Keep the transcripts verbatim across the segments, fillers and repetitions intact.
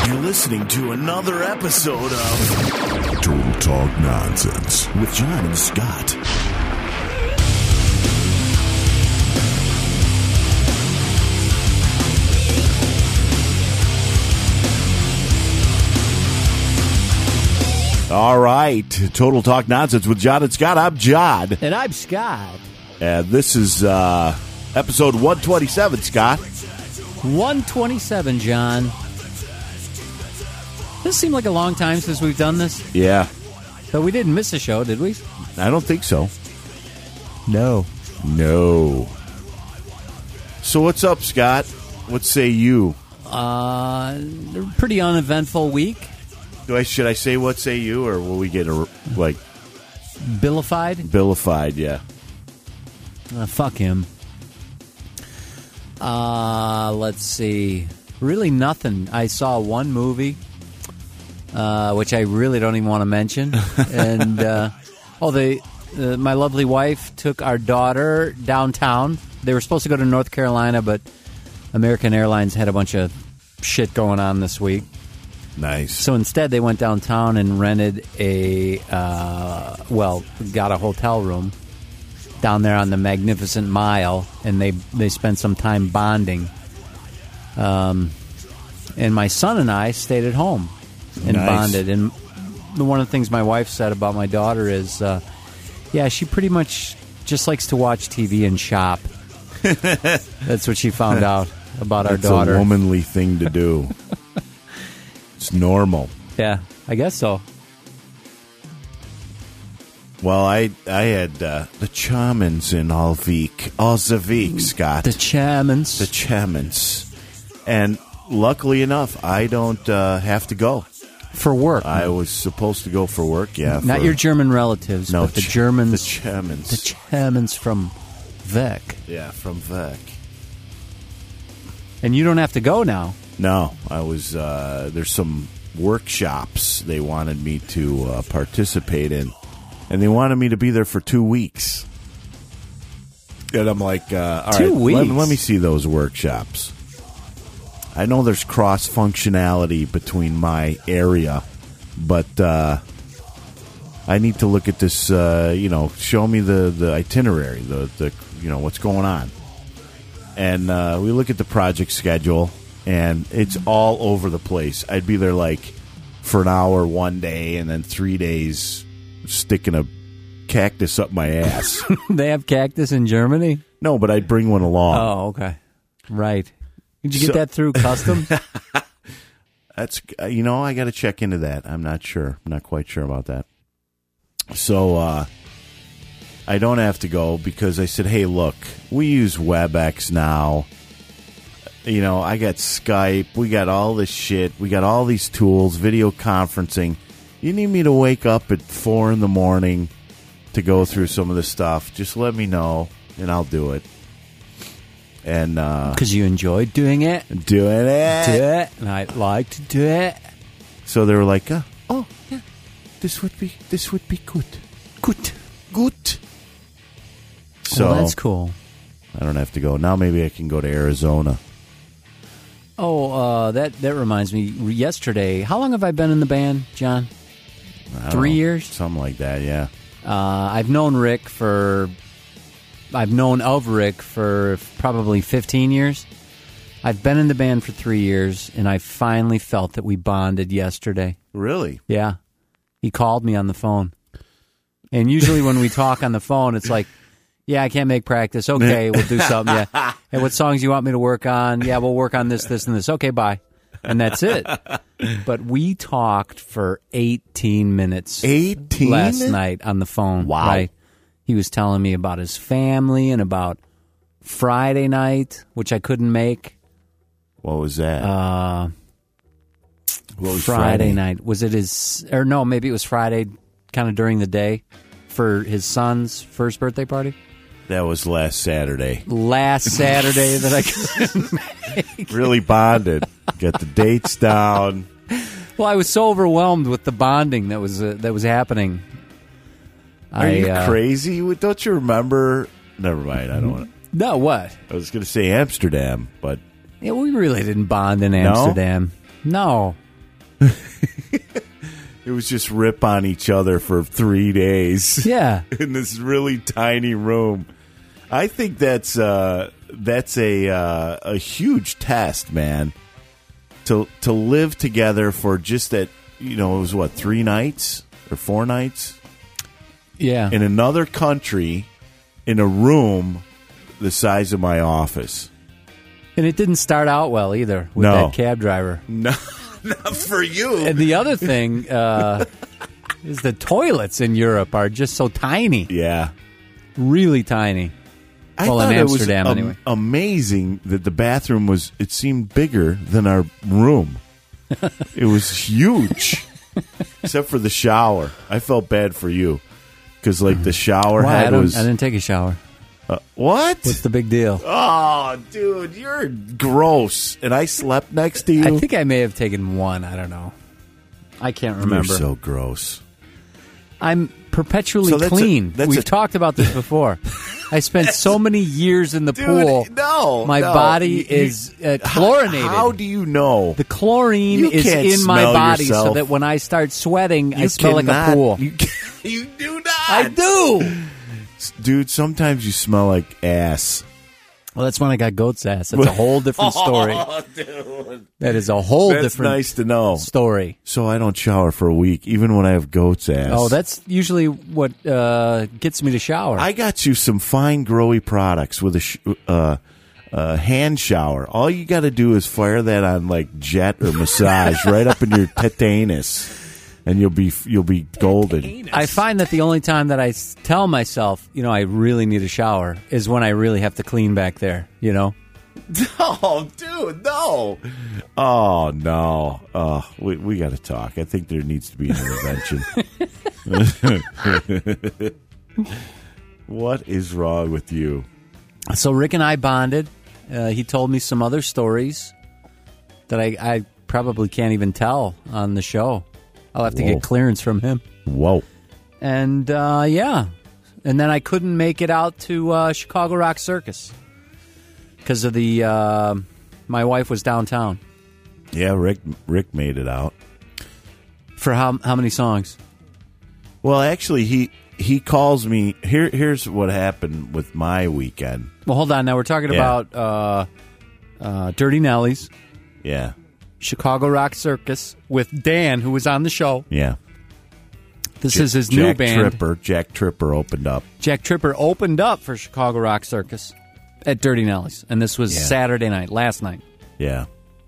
You're listening to another episode of Total Talk Nonsense with John and Scott. All right, Total Talk Nonsense with John and Scott. I'm John. And I'm Scott. And this is uh, episode one twenty-seven, Scott. one twenty-seven, John. This seemed like a long time since we've done this. Yeah. But we didn't miss a show, did we? I don't think so. No. No. So what's up, Scott? What say you? Uh, pretty uneventful week. Do I should I say what say you, or will we get a like Billified? Billified, yeah. Uh, fuck him. Uh, let's see. Really nothing. I saw one movie, uh, which I really don't even want to mention. and uh, oh, they, uh, my lovely wife took our daughter downtown. They were supposed to go to North Carolina, but American Airlines had a bunch of shit going on this week. Nice. So instead, they went downtown and rented a, uh, well, got a hotel room down there on the Magnificent Mile, and they they spent some time bonding. Um, and my son and I stayed at home and Nice. bonded. And one of the things my wife said about my daughter is, uh, yeah, she pretty much just likes to watch T V and shop. That's what she found out about our That's daughter. a womanly thing to do. It's normal. Yeah, I guess so. Well, I I had uh, the Chamans in all week, all the week, Scott. The Chamans. The Chamans. And luckily enough, I don't uh, have to go. For work. I was supposed to go for work, yeah. Not for, your German relatives, no, but the Ch- Germans. The Chamans. The Chamans from Vec. Yeah, from Vec. And you don't have to go now. No, I was, uh, there's some workshops they wanted me to uh, participate in, and they wanted me to be there for two weeks. And I'm like, uh, all two right, weeks? let, let me see those workshops. I know there's cross-functionality between my area, but uh, I need to look at this, uh, you know, show me the, the itinerary, the, the you know, what's going on. And uh, we look at the project schedule, and it's all over the place. I'd be there like for an hour one day, and then three days sticking a cactus up my ass. They have cactus in Germany? No, but I'd bring one along. Oh, okay. Right. Did you get So- that through customs? That's, you know, I got to check into that. I'm not sure. I'm not quite sure about that. So uh, I don't have to go because I said, hey, look, we use WebEx now. You know, I got Skype. We got all this shit. We got all these tools, video conferencing. You need me to wake up at four in the morning to go through some of this stuff. Just let me know, and I'll do it. And uh, Because you enjoy doing it? doing it. Do it. And I like to do it. So they were like, uh, oh, yeah, this would be this would be good. Good. Good. So Well, that's cool. I don't have to go. Now maybe I can go to Arizona. Oh, uh, that, that reminds me. Yesterday, how long have I been in the band, John? I don't Three know, years? Something like that, yeah. Uh, I've known Rick for... I've known of Rick for probably fifteen years. I've been in the band for three years, and I finally felt that we bonded yesterday. Really? Yeah. He called me on the phone. And usually when we talk on the phone, it's like, yeah, I can't make practice. Okay, we'll do something. Yeah. Hey, what songs you want me to work on? Yeah, we'll work on this, this, and this. Okay, bye. And that's it. But we talked for eighteen minutes eighteen? last night on the phone. Wow. Right? He was telling me about his family and about Friday night, which I couldn't make. What was that? Uh, what was Friday, Friday night. Was it his... Or no, maybe it was Friday kind of during the day for his son's first birthday party. That was last Saturday. Last Saturday that I couldn't make. Really bonded. Got the dates down. Well, I was so overwhelmed with the bonding that was uh, that was happening. Are I, you uh, crazy? Don't you remember? Never mind. I don't want to. No, what? I was going to say Amsterdam, but Yeah, we really didn't bond in Amsterdam. No. It was just rip on each other for three days. Yeah. In this really tiny room. I think that's uh, that's a uh, a huge test, man. To to live together for just that, you know, it was what, three nights or four nights? Yeah. In another country, in a room the size of my office. And it didn't start out well either with No. that cab driver. No, not for you. And the other thing uh, is the toilets in Europe are just so tiny. Yeah. Really tiny. I Well, thought in it was Amsterdam, am- anyway. amazing that the bathroom was, it seemed bigger than our room. It was huge. Except for the shower. I felt bad for you. Because, like, the shower Why? I, head don't, was... I didn't take a shower. Uh, what? What's the big deal? Oh, dude, you're gross. And I slept next to you? I think I may have taken one. I don't know. I can't remember. You're so gross. I'm perpetually So that's a- clean. that's We've a- talked about this before. I spent so many years in the Dude, pool. no. My no. body You- is uh, How- chlorinated. How, do you know? The chlorine You is can't in my smell body so yourself. that when I start sweating, I You smell like a cannot- pool. You, you do not. I do. Dude, sometimes you smell like ass. Well, that's when I got goat's ass. That's a whole different story. Oh, dude. That is a whole That's different nice to know. story. So I don't shower for a week, even when I have goat's ass. Oh, that's usually what uh, gets me to shower. I got you some fine, growy products with a sh- uh, uh, hand shower. All you got to do is fire that on like jet or massage right up in your tetanus, and you'll be you'll be golden. I find that the only time that I s- tell myself, you know, I really need a shower is when I really have to clean back there, you know? Oh, dude, no. Oh, no. Oh, we, we got to talk. I think there needs to be an intervention. What is wrong with you? So Rick and I bonded. Uh, he told me some other stories that I, I probably can't even tell on the show. I'll have to Whoa. get clearance from him. Whoa. And, uh, yeah. And then I couldn't make it out to uh, Chicago Rock Circus because of the... Uh, my wife was downtown. Yeah, Rick Rick made it out. For how how many songs? Well, actually, he he calls me. Here, here's what happened with my weekend. Well, hold on. Now we're talking Yeah. about uh, uh, Dirty Nellies, Yeah, Chicago Rock Circus with Dan, who was on the show. yeah. This Ja- is his Jack new band. Tripper. Jack Tripper opened up. Jack Tripper opened up for Chicago Rock Circus at Dirty Nellies, and this was Yeah. Saturday night, last night. Yeah.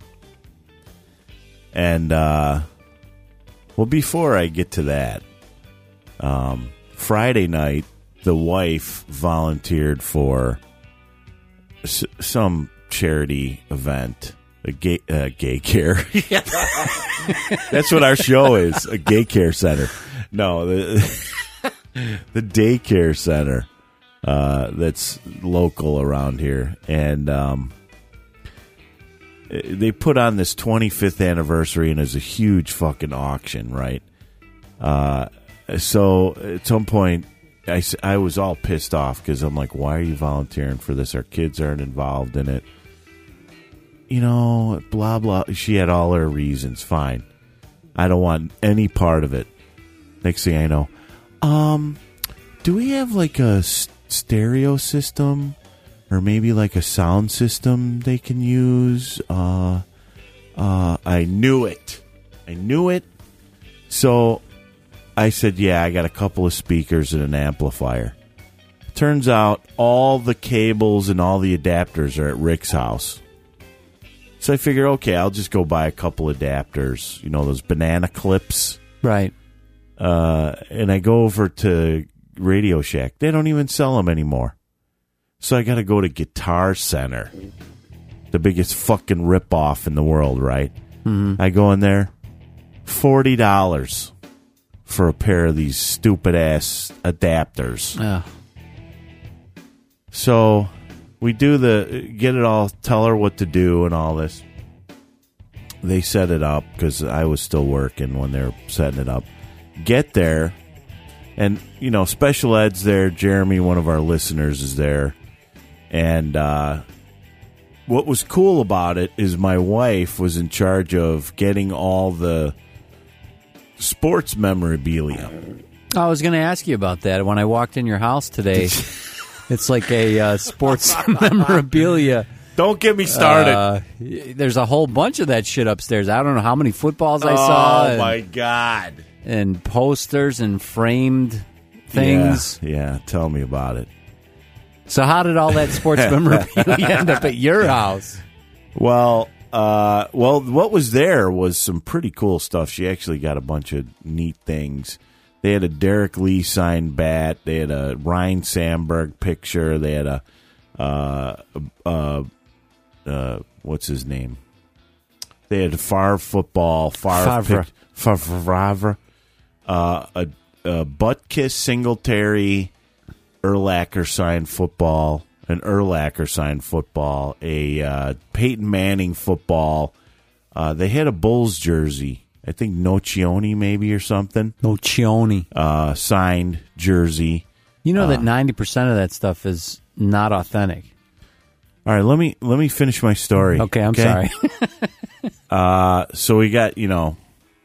And, uh, well, before I get to that, um, Friday night, the wife volunteered for s- some charity event, a gay, uh, gay care. That's what our show is, a gay care center. No, the, the daycare center uh, that's local around here. And, um, they put on this twenty-fifth anniversary, and it's a huge fucking auction, right? Uh, so at some point, I, s- I was all pissed off because I'm like, why are you volunteering for this? Our kids aren't involved in it. You know, blah, blah. She had all her reasons. Fine. I don't want any part of it. Next thing I know, um, do we have like a s- stereo system? Or maybe like a sound system they can use. Uh, uh, I knew it. I knew it. So I said, yeah, I got a couple of speakers and an amplifier. Turns out all the cables and all the adapters are at Rick's house. So I figured, okay, I'll just go buy a couple adapters. You know, those banana clips. Right. Uh, and I go over to Radio Shack. They don't even sell them anymore. So I got to go to Guitar Center, the biggest fucking ripoff in the world, right? Mm-hmm. I go in there, forty dollars for a pair of these stupid-ass adapters. Uh, So we do the, get it all, tell her what to do and all this. They set it up because I was still working when they were setting it up. Get there, and, you know, Special Ed's there. Jeremy, one of our listeners, is there. And uh, what was cool about it is my wife was in charge of getting all the sports memorabilia. I was going to ask you about that. When I walked in your house today, it's like a uh, sports memorabilia. Don't get me started. Uh, there's a whole bunch of that shit upstairs. I don't know how many footballs I oh, saw. Oh, my and, God. And posters and framed things. Yeah, yeah, tell me about it. So how did all that sports memorabilia end up at your house? Well, uh, well, what was there was some pretty cool stuff. She actually got a bunch of neat things. They had a Derek Lee signed bat. They had a Ryan Sandberg picture. They had a, uh, uh, uh, what's his name? They had a Favre football. Favre. Favre. Pic- Favre. Uh, a, a Butkus Singletary Urlacher signed football. An Urlacher signed football. A uh, Peyton Manning football. Uh, they had a Bulls jersey. I think Nocioni maybe or something. Nocioni. Uh, signed jersey. You know uh, that ninety percent of that stuff is not authentic. All right, let me let me finish my story. Okay, I'm okay? sorry. uh, so we got, you know,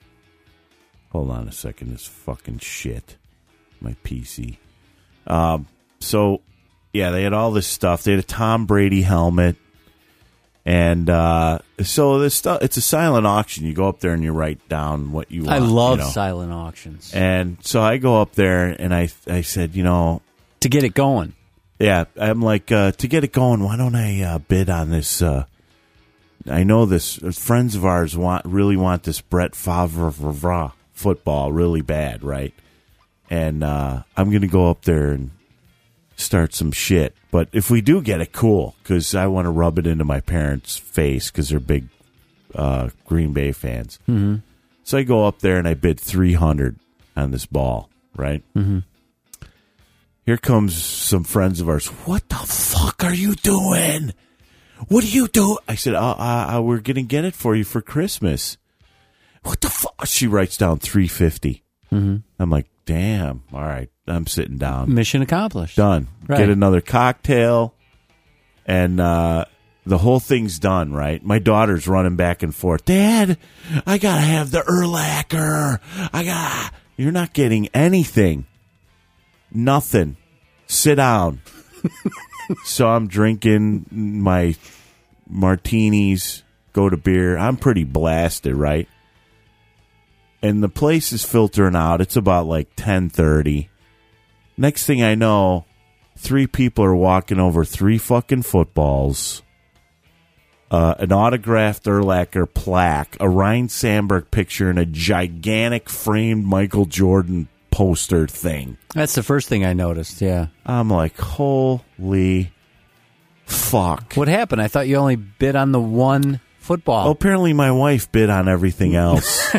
hold on a second. This fucking shit. My P C. Um, so, yeah, they had all this stuff. They had a Tom Brady helmet. And uh, so this stuff, it's a silent auction. You go up there and you write down what you want. I love you know. silent auctions. And so I go up there and I I said, you know, to get it going. Yeah, I'm like, uh, to get it going, why don't I uh, bid on this? Uh, I know this friends of ours want really want this Brett Favre football really bad, right? And uh, I'm going to go up there and start some shit. But if we do get it, cool, because I want to rub it into my parents' face because they're big uh, Green Bay fans. Mm-hmm. So I go up there and I bid three hundred on this ball, right? Mm-hmm. Here comes some friends of ours. What the fuck are you doing? What do you do? I said, uh, uh, uh, we're going to get it for you for Christmas. What the fuck? She writes down three hundred fifty dollars. Mm-hmm. I'm like, damn. All right. I'm sitting down. Mission accomplished. Done. Right. Get another cocktail. And uh, the whole thing's done, right? My daughter's running back and forth. Dad, I got to have the Urlacher. I got. You're not getting anything. Nothing. Sit down. So I'm drinking my martinis, go to beer. I'm pretty blasted, right? And the place is filtering out. It's about like ten thirty. Next thing I know, three people are walking over three fucking footballs, uh, an autographed Urlacher plaque, a Ryan Sandberg picture, and a gigantic framed Michael Jordan poster thing. That's the first thing I noticed, yeah. I'm like, holy fuck. What happened? I thought you only bid on the one football. Well, apparently my wife bid on everything else.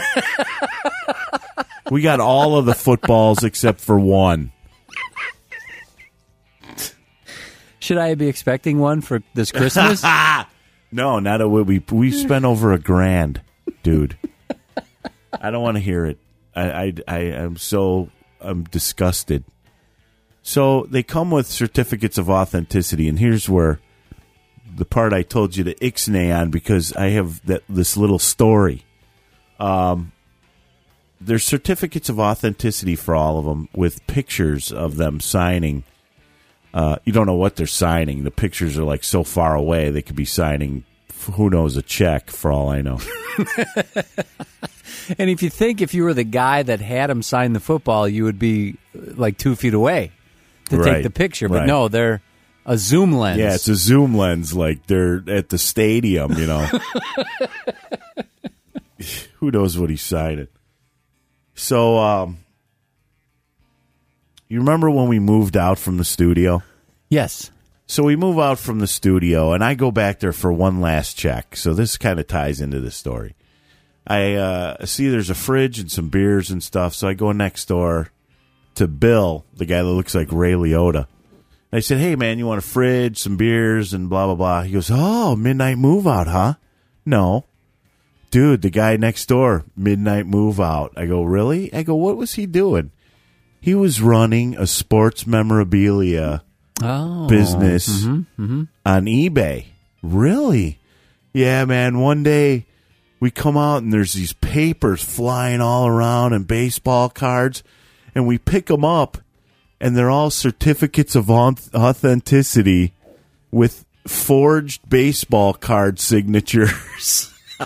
We got all of the footballs except for one. Should I be expecting one for this Christmas? No, not a we. We spent over a grand, dude. I don't want to hear it. I, I, I am so I'm disgusted. So they come with certificates of authenticity, and here's where the part I told you to ixnay on, because I have that this little story. Um, there's certificates of authenticity for all of them with pictures of them signing. Uh, you don't know what they're signing. The pictures are like so far away they could be signing, who knows, a check for all I know. And if you think if you were the guy that had him sign the football, you would be like two feet away to Right, take the picture. But right. no, they're a zoom lens. Yeah, it's a zoom lens, like they're at the stadium, you know. Who knows what he signed? So, um, you remember when we moved out from the studio? Yes. So we move out from the studio, and I go back there for one last check. So this kind of ties into the story. I uh, see there's a fridge and some beers and stuff, so I go next door to Bill, the guy that looks like Ray Liotta. I said, hey, man, you want a fridge, some beers, and blah, blah, blah. He goes, oh, midnight move out, huh? No. Dude, the guy next door, midnight move out. I go, really? I go, what was he doing? He was running a sports memorabilia oh. business mm-hmm, mm-hmm. on eBay. Really? Yeah, man. One day we come out and there's these papers flying all around and baseball cards, and we pick them up, and they're all certificates of authenticity with forged baseball card signatures.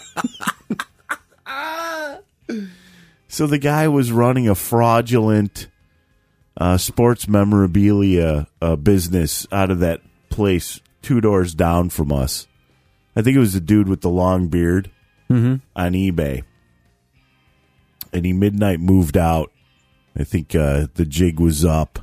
So the guy was running a fraudulent uh, sports memorabilia uh, business out of that place two doors down from us. I think it was the dude with the long beard mm-hmm. on eBay. And he midnight moved out. I think uh, the jig was up.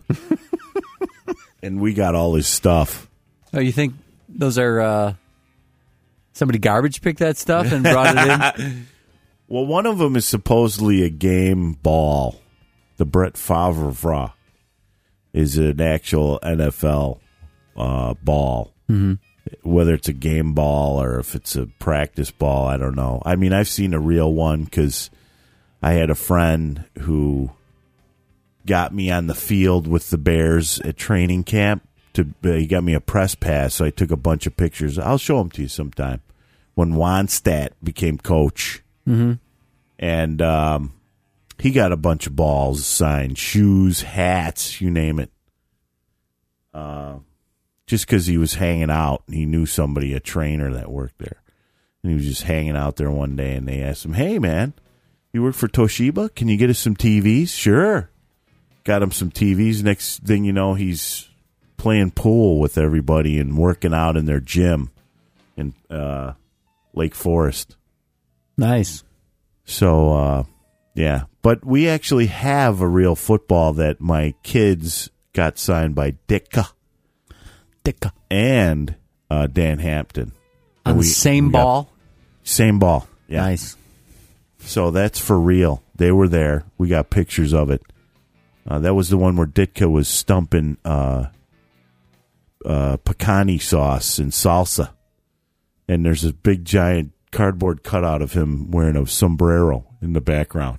And we got all his stuff. Oh, you think those are uh, somebody garbage picked that stuff and brought it in? Well, one of them is supposedly a game ball. The Brett Favre is an actual N F L uh, ball. Mm-hmm. Whether it's a game ball or if it's a practice ball, I don't know. I mean, I've seen a real one because I had a friend who got me on the field with the Bears at training camp. To He got me a press pass, so I took a bunch of pictures. I'll show them to you sometime. When Wannstedt became coach. Mm-hmm. And um, he got a bunch of balls signed, shoes, hats, you name it. Uh, just because he was hanging out. He knew somebody, a trainer that worked there. And he was just hanging out there one day, and they asked him, hey, man, you work for Toshiba? Can you get us some T Vs? Sure. Got him some T Vs. Next thing you know, he's playing pool with everybody and working out in their gym in uh, Lake Forest. Nice. So, uh, yeah. But we actually have a real football that my kids got signed by Ditka. Ditka. And uh, Dan Hampton. On the same ball? Same ball, yeah. Nice. So that's for real. They were there. We got pictures of it. Uh, that was the one where Ditka was stumping uh, uh, pecani sauce and salsa. And there's a big, giant cardboard cutout of him wearing a sombrero in the background.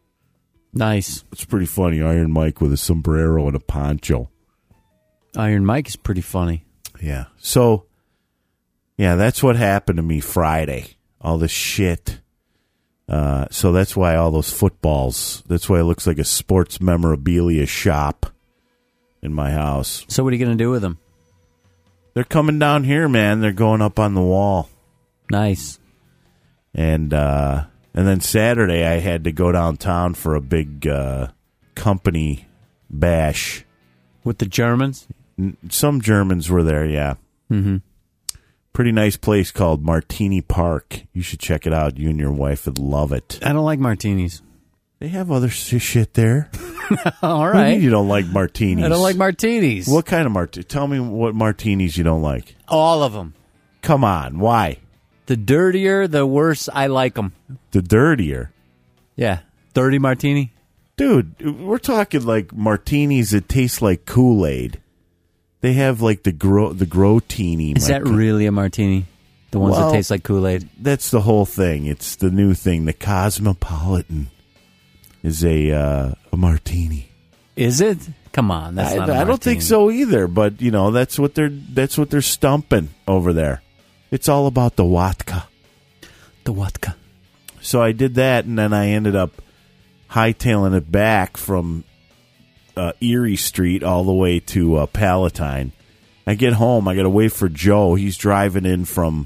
Nice. It's pretty funny. Iron Mike with a sombrero and a poncho. Iron Mike is pretty funny. Yeah. So, yeah, that's what happened to me Friday. All this shit. Uh, so that's why all those footballs, that's why it looks like a sports memorabilia shop in my house. So what are you going to do with them? They're coming down here, man. They're going up on the wall. Nice. And uh, and then Saturday I had to go downtown for a big uh, company bash. With the Germans? Some Germans were there, yeah. Mm-hmm. Pretty nice place called Martini Park. You should check it out. You and your wife would love it. I don't like martinis. They have other shit there. All What do you right. mean you don't like martinis? I don't like martinis. What kind of martini? Tell me what martinis you don't like. All of them. Come on, why? The dirtier, the worse I like them. The dirtier. Yeah. Dirty martini? Dude, we're talking like martinis that taste like Kool-Aid. They have like the gro the grotini. Is that really a martini? The ones Well, that taste like Kool-Aid? That's the whole thing. It's the new thing. The Cosmopolitan is a uh, a martini. Is it? Come on, that's I, not a I don't think martini. so either. But you know, that's what they're that's what they're stumping over there. It's all about the vodka. The vodka. So I did that, and then I ended up hightailing it back from uh, Erie Street all the way to uh, Palatine. I get home. I got to wait for Joe. He's driving in from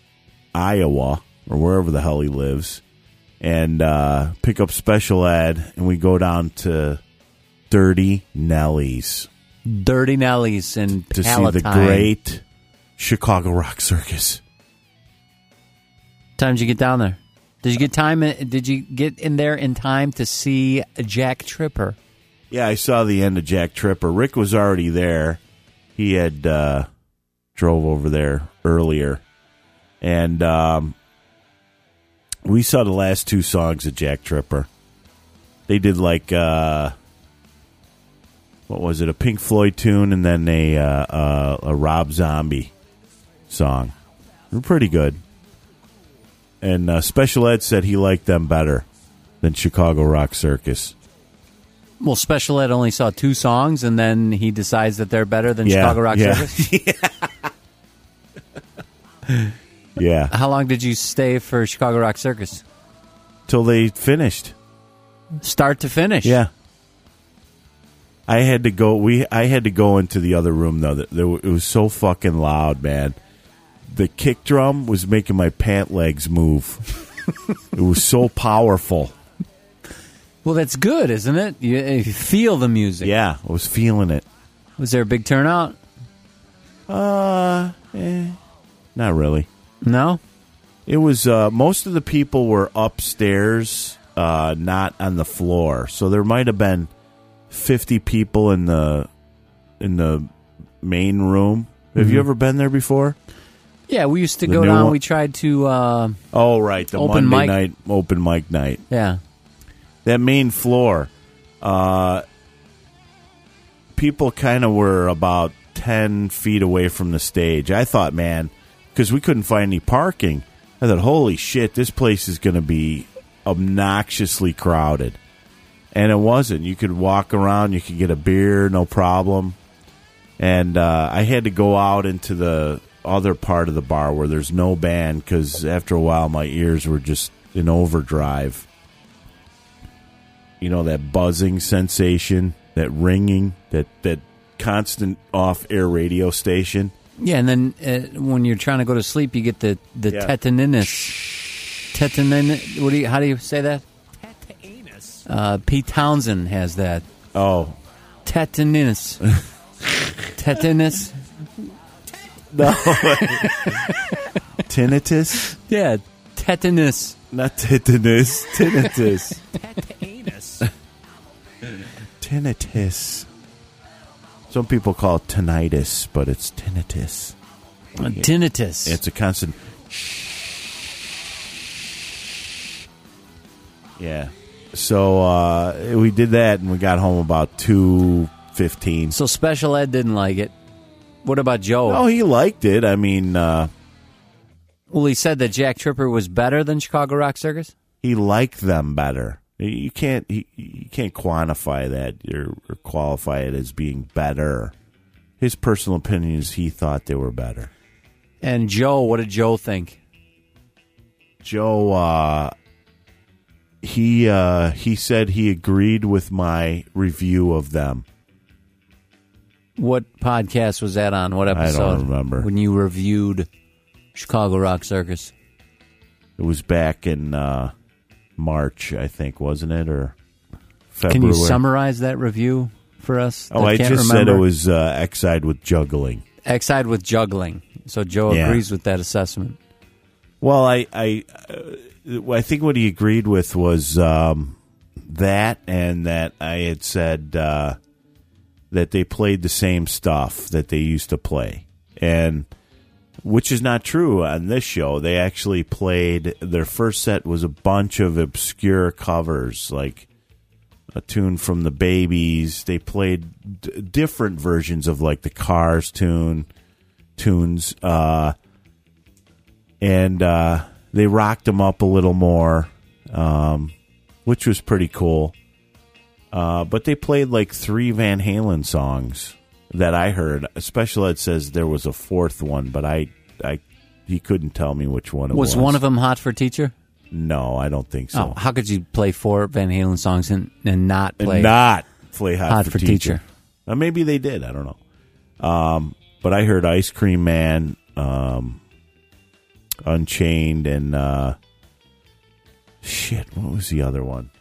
Iowa or wherever the hell he lives, and uh, pick up special ed, and we go down to Dirty Nelly's. Dirty Nelly's in to Palatine. see the great Chicago Rock Circus. Time did you get down there? Did you get time? Did you get in there in time to see Jack Tripper? Yeah, I saw the end of Jack Tripper. Rick was already there. He had uh, drove over there earlier, and um, we saw the last two songs of Jack Tripper. They did like uh, what was it? A Pink Floyd tune, and then a uh, uh, a Rob Zombie song. They're pretty good. And uh, Special Ed said he liked them better than Chicago Rock Circus. Well, Special Ed only saw two songs, and then he decides that they're better than Yeah, Chicago Rock yeah. Circus? Yeah. How long did you stay for Chicago Rock Circus? Till they finished. Start to finish? Yeah. I had to go. We I had to go into the other room though. That there, it was so fucking loud, man. The kick drum was making my pant legs move. It was so powerful. Well, that's good, isn't it? You, you feel the music. Yeah, I was feeling it. Was there a big turnout? Uh, eh, not really. No? It was, uh, most of the people were upstairs, uh, not on the floor. So there might have been fifty people in the, in the main room. Have Mm-hmm. you ever been there before? Yeah, we used to The go new down. one? We tried to, uh, Oh, right. The Open Monday mic. night open mic night. yeah. That main floor, uh, people kind of were about ten feet away from the stage. I thought, man, because we couldn't find any parking, I thought, holy shit, this place is going to be obnoxiously crowded. And it wasn't. You could walk around, you could get a beer, no problem. And uh, I had to go out into the other part of the bar where there's no band because after a while my ears were just in overdrive. You know, that buzzing sensation, that ringing, that, that constant off-air radio station. Yeah, and then uh, when you're trying to go to sleep, you get the, the Yeah. tetaninus. Tetanin. What do you, how do you say that? Tetanus. Uh, Pete Townsend has that. Oh. Tetaninus. Tetanus. No. Tinnitus? Yeah, tetanus. Not tetanus. Tinnitus. Tetanus. Tinnitus. Some people call it tinnitus, but it's tinnitus. Uh, tinnitus. It's a constant. Yeah. So uh, we did that, and we got home about two fifteen. So Special Ed didn't like it. What about Joe? Oh, he liked it. I mean, uh, Well, he said that Jack Tripper was better than Chicago Rock Circus? he liked them better. You can't he, you can't quantify that or, or qualify it as being better. His personal opinion is he thought they were better. And Joe, what did Joe think? Joe, uh, he uh, he said he agreed with my review of them. What podcast was that on? What I don't episode? remember. When you reviewed Chicago Rock Circus. It was back in uh, March, I think, wasn't it, or February? Can you summarize that review for us? Oh, that I can't just remember? said it was uh, X-Side with juggling. X-Side with juggling. So Joe Yeah. agrees with that assessment. Well, I I, uh, I think what he agreed with was um, that, and that I had said uh, that they played the same stuff that they used to play, and which is not true on this show. They actually played, their first set was a bunch of obscure covers, like a tune from the Babies. They played d- different versions of like the Cars tune tunes. Uh, and uh, they rocked them up a little more, um, which was pretty cool. Uh, but they played like three Van Halen songs that I heard. Special Ed says there was a fourth one, but I, I, he couldn't tell me which one it was. Was one of them Hot for Teacher? No, I don't think so. Oh, how could you play four Van Halen songs and, and not And play not play Hot, Hot for, for Teacher. Teacher? Uh, maybe they did. I don't know. Um, but I heard Ice Cream Man, um, Unchained, and uh, shit. What was the other one?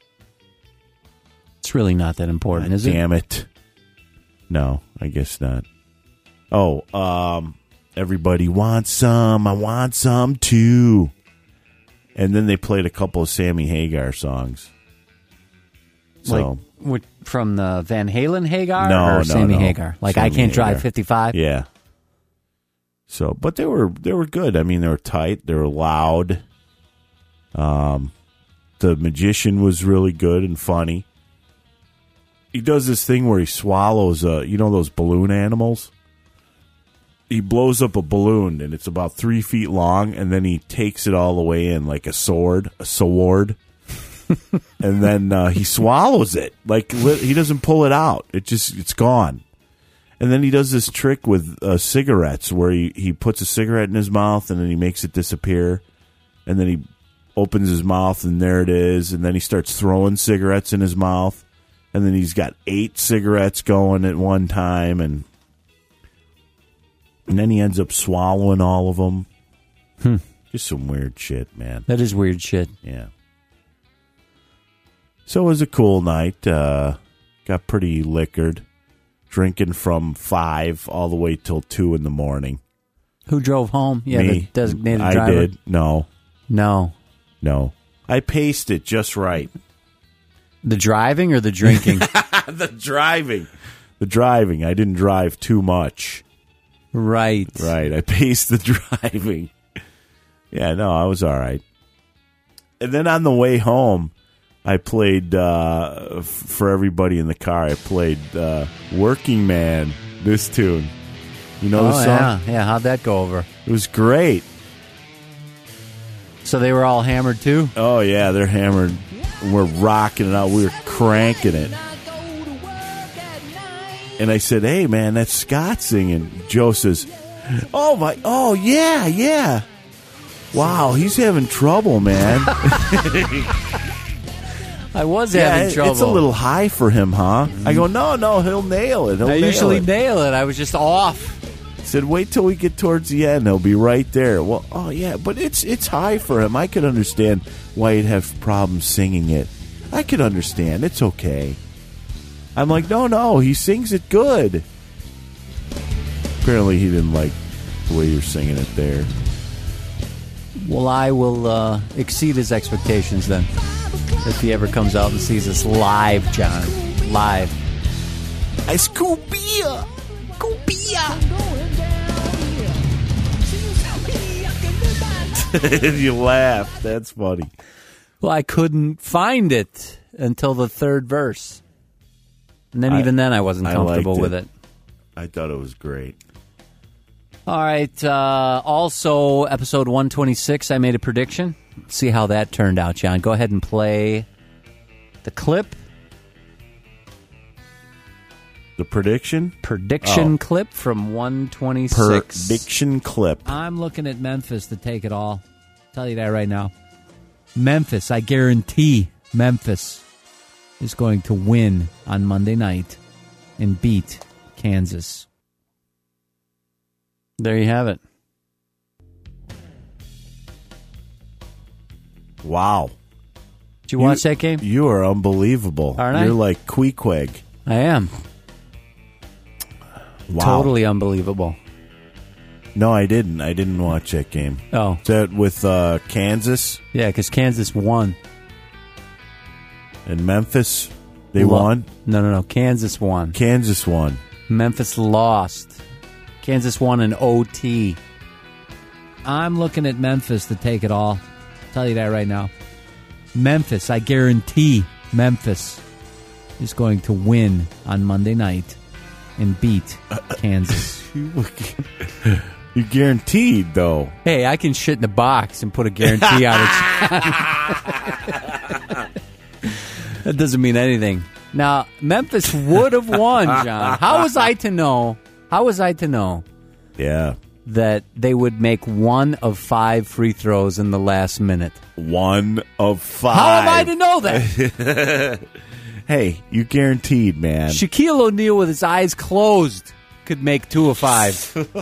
It's really not that important, God is it? damn it. No, I guess not. Oh, um, Everybody Wants Some. I Want Some Too. And then they played a couple of Sammy Hagar songs. So Like, what, from the Van Halen Hagar No, or no, Sammy no. Hagar? Like, I Sammy Can't Drive Hagar. fifty-five? yeah. So, but they were they were good. I mean, they were tight. They were loud. Um, the Magician was really good and funny. He does this thing where he swallows, uh, you know, those balloon animals. He blows up a balloon, and it's about three feet long, and then he takes it all the way in like a sword, a sword, and then uh, he swallows it. Like li- he doesn't pull it out; it just it's gone. And then he does this trick with uh, cigarettes where he, he puts a cigarette in his mouth and then he makes it disappear. And then he opens his mouth and there it is. And then he starts throwing cigarettes in his mouth. And then he's got eight cigarettes going at one time. And, and then he ends up swallowing all of them. Hmm. Just some weird shit, man. That is weird shit. Yeah. So it was a cool night. Uh, got pretty liquored. Drinking from five all the way till two in the morning. Who drove home? Yeah, Me. the designated I driver. did. No. No. No. I paced it just right. The driving or the drinking? The driving. The driving. I didn't drive too much. Right. Right. I paced the driving. Yeah, no, I was all right. And then on the way home, I played, uh, f- for everybody in the car, I played uh, Working Man, this tune. You know Oh, the song? yeah. Yeah, how'd that go over? It was great. So they were all hammered too? Oh, yeah, they're hammered. We're rocking it out. We were cranking it. And I said, hey, man, that's Scott singing. Joe says, oh, my, oh, yeah, yeah. Wow, he's having trouble, man. I was Yeah, having it- trouble. it's a little high for him, huh? I go, no, no, he'll nail it. He'll I nail usually it. nail it. I was just off. Said, wait till we get towards the end. He'll be right there. Well, oh, yeah, but it's it's high for him. I could understand why he'd have problems singing it. I could understand. It's okay. I'm like, no, no, he sings it good. Apparently he didn't like the way you're singing it there. Well, I will uh, exceed his expectations then. If he ever comes out and sees us live, John. Live. I scoop beer. Scoop beer. You laugh. That's funny. Well, I couldn't find it until the third verse. And then I- even then I wasn't I comfortable liked with it. it. I thought it was great. All right. Uh, also, episode one twenty-six, I made a prediction. Let's see how that turned out, John. Go ahead and play the clip. The prediction? Prediction Oh. clip from one twenty-six. Prediction clip. I'm looking at Memphis to take it all. Tell you that right now. Memphis, I guarantee Memphis is going to win on Monday night and beat Kansas. There you have it. Wow. Did you watch that game? You are unbelievable. Aren't I? You're like Queequeg. I am. Wow. Totally unbelievable. No, I didn't. I didn't watch that game. Oh, Is that with uh, Kansas yeah, because Kansas won. and Memphis? They Lo- won? No, no, no. Kansas won. Kansas won. Memphis lost. Kansas won in O T. I'm looking at Memphis to take it all. Tell you that right now. Memphis, I guarantee Memphis is going to win on Monday night and beat Kansas. You guaranteed, though. Hey, I can shit in a box and put a guarantee on it. That doesn't mean anything. Now, Memphis would have won, John. How was I to know? How was I to know Yeah. that they would make one of five free throws in the last minute? One of five. How am I to know that? Hey, you guaranteed, man. Shaquille O'Neal with his eyes closed could make two of five.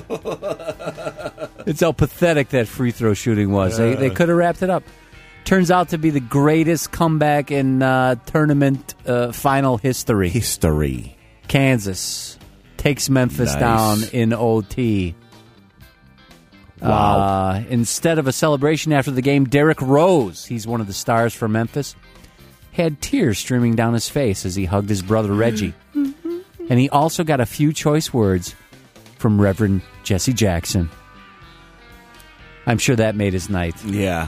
It's how pathetic that free throw shooting was. They, they could have wrapped it up. Turns out to be the greatest comeback in uh, tournament uh, final history. History. Kansas takes Memphis Nice. down in O T. Wow. Uh, instead of a celebration after the game, Derrick Rose, he's one of the stars for Memphis, had tears streaming down his face as he hugged his brother Reggie. And he also got a few choice words from Reverend Jesse Jackson. I'm sure that made his night. Yeah.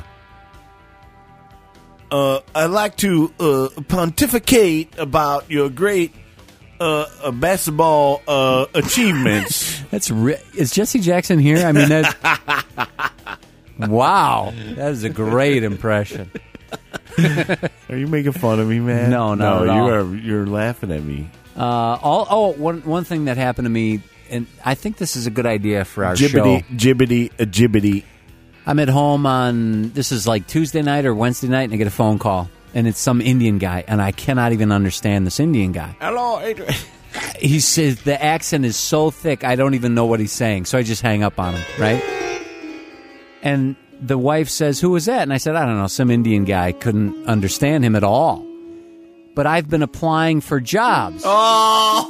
Uh, I'd like to uh, pontificate about your great uh, uh, basketball uh, achievements. That's ri- is Jesse Jackson here? I mean, that. Wow, that is a great impression. Are you making fun of me, man? No, not at you all. are. You're laughing at me. Uh, all, oh, one one thing that happened to me, and I think this is a good idea for our Jibbity, show. jibbity, a jibbity. I'm at home on, this is like Tuesday night or Wednesday night, and I get a phone call, and it's some Indian guy, and I cannot even understand this Indian guy. Hello, Adrian. He says the accent is so thick, I don't even know what he's saying, so I just hang up on him, right? And the wife says, who was that? And I said, I don't know, some Indian guy. Couldn't understand him at all. But I've been applying for jobs. Oh!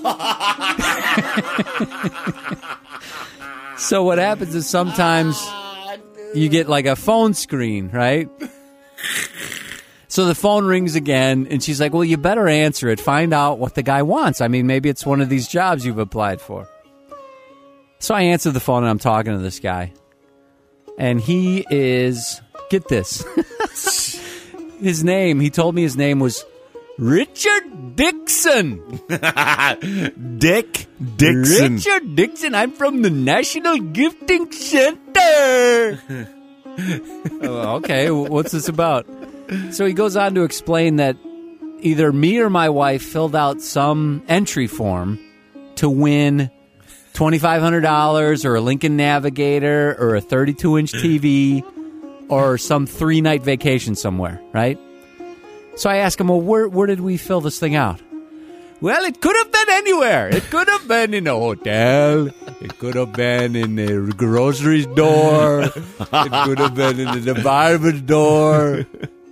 So what happens is sometimes you get like a phone screen, right? So the phone rings again, and she's like, well, you better answer it. Find out what the guy wants. I mean, maybe it's one of these jobs you've applied for. So I answer the phone, and I'm talking to this guy. And he is, get this, his name, he told me his name was Richard Dixon. Dick Dixon. Richard Dixon, I'm from the National Gifting Center. Oh, okay, what's this about? So he goes on to explain that either me or my wife filled out some entry form to win twenty-five hundred dollars or a Lincoln Navigator or a thirty-two inch T V or some three-night vacation somewhere, right? So I asked him, well, where, where did we fill this thing out? Well, it could have been anywhere. It could have been in a hotel. It could have been in a grocery store. It could have been in a department store.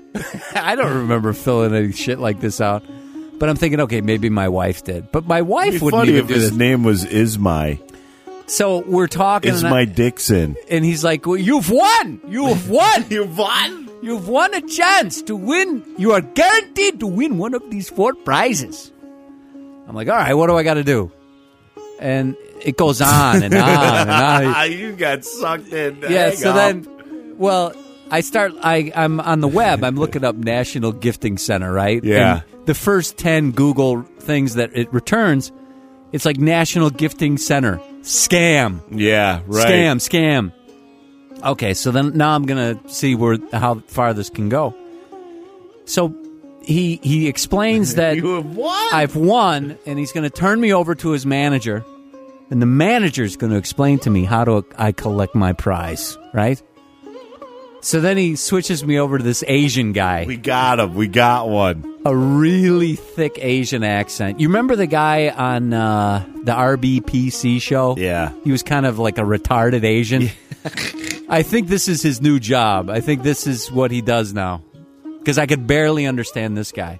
I don't remember filling any shit like this out. But I'm thinking, okay, maybe my wife did. But my wife It'd be wouldn't funny even if do his this. name was Ismai. So we're talking. and I- Ismai Dixon. And he's like, well, you've won. You've won. You won? You've won a chance to win. You are guaranteed to win one of these four prizes. I'm like, all right, what do I got to do? And it goes on and on and on. You got sucked in. Yeah, Hang so up. then, well, I start, I, I'm on the web. I'm looking up National Gifting Center, right? Yeah. And the first ten Google things that it returns, it's like National Gifting Center. Scam. Yeah, right. Scam, scam. Okay, so then now I'm going to see where how far this can go. So he he explains that You have won? I've won, and he's going to turn me over to his manager, and the manager's going to explain to me how to I collect my prize, right? So then he switches me over to this Asian guy, We got him. We got one. a really thick Asian accent. You remember the guy on uh, the R B P C show? Yeah. He was kind of like a retarded Asian. I think this is his new job. I think this is what he does now. Because I could barely understand this guy.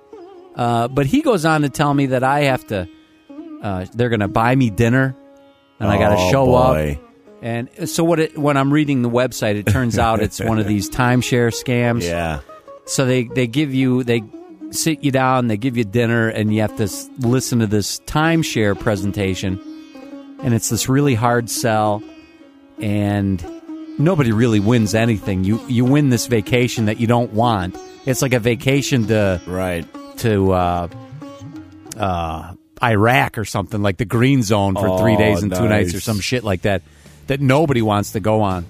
Uh, but he goes on to tell me that I have to, uh, they're going to buy me dinner, and I got to Oh, show boy. up. And so what? It, when I'm reading the website, it turns out it's one of these timeshare scams. Yeah. So they, they give you, they sit you down, they give you dinner, and you have to s- listen to this timeshare presentation. And it's this really hard sell, and nobody really wins anything. You you win this vacation that you don't want. It's like a vacation to Right. to uh, uh, Iraq or something, like the Green Zone for three Oh, days and two nights or nice. some shit like that that nobody wants to go on.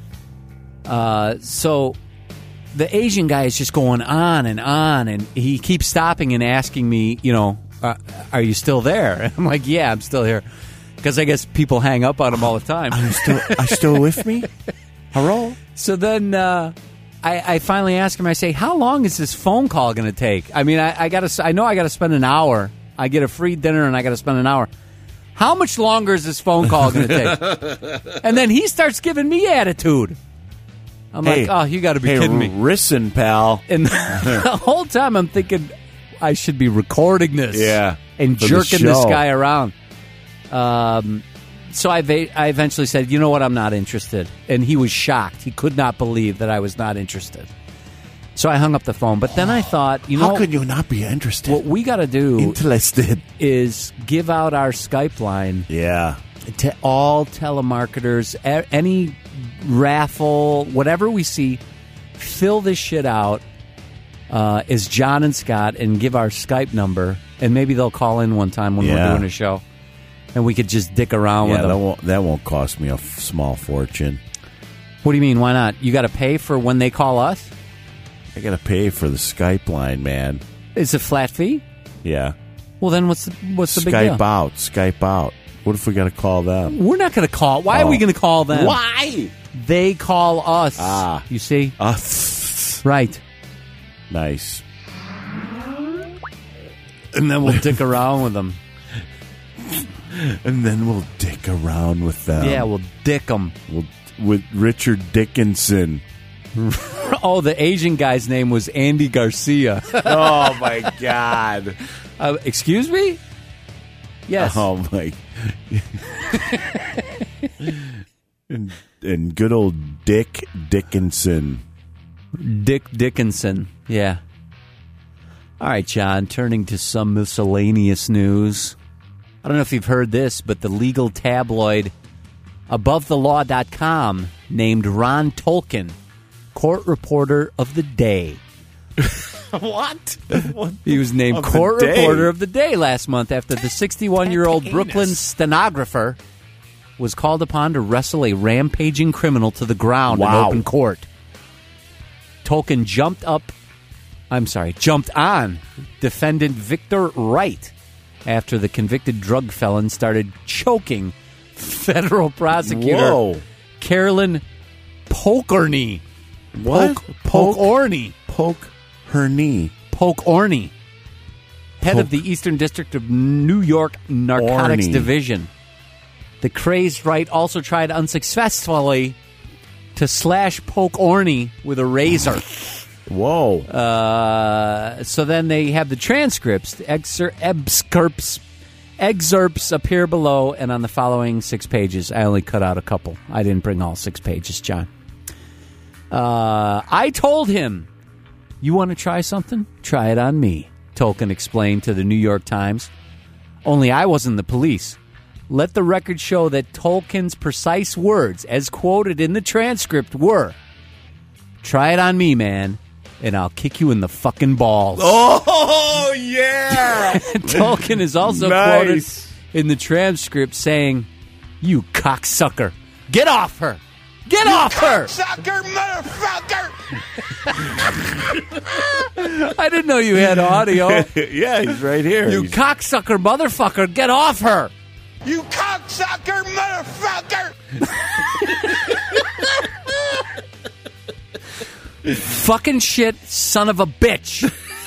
Uh, so the Asian guy is just going on and on, and he keeps stopping and asking me, you know, uh, are you still there? And I'm like, yeah, I'm still here. Because I guess people hang up on him all the time. Are you still, are you still with me? Hello? So then uh, I, I finally ask him, I say, how long is this phone call going to take? I mean, I, I gotta, I know I got to spend an hour. I get a free dinner and I got to spend an hour. How much longer is this phone call going to take? And then he starts giving me attitude. I'm Hey, like, oh, you got to be hey, kidding me. Listen, pal. And the whole time I'm thinking I should be recording this. Yeah, And for the jerking this show. guy around. Um, so I, va- I eventually said, you know what, I'm not interested. And he was shocked. He could not believe that I was not interested. So I hung up the phone. But then I thought, you know, How could you not be interested? what we got to do Interested. is give out our Skype line Yeah. to all telemarketers, a- any raffle, whatever we see, fill this shit out uh, as John and Scott and give our Skype number, and maybe they'll call in one time when Yeah. we're doing a show, and we could just dick around Yeah, with that them. won't, that won't cost me a f- small fortune. What do you mean? Why not? You got to pay for when they call us? I got to pay for the Skype line, man. It's a flat fee? Yeah. Well, then what's the, what's the big Skype deal? out. Skype out. What if we got to call them? We're not going to call. Why Oh. are we going to call them? Why? They call us. Ah. You see? Us. Right. Nice. And then we'll dick around with them. And then we'll dick around with them. Yeah, we'll dick them. We'll, with Richard Dickinson. Oh, the Asian guy's name was Andy Garcia. Oh, my God. uh, excuse me? Yes. Oh, my. and, and good old Dick Dickinson. Dick Dickinson. Yeah. All right, John, turning to some miscellaneous news. I don't know if you've heard this, but the legal tabloid above the law dot com named Ron Tolkien court reporter of the day. What? What? He was named Of the court day? reporter of the day last month after the sixty-one-year-old Brooklyn stenographer was called upon to wrestle a rampaging criminal to the ground in Wow. open court. Tolkien jumped up, I'm sorry, jumped on defendant Victor Wright after the convicted drug felon started choking federal prosecutor Whoa. Carolyn Pokorny. What? Poke, Poke Orney. Poke her knee. Poke Orney, head of Poke- the Eastern District of New York Narcotics Orney. Division. The crazed Wright also tried unsuccessfully to slash Poke Orney with a razor. Whoa. Uh, so then they have the transcripts, the excer- excerpts, excerpts appear below and on the following six pages. I only cut out a couple. I didn't bring all six pages, John. Uh, I told him, you want to try something? Try it on me, Tolkien explained to the New York Times. Only I wasn't the police. Let the record show that Tolkien's precise words, as quoted in the transcript, were, try it on me, man, and I'll kick you in the fucking balls. Oh, yeah. Tolkien is also Nice. quoted in the transcript saying, you cocksucker, get off her! Get off her! Sucker, motherfucker! I didn't know you had audio. Yeah, he's right here. You He's- cocksucker motherfucker, get off her! You cocksucker, motherfucker! Fucking shit, son of a bitch.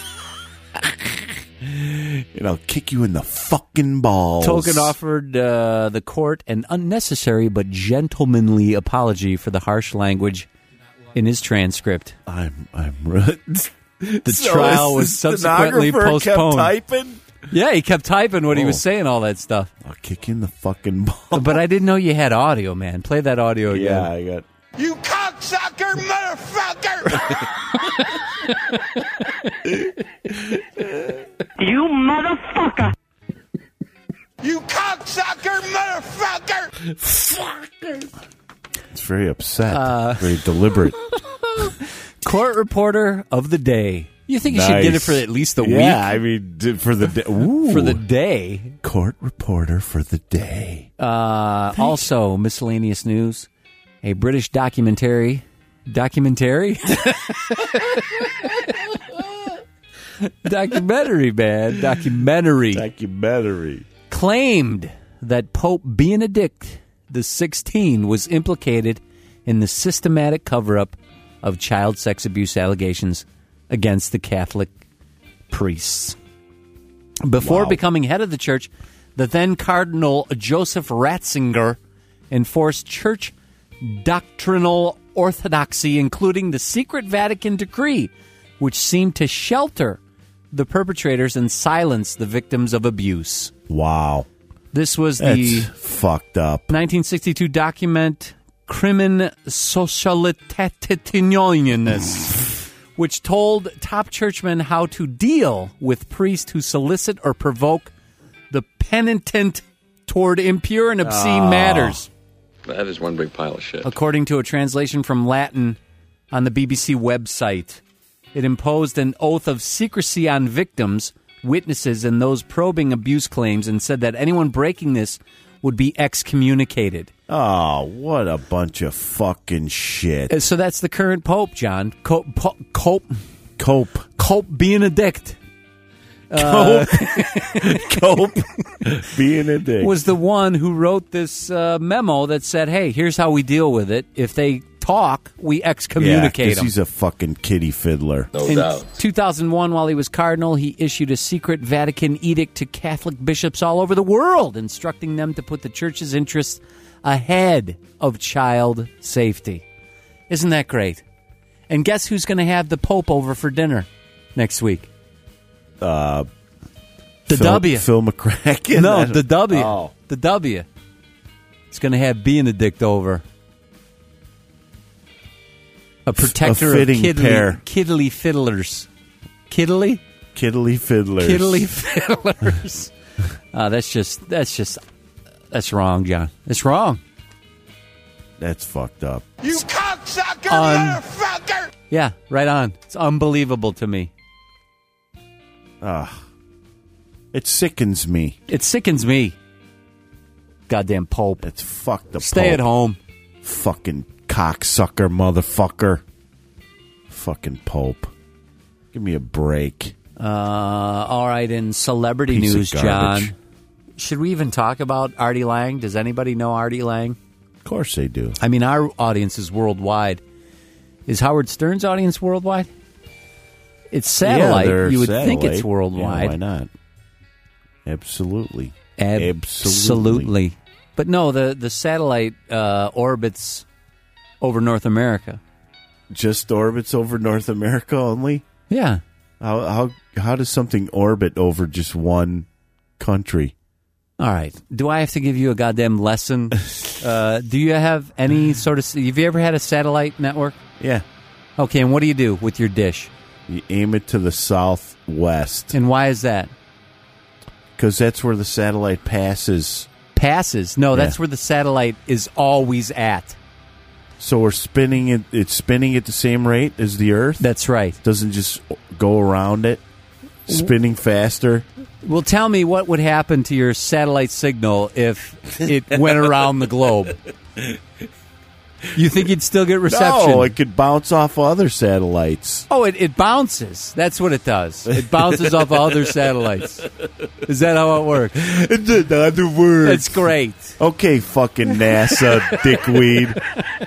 and I'll kick you in the fucking balls. Tolkien offered uh, the court an unnecessary but gentlemanly apology for the harsh language in his transcript. I'm, I'm really. The trial was subsequently postponed. Kept typing? Yeah, he kept typing when he was Oh. saying all that stuff. I'll kick you in the fucking balls. But I didn't know you had audio, man. Play that audio again. Yeah, I got. You cocksucker, motherfucker! You motherfucker! You cocksucker, motherfucker! It's very upset. Uh, very deliberate. Court reporter of the day. You think you should get it for at least the Yeah, I week? mean, d- for the day. Ooh. For the day. court reporter for the day. Uh, also, miscellaneous news. A British documentary. Documentary? Documentary, man. Documentary. Documentary. Claimed that Pope Benedict the sixteenth was implicated in the systematic cover-up of child sex abuse allegations against the Catholic priests. Before Wow. becoming head of the church, the then Cardinal Joseph Ratzinger enforced church doctrinal orthodoxy, including the secret Vatican decree, which seemed to shelter the perpetrators and silence the victims of abuse. Wow. This was That's the fucked up. nineteen sixty-two document Crimen Socialitationis, which told top churchmen how to deal with priests who solicit or provoke the penitent toward impure and obscene matters. That is one big pile of shit. According to a translation from Latin on the B B C website, it imposed an oath of secrecy on victims, witnesses, and those probing abuse claims, and said that anyone breaking this would be excommunicated. Oh, what a bunch of fucking shit. Uh, So that's the current Pope, John. Cope, po- Cope, Cope. Cope Benedict. Cope, Cope, being a dick. was the one who wrote this uh, memo that said, hey, here's how we deal with it. If they talk, we yeah, excommunicate 'cause them. he's a fucking kitty fiddler. No In doubt. two thousand one, while he was cardinal, he issued a secret Vatican edict to Catholic bishops all over the world, instructing them to put the church's interests ahead of child safety. Isn't that great? And guess who's going to have the Pope over for dinner next week? Uh, The Phil, W. Phil McCracken. No, the W. Oh. The W. It's going to have Benedict over. A protector A fitting of kiddly, pair. kiddly fiddlers. Kiddly? Kiddly fiddlers. Kiddly fiddlers. uh, that's just, that's just, that's wrong, John. It's wrong. That's fucked up. You cocksucker, Un- motherfucker! Yeah, right on. It's unbelievable to me. Ah, it sickens me. It sickens me. Goddamn Pope. It's fucked up. Stay at home. Fucking cocksucker, motherfucker. Fucking Pope. Give me a break. Uh, all right, in celebrity Piece of news, garbage. John. Should we even talk about Artie Lang? Does anybody know Artie Lang? Of course they do. I mean, our audience is worldwide. Is Howard Stern's audience worldwide? It's satellite. Yeah, they're you would satellite. think it's Yeah, worldwide. why not? Absolutely. Absolutely. Absolutely. But no, the, the satellite uh, orbits over North America. Just orbits over North America only? Yeah. How how how does something orbit over just one country? All right. Do I have to give you a goddamn lesson? uh, do you have any sort of... Have you ever had a satellite network? Yeah. Okay, and what do you do with your dish? You aim it to the southwest And why is that? because that's where the satellite passes. Passes. No, that's Yeah. where the satellite is always at. So we're spinning it. It's spinning at the same rate as the Earth. That's right. Doesn't just go around it, spinning faster. Well, tell me what would happen to your satellite signal if it went around the globe. You think you'd still get reception? No, it could bounce off other satellites. Oh, it, it bounces. That's what it does. It bounces off other satellites. Is that how it works? It's another word. That's great. Okay, fucking NASA, dickweed.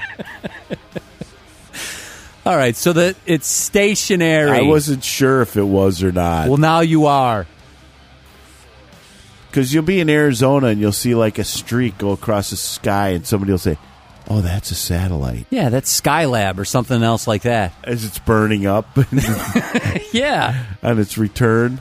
All right, so that it's stationary. I wasn't sure if it was or not. Well, now you are. Because you'll be in Arizona and you'll see like a streak go across the sky and somebody will say, oh, that's a satellite. Yeah, that's Skylab or something else like that. As it's burning up Yeah. on its return.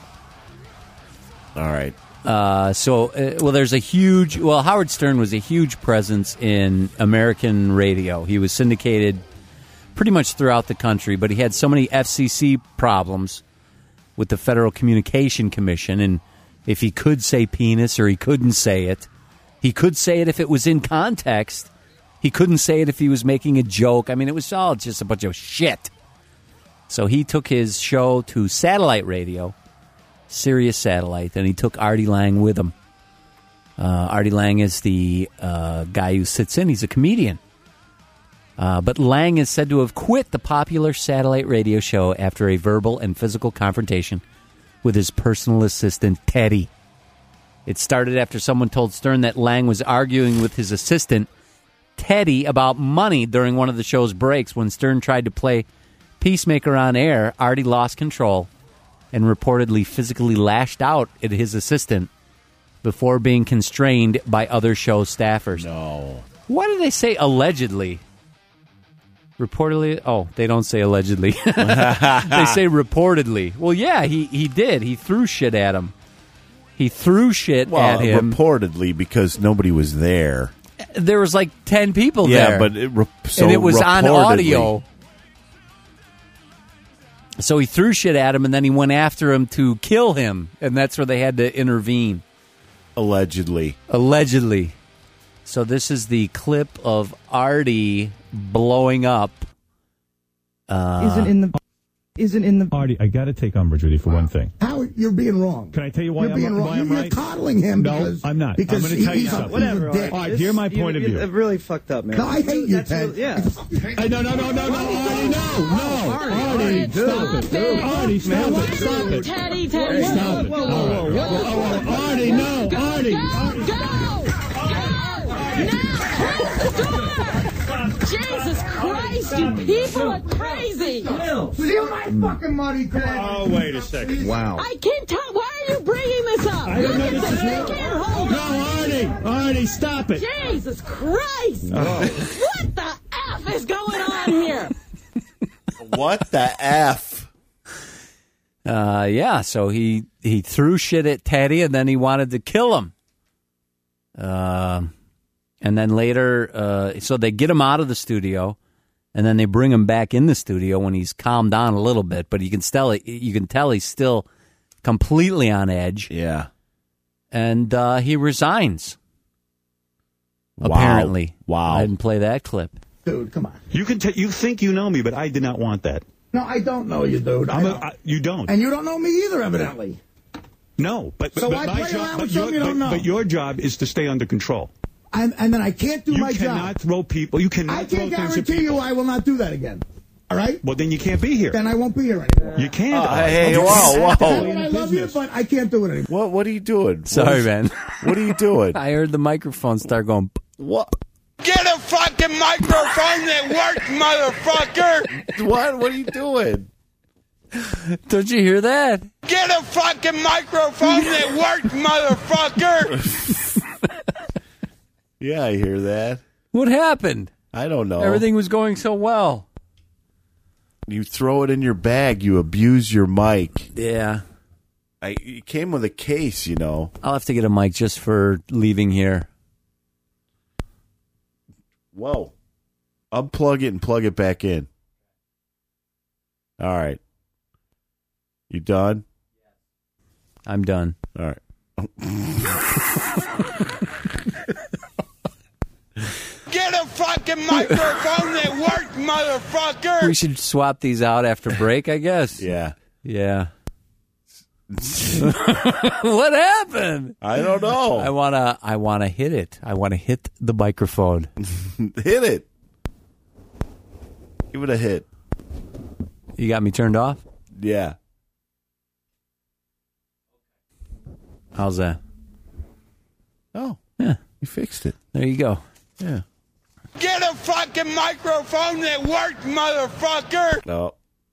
All right. Uh, so, uh, well, there's a huge... Well, Howard Stern was a huge presence in American radio. He was syndicated pretty much throughout the country, but he had so many F C C problems with the Federal Communication Commission, and if he could say penis or he couldn't say it, he could say it if it was in context. He couldn't say it if he was making a joke. I mean, it was all just a bunch of shit. So he took his show to satellite radio, Sirius Satellite, and he took Artie Lang with him. Uh, Artie Lang is the uh, guy who sits in. He's a comedian. Uh, but Lang is said to have quit the popular satellite radio show after a verbal and physical confrontation with his personal assistant, Teddy. It started after someone told Stern that Lang was arguing with his assistant, Teddy, about money during one of the show's breaks. When Stern tried to play Peacemaker on air, Artie lost control and reportedly physically lashed out at his assistant before being constrained by other show staffers. No. Why do they say allegedly? Reportedly? Oh, they don't say allegedly. They say reportedly. Well, yeah, he, he did. He threw shit at him. He threw shit Well, at him. reportedly because nobody was there. There was like ten people Yeah, there. but it, re- so and it was on reportedly- audio. So he threw shit at him, and then he went after him to kill him, and that's where they had to intervene. Allegedly. Allegedly. So this is the clip of Artie blowing up. Uh, Isn't in the isn't in the... Artie, I got to take umbrage with you for one thing. Howard, you're being wrong. Can I tell you why you're I'm, being wrong. why you're, I'm you're right? coddling him no, because... I'm not. Because I'm going to tell you he's something. A, he's Whatever. a dick. All right, hear my you, point of you, view. It really fucked up, man. No, I hate you, That's Ted. really, yeah. Hey, no, no, no, no, no, Artie, no, no. Artie, Artie, Artie, stop it. dude. Artie, stop it. Stop it. Teddy, Teddy. Stop it. Whoa, whoa, whoa, whoa, whoa, whoa. Artie, no. Artie. Go! Now! Jesus Christ, you people are crazy! Steal my fucking money, Ted. Oh, wait a second. Wow. I can't tell. Why are you bringing this up? I don't know Look this at is this. real. I can't hold No, on. Artie. Artie, stop it. Jesus Christ! Oh. What the F is going on here? What the F? Uh, yeah, so he, he threw shit at Teddy, and then he wanted to kill him. Uh, and then later, uh, so they get him out of the studio, and then they bring him back in the studio when he's calmed down a little bit. But you can tell, you can tell he's still completely on edge. Yeah. And uh, he resigns. Wow. Apparently. Wow. I didn't play that clip. Dude, come on. You can t- you think you know me, but I did not want that. No, I don't know you, dude. I'm I a, don't. I, you don't. And you don't know me either, evidently. No, but, but, So but why my play job, around but with your, something you don't but, know? but your job is to stay under control. I'm, and then I can't do You my cannot job. throw people. You cannot I throw can't things at guarantee people. you I will not do that again. All right? Well, then you can't be here. Then I won't be here anymore. You can't. Oh, hey, You whoa, can't whoa. act that I, way in I love you, business. but I can't do it anymore. What What are you doing? Sorry, what is, man. What are you doing? I heard the microphone start going. What? Get a fucking microphone that works, motherfucker! What? What are you doing? Don't you hear that? Get a fucking microphone that works, motherfucker! Yeah, I hear that. What happened? I don't know. Everything was going so well. You throw it in your bag. You abuse your mic. Yeah. I, it came with a case, you know. I'll have to get a mic just for leaving here. Whoa. Unplug it and plug it back in. All right. You done? I'm done. All right. Get a fucking microphone that works, motherfucker! We should swap these out after break, I guess. Yeah. Yeah. What happened? I don't know. I wanna I wanna hit it. I wanna hit the microphone. Hit it. Give it a hit. You got me turned off? Yeah. How's that? Oh. Yeah. You fixed it. There you go. Yeah. Get a fucking microphone that works, motherfucker! No.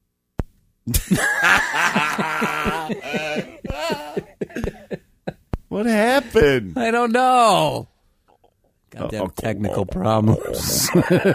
What happened? I don't know. Goddamn Uh-oh. technical problems.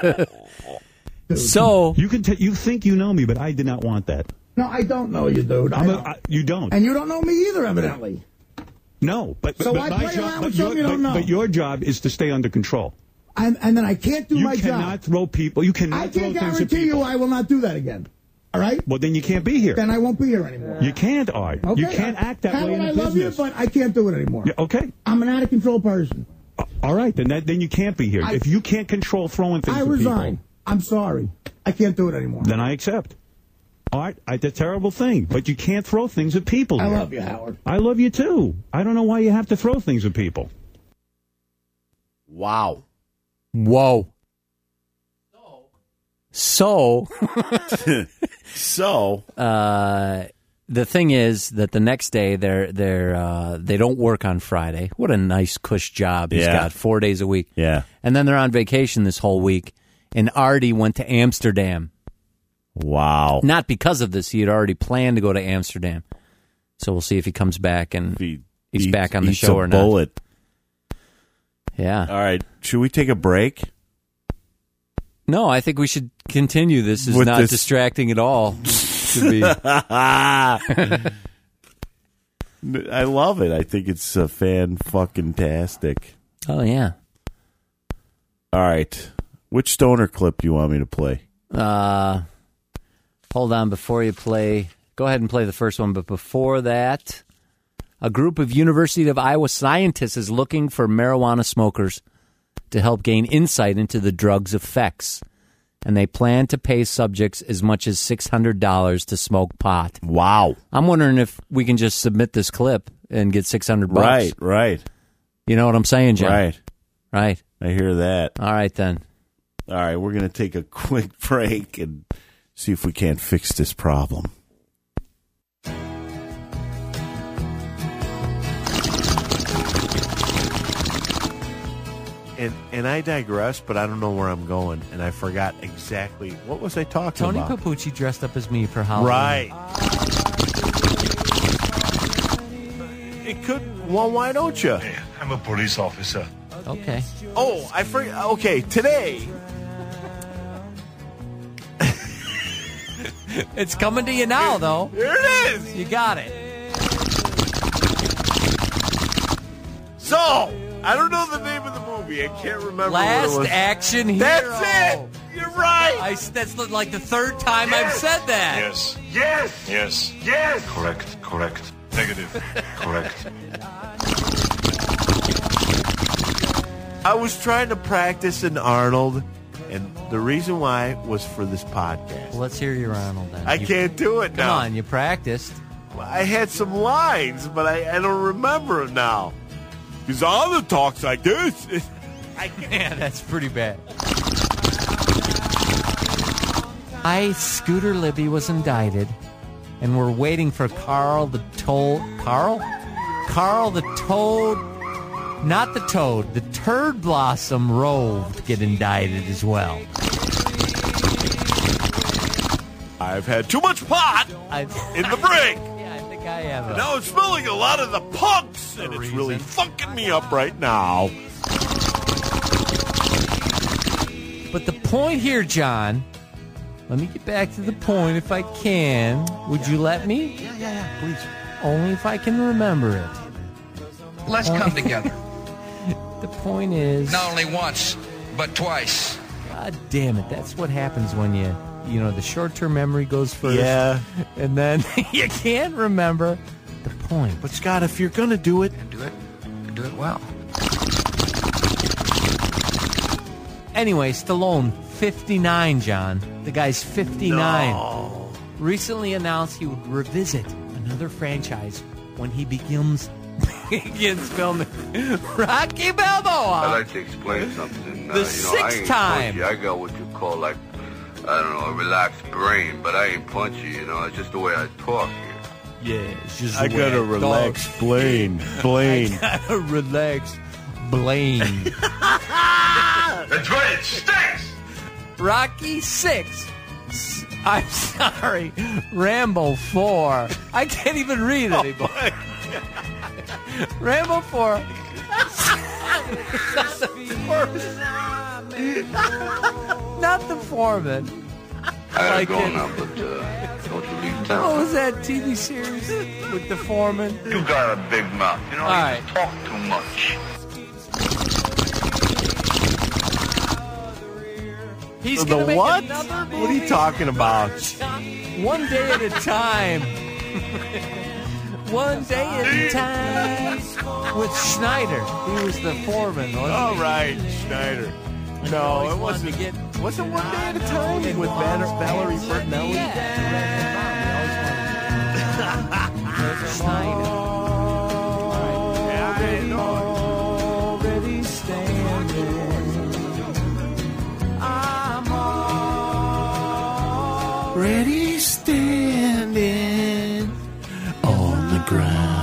So You can. T- you think you know me, but I did not want that. No, I don't know you, dude. I I'm a, don't. I, you don't. And you don't know me either, evidently. No, but, but, So but why my play job. around But with your, something you but, don't know? but your job is to stay under control. I'm, and then I can't do You my cannot job. throw people. You cannot I throw can't things at guarantee people. you I will not do that again. All right? Well, then you can't be here. Then I won't be here anymore. You can't, Art. Okay? You can't act that Howard, way in I business. love you, but I can't do it anymore. Yeah, okay. I'm an out of control person. Uh, all right, then that then you can't be here. I- if you can't control throwing things I at resign. people, I'm sorry. I can't do it anymore. then I accept. Art, I, it's a terrible thing, but you can't throw things at people. I here. love you, Howard. I love you too. I don't know why you have to throw things at people. Wow. whoa. So So, uh, the thing is that the next day they're they're uh, they don't work on Friday. What a nice cush job he's Yeah. got, four days a week. yeah. And then they're on vacation this whole week. And Artie went to Amsterdam. Wow. Not because of this. He had already planned to go to Amsterdam. So we'll see if he comes back and He he's eats- back on the eats show a or not. bullet. Yeah. All right. Should we take a break? No, I think we should continue. This is With not this- distracting at all. Should be. I love it. I think it's a fan fucking tastic. Oh yeah. All right. Which stoner clip do you want me to play? Uh, hold on before you play. Go ahead and play the first one. But before that, a group of University of Iowa scientists is looking for marijuana smokers to help gain insight into the drug's effects. and they plan to pay subjects as much as six hundred dollars to smoke pot. Wow. I'm wondering if we can just submit this clip and get six hundred bucks. Right, right. You know what I'm saying, John? Right. Right. I hear that. All right, then. All right, we're going to take a quick break and see if we can't fix this problem. And and I digress, but I don't know where I'm going, and I forgot exactly what was I talking Tony about. Tony Papucci dressed up as me for Halloween. Right. It could. Well, why don't you? Hey, I'm a police officer. Okay. Oh, I forgot. Okay, today. It's coming to you now, though. Here it is. You got it. So, I don't know the name of the movie. I can't remember Last what it was. Action Hero. That's it. You're right. I, that's like the third time yes. I've said that. Yes. Yes. Yes. Yes. Correct. Correct. Negative. Correct. I was trying to practice an Arnold, and the reason why was for this podcast. Well, let's hear your Arnold then. I you, can't do it come now. Come on, you practiced. I had some lines, but I, I don't remember them now. Because Arnold talks like this. I can't. Yeah, that's pretty bad. I, Scooter Libby, was indicted, and we're waiting for Carl the Toad. Carl? Carl the Toad. Not the Toad. The Turd Blossom Rove to get indicted as well. I've had too much pot I've, in the break. Yeah, I think I have. And now I'm smelling a lot of the punks, and it's reason. really fucking me up right now. But the point here, John, let me get back to the point if I can. Would you let me? Yeah, yeah, yeah, please. Only if I can remember it. Let's come together. The point is... Not only once, but twice. God damn it. That's what happens when you, you know, the short-term memory goes first. Yeah. And then you can't remember the point. But, Scott, if you're going to do it... And do it. And do it well. Anyway, Stallone, fifty-nine, John. The guy's fifty-nine. No. Recently announced he would revisit another franchise when he begins... begins filming Rocky Balboa. I'd like to explain something. The uh, you know, sixth I ain't time. Punchy. I got what you call, like, I don't know, a relaxed brain, but I ain't punchy, you know. It's just the way I talk here. Yeah, it's just I the got way a relaxed talk. Blaine. Blaine. I got a relaxed Blaine. That's right. It stinks. Rocky six. S- I'm sorry. Rambo four. I can't even read anymore. Rambo four. Not the foreman. I gotta like go it. now, but uh, don't you leave town. What was that T V series with the foreman? You got a big mouth. You know, All you right. talk too much. He's The gonna make what? another movie. What are you talking about? One day at a time. One day at a time. With Schneider. He was the foreman, wasn't All he? right, Schneider. He No, always it wanted wasn't. to get- Was it One Day at a Time with Val- Valerie Bertinelli? With Schneider. Yeah, I know. Already standing. I'm Ready standing on the ground.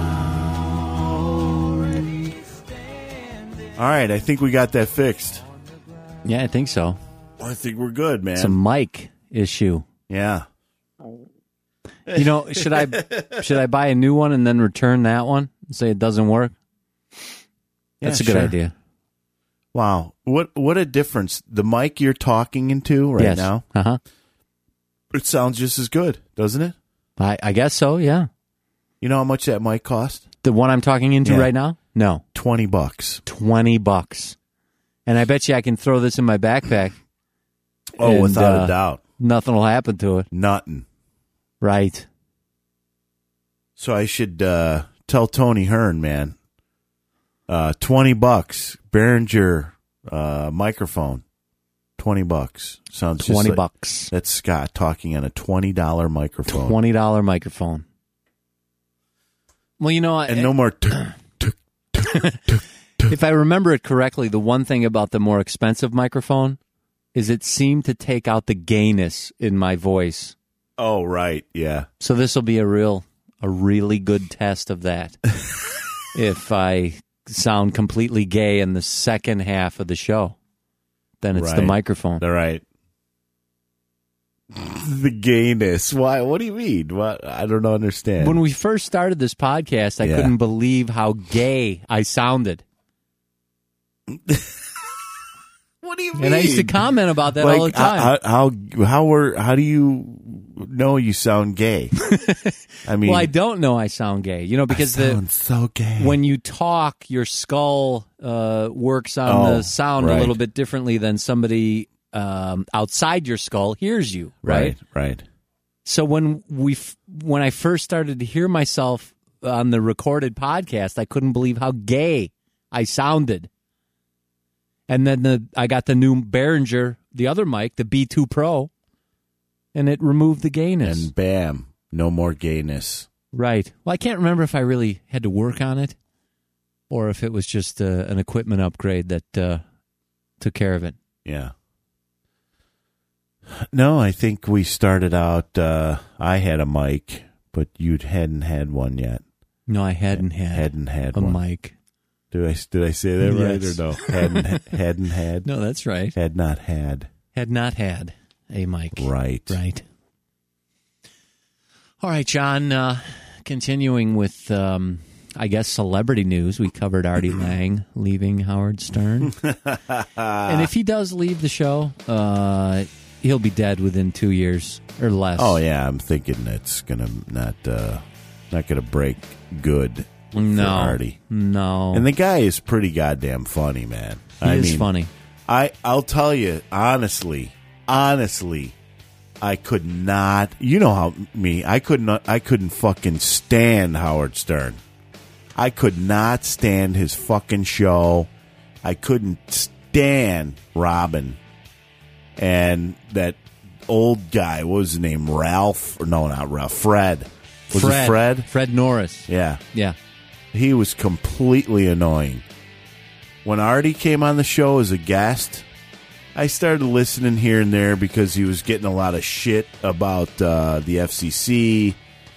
All right, I think we got that fixed. Yeah, I think so. I think we're good, man. It's a mic issue. Yeah. You know, should I should I buy a new one and then return that one and say it doesn't work? That's Yeah, a good sure. idea. Wow. What what a difference. The mic you're talking into right yes. now, Uh-huh. it sounds just as good, doesn't it? I, I guess so, yeah. You know how much that mic cost? The one I'm talking into Yeah. right now? No. twenty bucks. twenty bucks. And I bet you I can throw this in my backpack. Oh, and, without uh, a doubt. Nothing will happen to it. Nothing. Right. So I should uh, tell Tony Hearn, man. Uh, twenty bucks. Behringer uh, microphone. Twenty bucks sounds just Twenty like- bucks. That's Scott talking on a twenty dollar microphone. Twenty dollar microphone. Well, you know, and no more. T- if I remember it correctly, the one thing about the more expensive microphone is it seemed to take out the gayness in my voice. Oh, right, yeah. So this will be a real, a really good test of that. If I sound completely gay in the second half of the show, then it's the Right. microphone. All right. The gayness. Why? What do you mean? What? I don't understand. When we first started this podcast, I Yeah. couldn't believe how gay I sounded. What do you mean? And I used to comment about that Like, all the time. How how how were how do you know you sound gay? I mean, well, I don't know I sound gay, you know, because I the sound so gay. when you talk, your skull uh, works on Oh, the sound right. a little bit differently than somebody um, outside your skull hears you, right? right, right. So when we f- when I first started to hear myself on the recorded podcast, I couldn't believe how gay I sounded. And then the I got the new Behringer, the other mic, the B two Pro, and it removed the gayness. And bam, no more gayness. Right. Well, I can't remember if I really had to work on it or if it was just uh, an equipment upgrade that uh, took care of it. Yeah. No, I think we started out. Uh, I had a mic, but you hadn't had one yet. No, I hadn't had Hadn't had a one. mic. Did I did I say that right Yes. or no? Hadn't hadn't had. No, that's right. Had not had. Had not had a mic. Right. Right. All right, John. Uh, continuing with, um, I guess, celebrity news. We covered Artie Lang leaving Howard Stern. And if he does leave the show, uh, he'll be dead within two years or less. Oh yeah, I'm thinking it's gonna not uh, not gonna break good. No. For Artie. No. And the guy is pretty goddamn funny, man. He I is mean, funny. I I'll tell you honestly, honestly, I could not. You know how me. I could not. I couldn't fucking stand Howard Stern. I could not stand his fucking show. I couldn't stand Robin and that old guy. What was his name? Ralph? Or no, not Ralph. Fred. Was Fred. it Fred? Fred Norris. Yeah. Yeah. He was completely annoying. When Artie came on the show as a guest, I started listening here and there because he was getting a lot of shit about uh, the F C C.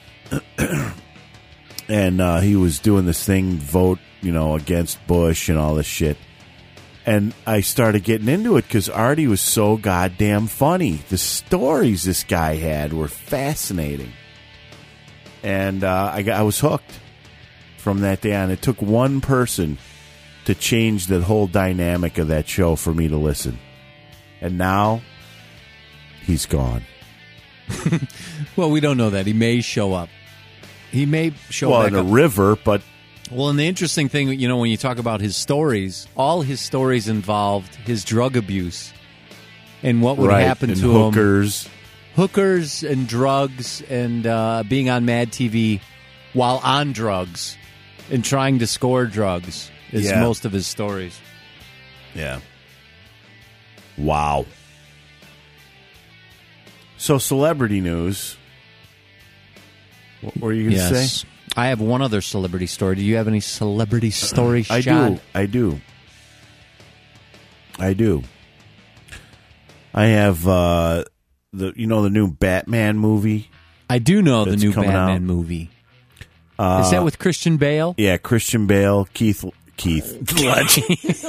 And uh, he was doing this thing, vote, you know, against Bush and all this shit. And I started getting into it because Artie was so goddamn funny. The stories this guy had were fascinating. And uh, I, got, I was hooked from that day on. It took one person to change the whole dynamic of that show for me to listen. And now, he's gone. Well, we don't know that. He may show up. He may show well, back in a up. river, but... Well, and the interesting thing, you know, when you talk about his stories, all his stories involved his drug abuse and what would right, happen and to hookers. him. Hookers and drugs and uh, being on Mad T V while on drugs and trying to score drugs is Yeah. most of his stories. Yeah. Wow. So, celebrity news. What were you going to Yes. say? I have one other celebrity story. Do you have any celebrity stories, I John? do. I do. I do. I have uh, the you know the new Batman movie. I do know the that's new coming Batman out. movie. Uh, Is that with Christian Bale? Yeah, Christian Bale, Keith Keith Ledger,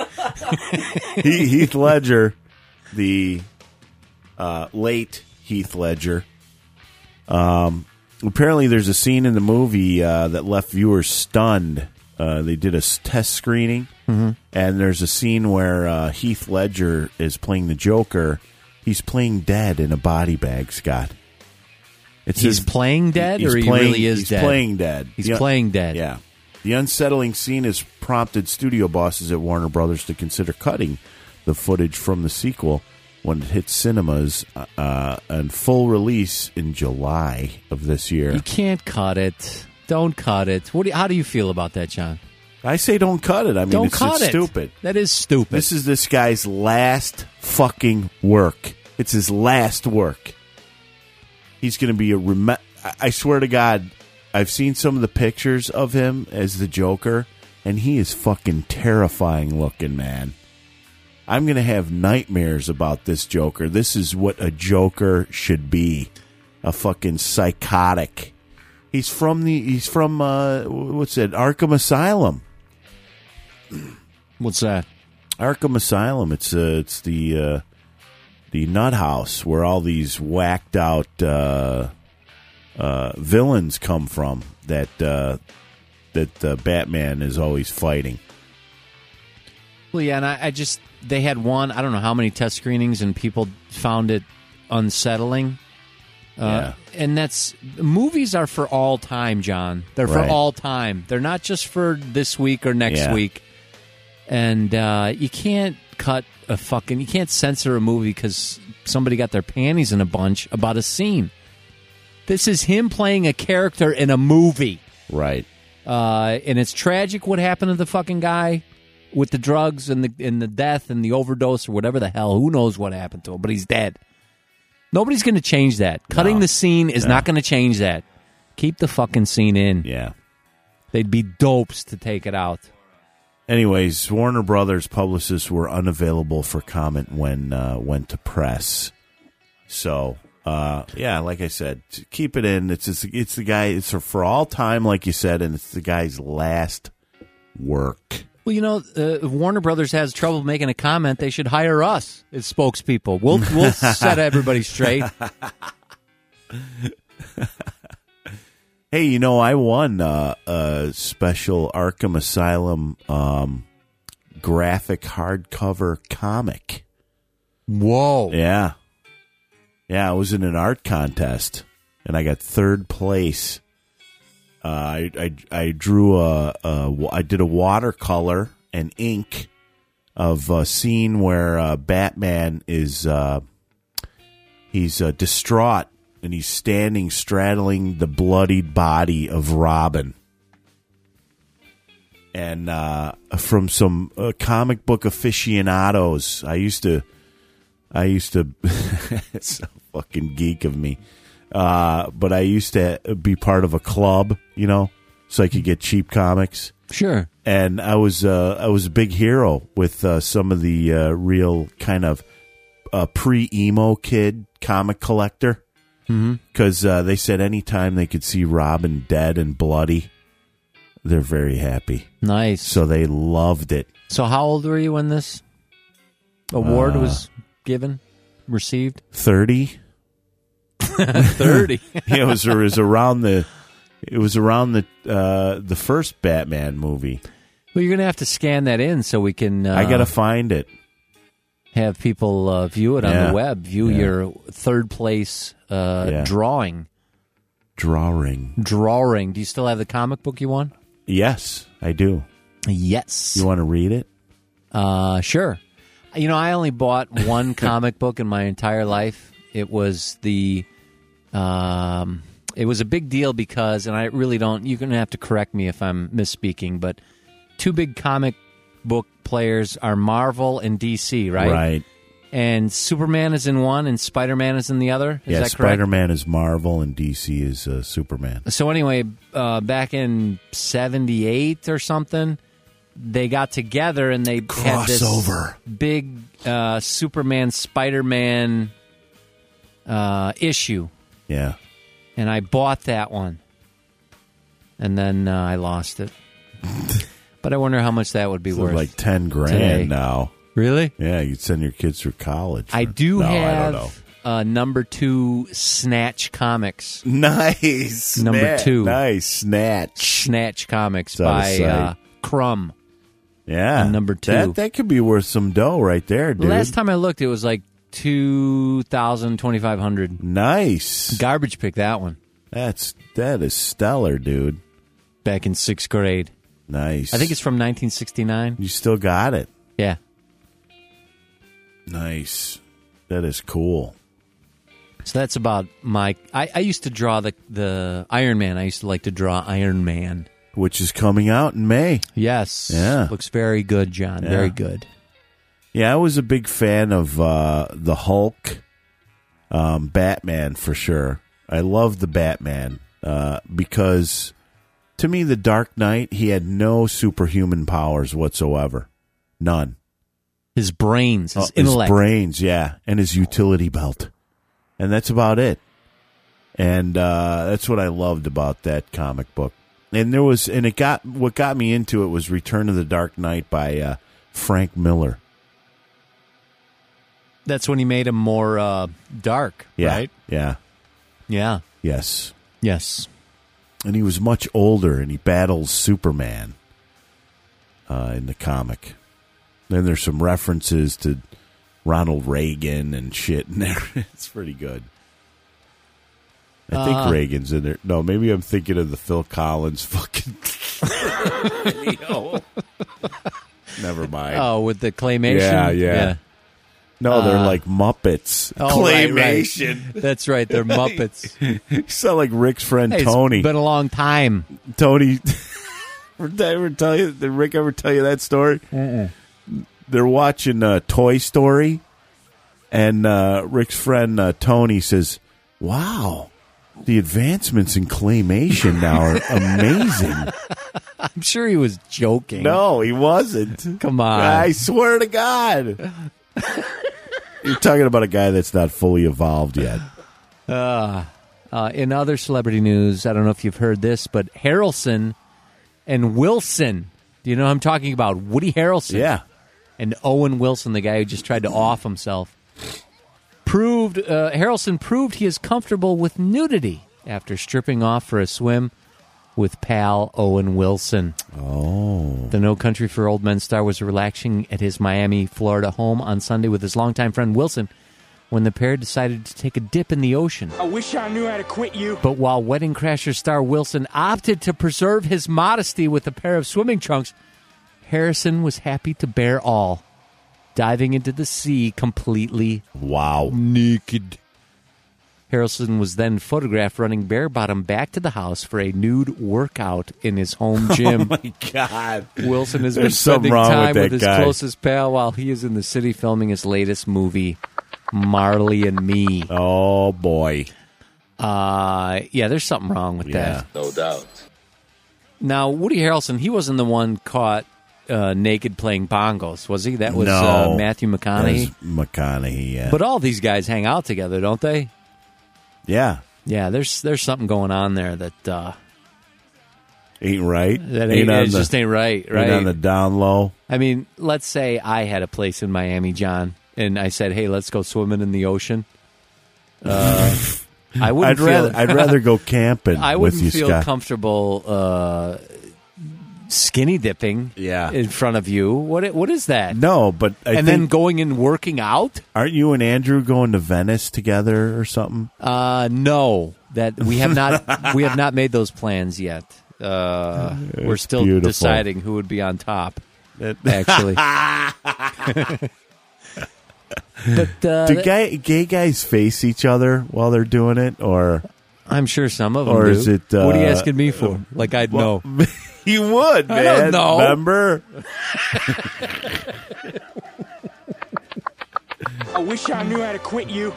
Heath Ledger, the uh, late Heath Ledger. Um, apparently, there's a scene in the movie uh, that left viewers stunned. Uh, they did a s- test screening, Mm-hmm. and there's a scene where uh, Heath Ledger is playing the Joker. He's playing dead in a body bag, Scott. It's He's his- playing dead, he's or he playing- really is he's dead? playing dead. He's The- playing dead. Yeah. The unsettling scene has prompted studio bosses at Warner Brothers to consider cutting the footage from the sequel when it hits cinemas uh, and full release in July of this year. You can't cut it. Don't cut it. What? Do you, how do you feel about that, John? I say don't cut it. I mean, Don't it's, cut it's it. stupid. That is stupid. This is this guy's last fucking work. It's his last work. He's going to be a... Rem- I swear to God, I've seen some of the pictures of him as the Joker, and he is fucking terrifying looking, man. I'm going to have nightmares about this Joker. This is what a Joker should be. A fucking psychotic. He's from the... He's from, uh, what's that? Arkham Asylum. What's that? Arkham Asylum. It's uh, it's the uh, the nut house where all these whacked out uh, uh, villains come from. That uh, that uh, Batman is always fighting. Well, yeah, and I, I just they had one. I don't know how many test screenings, and people found it unsettling. Uh, yeah. And that's movies are for all time, John. They're for Right. all time. They're not just for this week or next Yeah. week. And uh, you can't cut a fucking... You can't censor a movie because somebody got their panties in a bunch about a scene. This is him playing a character in a movie. Right. Uh, and it's tragic what happened to the fucking guy with the drugs and the and the death and the overdose or whatever the hell. Who knows what happened to him, but he's dead. Nobody's going to change that. Cutting No. the scene is No. not going to change that. Keep the fucking scene in. Yeah. They'd be dopes to take it out. Anyways, Warner Brothers publicists were unavailable for comment when uh, went to press. So, uh, yeah, like I said, t- keep it in. It's it's, it's the guy. It's for all time, like you said, and it's the guy's last work. Well, you know, uh, if Warner Brothers has trouble making a comment, they should hire us as spokespeople. We'll we'll set everybody straight. Hey, you know, I won uh, a special Arkham Asylum um, graphic hardcover comic. Whoa. Yeah. Yeah, I was in an art contest, and I got third place. Uh, I, I I drew a, a I did a watercolor and ink of a scene where uh, Batman is uh, he's uh, distraught. And he's standing straddling the bloodied body of Robin. And uh, from some uh, comic book aficionados, I used to, I used to, it's a fucking geek of me, uh, but I used to be part of a club, you know, so I could get cheap comics. Sure. And I was, uh, I was a big hero with uh, some of the uh, real kind of uh, pre-emo kid comic collector. Because uh, they said anytime they could see Robin dead and bloody, they're very happy. Nice. So they loved it. So how old were you when this award Uh, was given, received? thirty thirty Yeah, it was, it was around the it was around the uh, the first Batman movie. Well, you're going to have to scan that in so we can... Uh, I got to find it. Have people uh, view it on Yeah. the web, view Yeah. your third place uh, Yeah. drawing. Drawing. Drawing. Do you still have the comic book you won? Yes, I do. Yes. You want to read it? Uh, sure. You know, I only bought one comic book in my entire life. It was the... Um, it was a big deal because, and I really don't... You're going to have to correct me if I'm misspeaking, but two big comic book players are Marvel and D C, right? Right. And Superman is in one and Spider-Man is in the other? Is yeah, that correct? Spider-Man is Marvel and D C is uh, Superman. So anyway, uh, back in seventy-eight or something, they got together and they had this Crossover. big uh, Superman, Spider-Man uh, issue. Yeah. And I bought that one. And then uh, I lost it. But I wonder how much that would be It's worth. like ten grand today. now. Really? Yeah, you'd send your kids through college. I do no, have I don't know. Uh, number two Snatch Comics. Nice. Number Snatch. two. Nice. Snatch. Snatch Comics It's out of by sight. uh, Crumb. Yeah. And number two. That, that could be worth some dough right there, dude. Last time I looked, it was like two thousand, twenty-five hundred. Nice. Garbage pick that one. That's that is stellar, dude. Back in sixth grade. Nice. I think it's from nineteen sixty-nine. You still got it. Yeah. Nice. That is cool. So that's about my... I, I used to draw the, the Iron Man. I used to like to draw Iron Man. which is coming out in May. Yes. Yeah. Looks very good, John. Yeah. Very good. Yeah, I was a big fan of uh, the Hulk, um, Batman for sure. I love the Batman uh, because, to me, the Dark Knight, he had no superhuman powers whatsoever. None. His brains, his Uh, intellect. His brains, yeah, and his utility belt. And that's about it. And uh, that's what I loved about that comic book. And there was, and it got, what got me into it was Return of the Dark Knight by uh, Frank Miller. That's when he made him more uh, dark, Yeah, right? yeah. Yeah. Yes. Yes. And he was much older, and he battles Superman uh, in the comic. Then there's some references to Ronald Reagan and shit in there. It's pretty good. I think Uh, Reagan's in there. No, maybe I'm thinking of the Phil Collins fucking video. Never mind. Oh, with the claymation? Yeah, yeah. No, they're Uh, like Muppets. Oh, right, right. Claymation. That's right. They're Muppets. You sound like Rick's friend Hey, Tony. It's been a long time. Tony, did I ever tell you? Did Rick ever tell you that story? Mm-mm. They're watching uh, Toy Story, and uh, Rick's friend uh, Tony says, "Wow, the advancements in claymation now are amazing." I'm sure he was joking. No, he wasn't. Come on. I swear to God. You're talking about a guy that's not fully evolved yet. Uh, uh, in other celebrity news, I don't know if you've heard this, but Harrelson and Wilson. Do you know who I'm talking about? Woody Harrelson. Yeah. And Owen Wilson, the guy who just tried to off himself. Proved uh, Harrelson proved he is comfortable with nudity after stripping off for a swim with pal Owen Wilson. Oh. The No Country for Old Men star was relaxing at his Miami, Florida home on Sunday with his longtime friend Wilson when the pair decided to take a dip in the ocean. I wish I knew how to quit you. But while Wedding Crashers star Wilson opted to preserve his modesty with a pair of swimming trunks, Harrison was happy to bear all, diving into the sea completely wow naked. Harrelson was then photographed running bare-bottom back to the house for a nude workout in his home gym. Oh, my God. Wilson has There's been something spending wrong time with that with his guy. closest pal while he is in the city filming his latest movie, Marley and Me. Oh, boy. Uh, yeah, there's something wrong with Yeah. that. No doubt. Now, Woody Harrelson, he wasn't the one caught uh, naked playing bongos, was he? That was no. uh, Matthew That McConaughey. was McConaughey, yeah. But all these guys hang out together, don't they? Yeah. Yeah, there's there's something going on there that uh, Ain't right. that ain't, on it just ain't right, right? Ain't on the down low. I mean, let's say I had a place in Miami, John, and I said, "Hey, let's go swimming in the ocean." Uh, I wouldn't I'd feel, rather I'd rather go camping I with wouldn't you, feel Scott. comfortable uh, skinny dipping Yeah. in front of you. What what is that? No, but I and think, then going and working out? aren't you and Andrew going to Venice together or something? Uh, no, that we have not. we have not made those plans yet. Uh, we're It's still beautiful. deciding who would be on top. Actually, but uh, Do gay, gay guys face each other while they're doing it, or I'm sure some of them or do. is it? Uh, what are you asking me for? Like I'd well, know. You would, man. I don't know. Remember? I wish I knew how to quit you.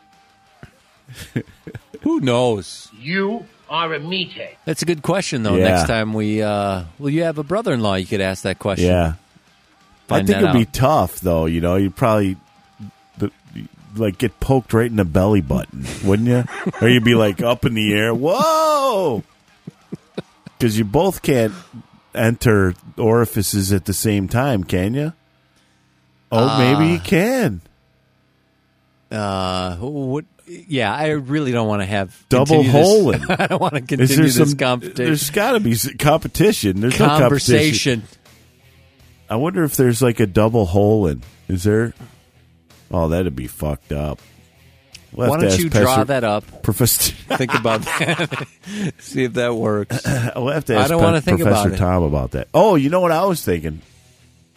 Who knows? You are a meathead. That's a good question, though. Yeah. Next time we, uh, well, you have a brother-in-law. You could ask that question. Yeah. Find I think that it'd be out. tough, though. You know, you'd probably the, like get poked right in the belly button, wouldn't you? Or you'd be like up in the air. Whoa! Because you both can't enter orifices at the same time, can you? Oh, Uh, maybe you can. Uh, what? Yeah, I really don't want to have Double continue this- holing. I don't want to Is continue there this some competition. There's got to be s- competition. There's no Conversation. competition. I wonder if there's like a double hole in. Is there? Oh, that'd be fucked up. We'll Why have to don't ask you draw Professor- that up? Professor. Think about that. See if that works. We'll have to I ask don't Pe- wanna think Professor about it. Tom about that. Oh, you know what I was thinking?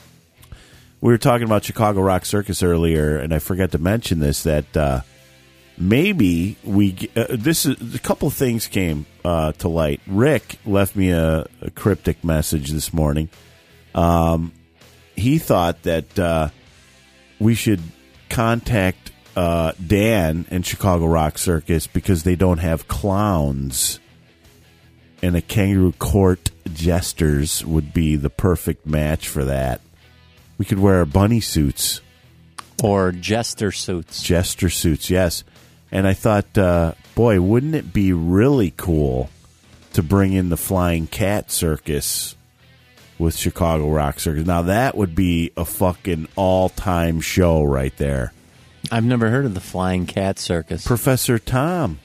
We were talking about Chicago Rock Circus earlier, and I forgot to mention this, that uh, maybe we uh, this is a couple of things came uh, to light. Rick left me a, a cryptic message this morning. Um, he thought that uh, we should contact uh, Dan and Chicago Rock Circus because they don't have clowns, and a Kangaroo Court Jesters would be the perfect match for that. We could wear our bunny suits. Or jester suits. Jester suits, yes. And I thought, uh, boy, wouldn't it be really cool to bring in the Flying Cat Circus with Chicago Rock Circus? Now, that would be a fucking all-time show right there. I've never heard of the Flying Cat Circus. Professor Tom.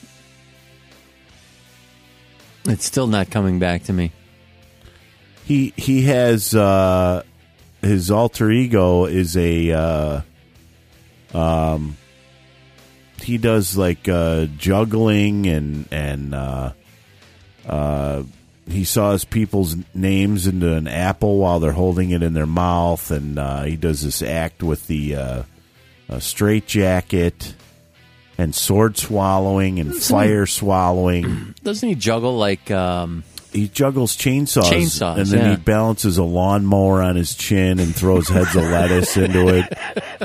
It's still not coming back to me. He he has... Uh, his alter ego is a... Uh, um, he does, like, uh, juggling and... and uh, uh, he saws people's names into an apple while they're holding it in their mouth, and uh, he does this act with the uh, uh, straitjacket and sword swallowing and fire swallowing. Doesn't he juggle like... Um, he juggles chainsaws, chainsaws and then yeah. he balances a lawnmower on his chin and throws heads of lettuce into it.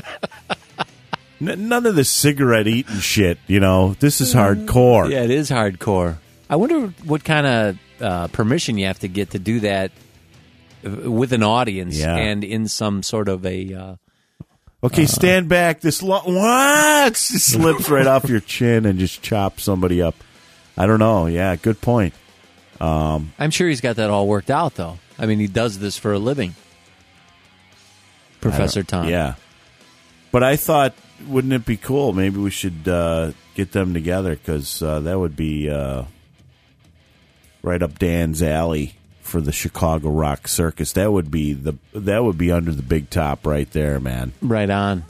N- none of this cigarette-eating shit, you know. This is hardcore. Yeah, it is hardcore. I wonder what kind of uh, permission you have to get to do that with an audience yeah. and in some sort of a... Uh, okay, uh, stand back. This lo- what? It slips right off your chin and just chops somebody up. I don't know. Yeah, good point. Um, I'm sure he's got that all worked out, though. I mean, he does this for a living. Professor Tom. Yeah. But I thought, wouldn't it be cool? Maybe we should uh, get them together because uh, that would be uh, right up Dan's alley for the Chicago Rock Circus. That would be the that would be under the big top right there, man. Right on.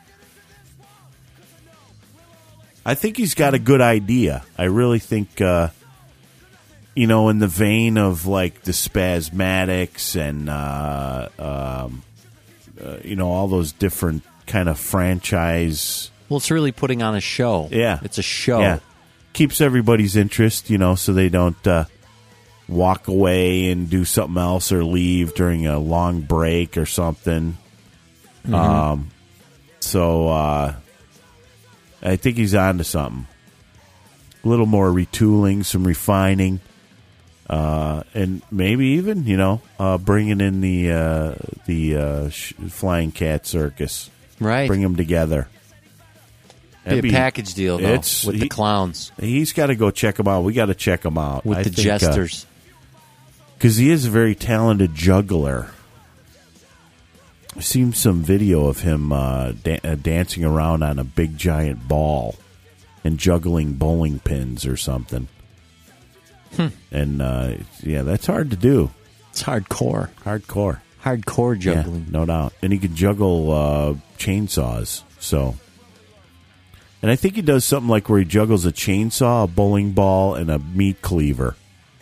I think he's got a good idea. I really think, uh, you know, in the vein of like the Spasmatics and, uh, um, uh, you know, all those different kind of franchise. Well, it's really putting on a show. Yeah. It's a show. Yeah. Keeps everybody's interest, you know, so they don't uh, walk away and do something else or leave during a long break or something. Mm-hmm. Um, so uh, I think he's on to something. A little more retooling, some refining. Uh, and maybe even, you know, uh, bringing in the uh, the uh, sh- Flying Cat Circus. Right. Bring them together. Be a be, package deal, though, it's, with he, the clowns. He's got to go check them out. We got to check them out. With I the think, jesters. Because uh, he is a very talented juggler. I've seen some video of him uh, da- uh, dancing around on a big giant ball and juggling bowling pins or something. Hmm. And, uh, yeah, that's hard to do. It's hardcore. Hardcore. Hardcore juggling. Yeah, no doubt. And he can juggle uh, chainsaws, so... And I think he does something like where he juggles a chainsaw, a bowling ball, and a meat cleaver.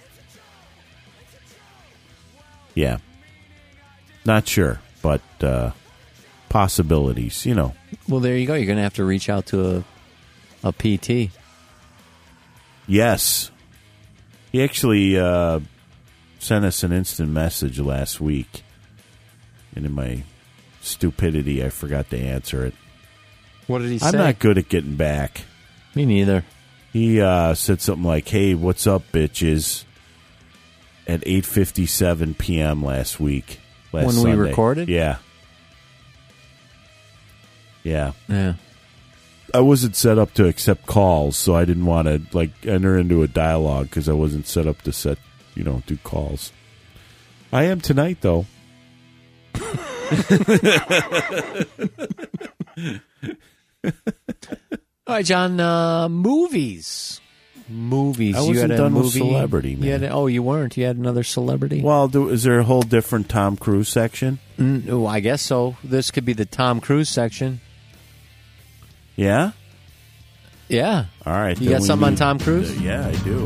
Yeah. Not sure, but uh, possibilities, you know. Well, there you go. You're going to have to reach out to a, a P T. Yes. He actually uh, sent us an instant message last week. And in my stupidity, I forgot to answer it. What did he say? I'm not good at getting back. Me neither. He uh, said something like, hey, what's up, bitches, at eight fifty-seven p.m. last week. Last when Sunday. we recorded? Yeah. Yeah. Yeah. I wasn't set up to accept calls, so I didn't want to, like, enter into a dialogue because I wasn't set up to set, you know, do calls. I am tonight, though. All right, John. Uh, movies, movies. I you wasn't had a done with movie, celebrity, man. You had a, oh, you weren't. You had another celebrity. Well, do, is there a whole different Tom Cruise section? Mm, oh, I guess so. This could be the Tom Cruise section. Yeah. Yeah. All right. You got something need, on Tom Cruise? Uh, yeah, I do.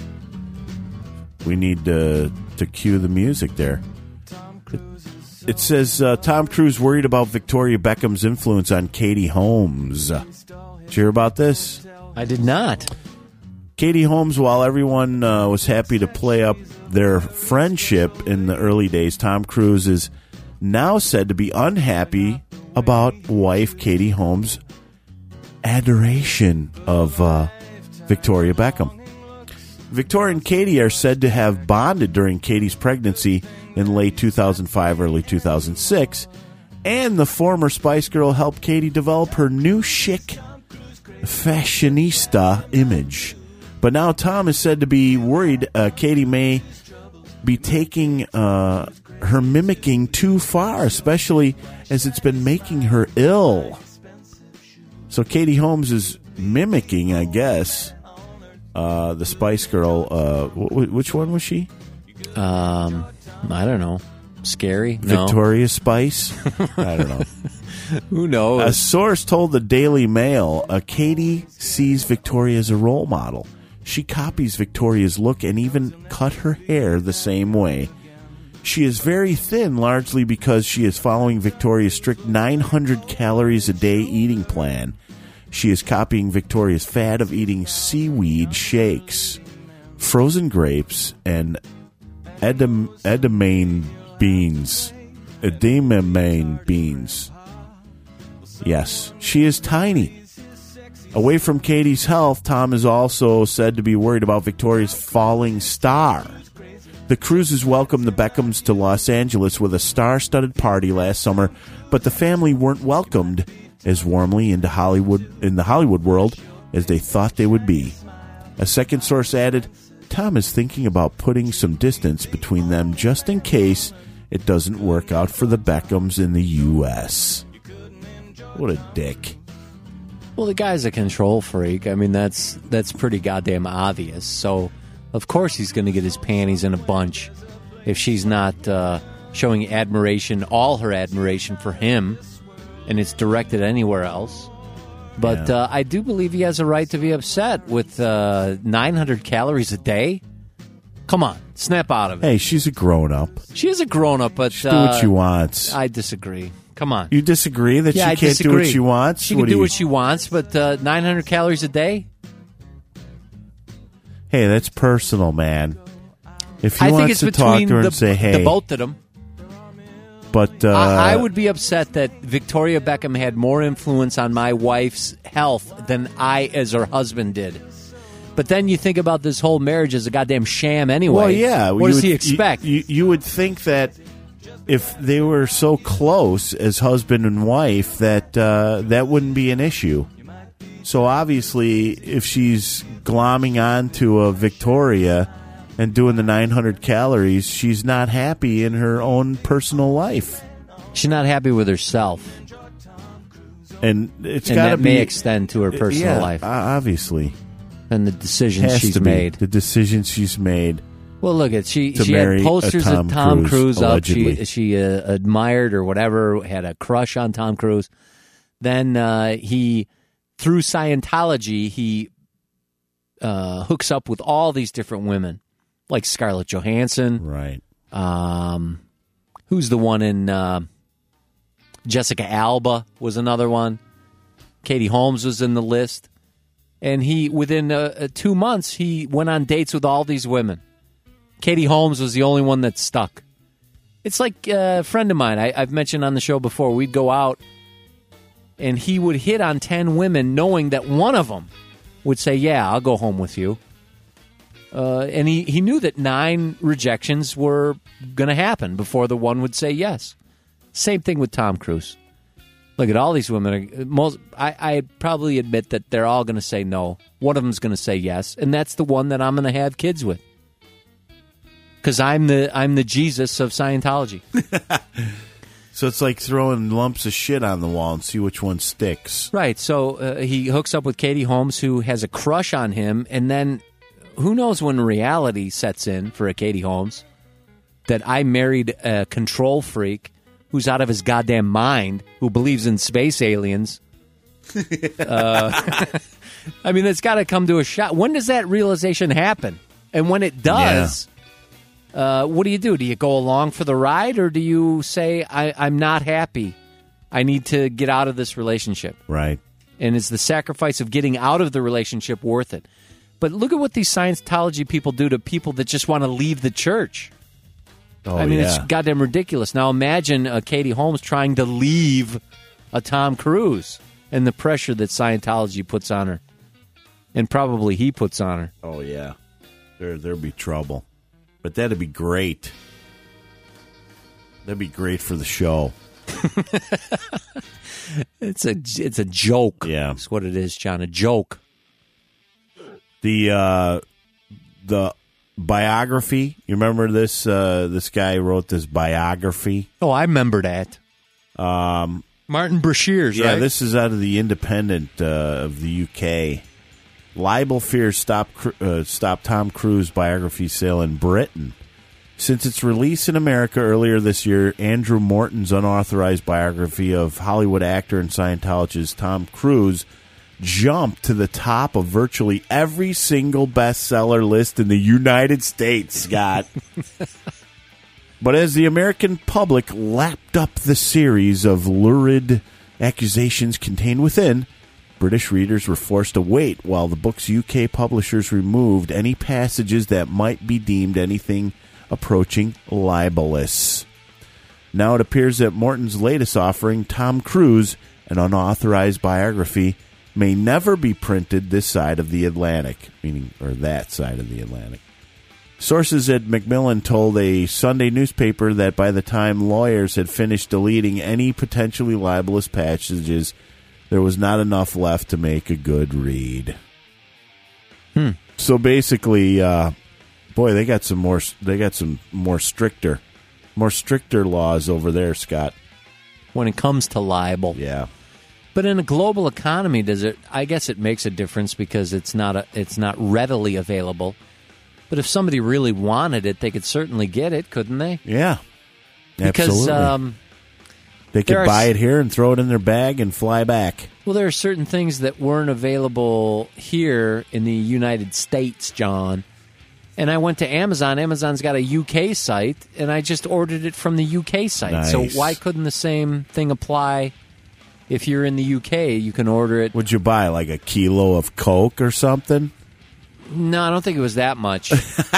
We need to to cue the music there. It says uh, Tom Cruise worried about Victoria Beckham's influence on Katie Holmes. Did you hear about this? I did not. Katie Holmes, while everyone uh, was happy to play up their friendship in the early days, Tom Cruise is now said to be unhappy about wife Katie Holmes' adoration of uh, Victoria Beckham. Victoria and Katie are said to have bonded during Katie's pregnancy in late two thousand five, early two thousand six, and the former Spice Girl helped Katie develop her new chic fashionista image. But now Tom is said to be worried uh, Katie may be taking uh, her mimicking too far, especially as it's been making her ill. So Katie Holmes is mimicking, I guess, uh, the Spice Girl. Uh, w- which one was she? Um, I don't know. Scary? No. Victoria Spice? I don't know. Who knows? A source told the Daily Mail, uh, Katie sees Victoria as a role model. She copies Victoria's look and even cut her hair the same way. She is very thin, largely because she is following Victoria's strict nine hundred calories a day eating plan. She is copying Victoria's fad of eating seaweed shakes, frozen grapes, and edam- edamame beans. Edamame beans. Yes, she is tiny. Away from Katie's health, Tom is also said to be worried about Victoria's falling star. The Cruises welcomed the Beckhams to Los Angeles with a star-studded party last summer, but the family weren't welcomed as warmly into Hollywood in the Hollywood world as they thought they would be. A second source added, Tom is thinking about putting some distance between them just in case it doesn't work out for the Beckhams in the U S What a dick. Well, the guy's a control freak. I mean, that's that's pretty goddamn obvious. So, of course he's going to get his panties in a bunch if she's not uh, showing admiration, all her admiration for him, and it's directed anywhere else. But Yeah. uh, I do believe he has a right to be upset with uh, nine hundred calories a day. Come on, snap out of it. Hey, she's a grown-up. She is a grown-up, but... She do what she uh, wants. I disagree. Come on. You disagree that yeah, she I can't disagree. do what she wants? She What can do do you- what she wants, but uh, nine hundred calories a day? Hey, that's personal, man. If he I wants think it's to between talk to her the, and say, hey, the both of them. but uh, I, I would be upset that Victoria Beckham had more influence on my wife's health than I, as her husband, did. But then you think about this whole marriage as a goddamn sham anyway. Well, yeah. What you does he would- expect? You, you, you would think that if they were so close as husband and wife, that uh, that wouldn't be an issue. So obviously, if she's glomming onto a Victoria and doing the nine hundred calories, she's not happy in her own personal life. She's not happy with herself. And it's and got to that be may extend to her personal yeah, life. o- Obviously. And the decisions Has she's to be. made. The decisions she's made. Well, look at she. to She marry had a posters Tom of Tom Cruise, Cruise, up. She allegedly. she uh, admired or whatever, had a crush on Tom Cruise. Then uh, he, through Scientology, he uh, hooks up with all these different women, like Scarlett Johansson. Right. Um, who's the one in uh, Jessica Alba was another one. Katie Holmes was in the list. And he, within uh, uh, two months, he went on dates with all these women. Katie Holmes was the only one that stuck. It's like uh, a friend of mine, I, I've mentioned on the show before, we'd go out, and he would hit on ten women knowing that one of them would say, yeah, I'll go home with you. Uh, and he, he knew that nine rejections were going to happen before the one would say yes. Same thing with Tom Cruise. Look at all these women. Are, most I I probably admit that they're all going to say no. One of them's going to say yes, and that's the one that I'm going to have kids with. Because I'm the I'm the Jesus of Scientology. So it's like throwing lumps of shit on the wall and see which one sticks. Right. So uh, he hooks up with Katie Holmes, who has a crush on him, and then who knows when reality sets in for a Katie Holmes that I married a control freak who's out of his goddamn mind, who believes in space aliens. uh, I mean, it's got to come to a shot. When does that realization happen? And when it does, yeah. uh, what do you do? Do you go along for the ride, or do you say, I, I'm not happy, I need to get out of this relationship? Right. And is the sacrifice of getting out of the relationship worth it? But look at what these Scientology people do to people that just want to leave the church. Oh, I mean, yeah. it's goddamn ridiculous. Now imagine uh, Katie Holmes trying to leave a Tom Cruise and the pressure that Scientology puts on her. And probably he puts on her. Oh, yeah. There, there'd be trouble. But that'd be great. That'd be great for the show. It's a it's a joke. Yeah, that's what it is, John. A joke. The uh, the biography. You remember this? Uh, this guy wrote this biography. Oh, I remember that. Um, Martin Brashears. Yeah, right? this is out of the Independent uh, of the U K. Libel fears stop uh, stop Tom Cruise biography sale in Britain. Since its release in America earlier this year, Andrew Morton's unauthorized biography of Hollywood actor and Scientologist Tom Cruise jumped to the top of virtually every single bestseller list in the United States, Scott. But as the American public lapped up the series of lurid accusations contained within, British readers were forced to wait while the book's U K publishers removed any passages that might be deemed anything approaching libelous. Now it appears that Morton's latest offering, Tom Cruise, an unauthorized biography, may never be printed this side of the Atlantic, meaning, or that side of the Atlantic. Sources at Macmillan told a Sunday newspaper that by the time lawyers had finished deleting any potentially libelous passages, there was not enough left to make a good read. Hmm. So basically, uh, boy, they got some more. They got some more stricter, more stricter laws over there, Scott. When it comes to libel, yeah. But in a global economy, does it? I guess it makes a difference because it's not a, it's not readily available. But if somebody really wanted it, they could certainly get it, couldn't they? Yeah, because, absolutely. Um, they could buy it here and throw it in their bag and fly back. Well, there are certain things that weren't available here in the United States, John. And I went to Amazon. Amazon's got a U K site, and I just ordered it from the U K site. Nice. So why couldn't the same thing apply if you're in the U K? You can order it. Would you buy like a kilo of Coke or something? No, I don't think it was that much.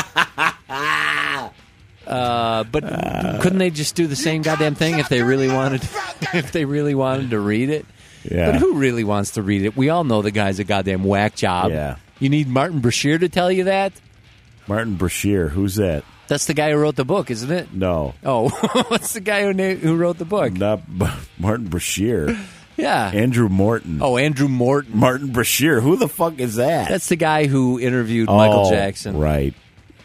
uh, but uh, couldn't they just do the same goddamn thing if they really wanted? If they really wanted to read it? Yeah. But who really wants to read it? We all know the guy's a goddamn whack job. Yeah. You need Martin Brashear to tell you that? Martin Brashear, who's that? That's the guy who wrote the book, isn't it? No. Oh, what's the guy who na- who wrote the book? Not B- Martin Brashear. Yeah. Andrew Morton. Oh, Andrew Morton. Martin Brashear. Who the fuck is that? That's the guy who interviewed oh, Michael Jackson. Right.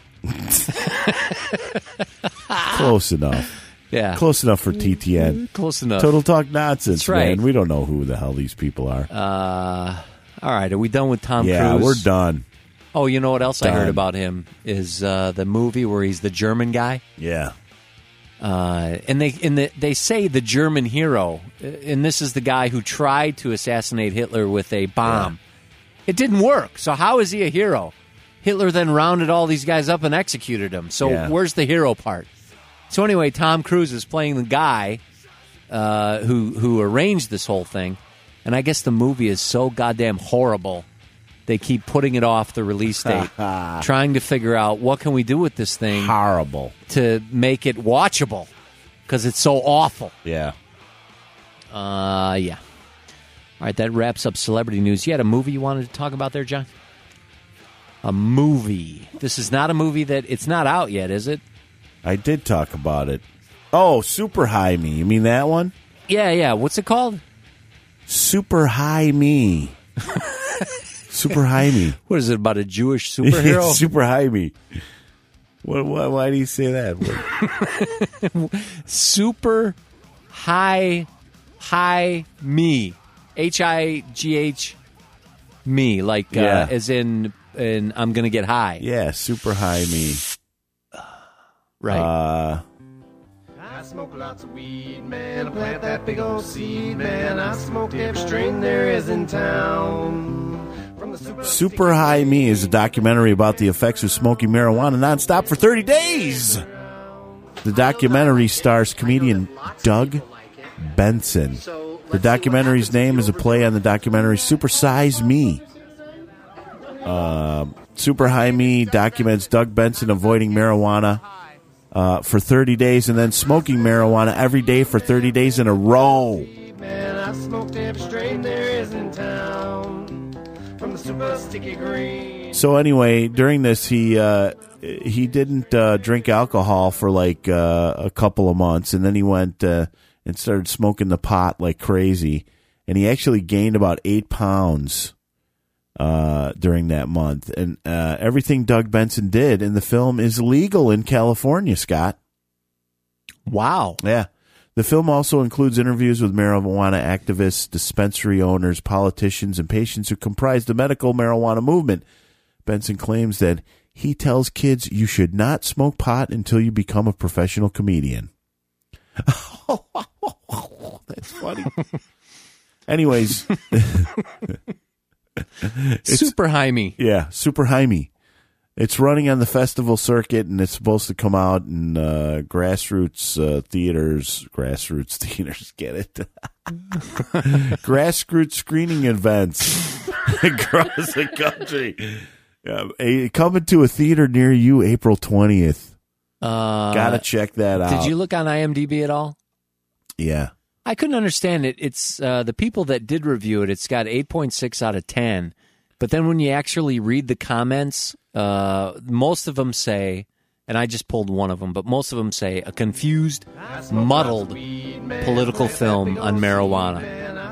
Close enough. Yeah. Close enough for T T N. Close enough. Total Talk Nonsense, That's right. man. We don't know who the hell these people are. Uh, all right. Are we done with Tom yeah, Cruise? we're done. Oh, you know what else Done. I heard about him is uh, the movie where he's the German guy. Yeah. Uh, and they and the, they say the German hero, and this is the guy who tried to assassinate Hitler with a bomb. Yeah. It didn't work. So how is he a hero? Hitler then rounded all these guys up and executed them. So yeah. where's the hero part? So anyway, Tom Cruise is playing the guy uh, who who arranged this whole thing, and I guess the movie is so goddamn horrible. They keep putting it off the release date, trying to figure out what can we do with this thing. Horrible. To make it watchable, because it's so awful. Yeah. Uh, yeah. All right, that wraps up celebrity news. You had a movie you wanted to talk about there, John? A movie. This is not a movie that, it's not out yet, is it? I did talk about it. Oh, Super High Me. You mean that one? Yeah, yeah. What's it called? Super High Me. Super High Me. What is it, about a Jewish superhero? Super High Me. What, what, why do you say that? Super High High Me. H I G H Me. Like, yeah. uh, as in, in I'm going to get high. Yeah, Super High Me. Right. Uh, I smoke lots of weed, man. I plant that big old seed, man. I smoke every strain there is in town. From the super, super High Me is a documentary about the effects of smoking marijuana nonstop for thirty days. The documentary stars comedian Doug Benson. The documentary's name is a play on the documentary Super Size Me. Uh, Super High Me documents Doug Benson avoiding marijuana uh, for thirty days and then smoking marijuana every day for thirty days in a row. Man, I smoked every strain there is in town, from the super sticky green. So anyway, during this, he uh, he didn't uh, drink alcohol for like uh, a couple of months, and then he went uh, and started smoking the pot like crazy, and he actually gained about eight pounds uh, during that month. And uh, everything Doug Benson did in the film is legal in California, Scott. Wow. Yeah. The film also includes interviews with marijuana activists, dispensary owners, politicians, and patients who comprise the medical marijuana movement. Benson claims that he tells kids you should not smoke pot until you become a professional comedian. That's funny. Anyways. Super High Me. Yeah, Super High Me. It's running on the festival circuit, and it's supposed to come out in uh, grassroots uh, theaters. Grassroots theaters, get it? Grassroots screening events across the country. Yeah, a, coming to a theater near you April twentieth. Uh, Gotta check that out. Did you look on IMDb at all? Yeah. I couldn't understand it. It's uh, the people that did review it, it's got eight point six out of ten. But then when you actually read the comments, uh, most of them say, and I just pulled one of them, but most of them say a confused, muddled political film on marijuana.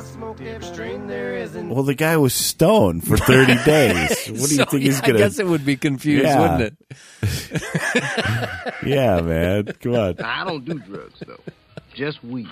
Well, the guy was stoned for thirty days. What do you so, think yeah, he's going to... I guess it would be confused, yeah. wouldn't it? Yeah, man. Come on. I don't do drugs, though. Just weed.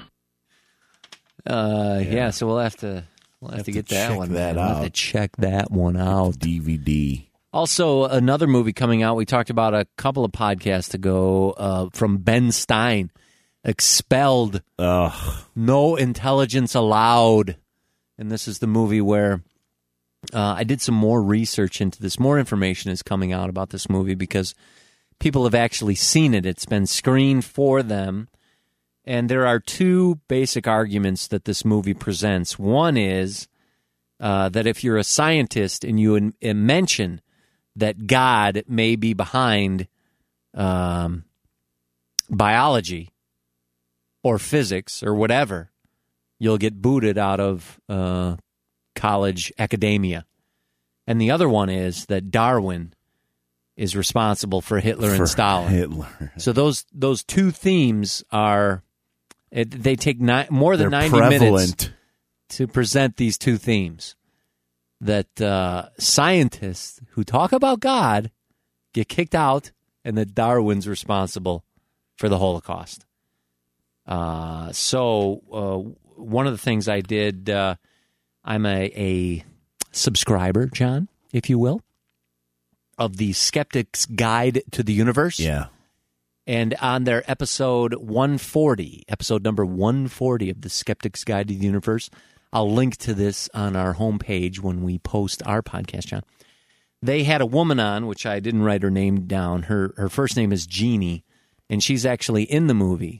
Uh, yeah. yeah, so we'll have to... We'll have, have to get to that one. That we'll out. have to check that one out. D V D. Also, another movie coming out. We talked about a couple of podcasts ago uh, from Ben Stein, Expelled. Ugh. No Intelligence Allowed. And this is the movie where uh, I did some more research into this. More information is coming out about this movie because people have actually seen it. It's been screened for them. And there are two basic arguments that this movie presents. One is uh, that if you're a scientist and you in, in mention that God may be behind um, biology or physics or whatever, you'll get booted out of uh, college academia. And the other one is that Darwin is responsible for Hitler for and Stalin. Hitler. So those those two themes are... It, they take ni- more than They're ninety prevalent. minutes to present these two themes. That uh, scientists who talk about God get kicked out, and that Darwin's responsible for the Holocaust. Uh, so uh, one of the things I did, uh, I'm a, a subscriber, John, if you will, of the Skeptic's Guide to the Universe. Yeah. And on their episode one forty, episode number one forty of the Skeptic's Guide to the Universe, I'll link to this on our homepage when we post our podcast, John. They had a woman on, which I didn't write her name down. Her her first name is Jeannie, and she's actually in the movie.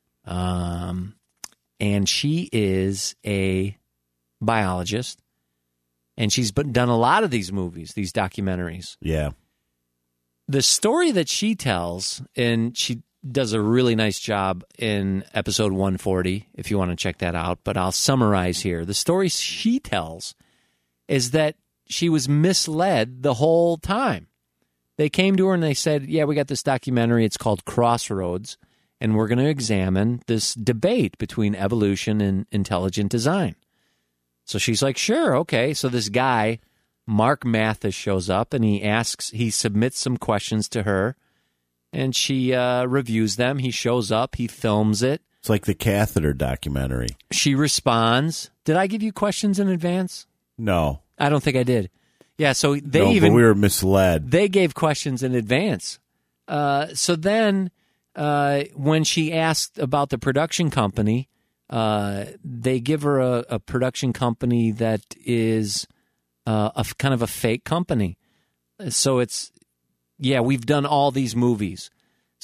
Um, and she is a biologist, and she's been, done a lot of these movies, these documentaries. Yeah. The story that she tells, and she does a really nice job in episode one forty, if you want to check that out, but I'll summarize here. The story she tells is that she was misled the whole time. They came to her and they said, yeah, we got this documentary. It's called Crossroads, and we're going to examine this debate between evolution and intelligent design. So she's like, sure, okay. So this guy... Mark Mathis shows up, and he asks, he submits some questions to her, and she uh, reviews them. He shows up, he films it. It's like the catheter documentary. She responds. Did I give you questions in advance? No. I don't think I did. Yeah, so they no, even... but we were misled. They gave questions in advance. Uh, so then, uh, when she asked about the production company, uh, they give her a, a production company that is... Uh, a kind of a fake company. So it's, yeah, we've done all these movies.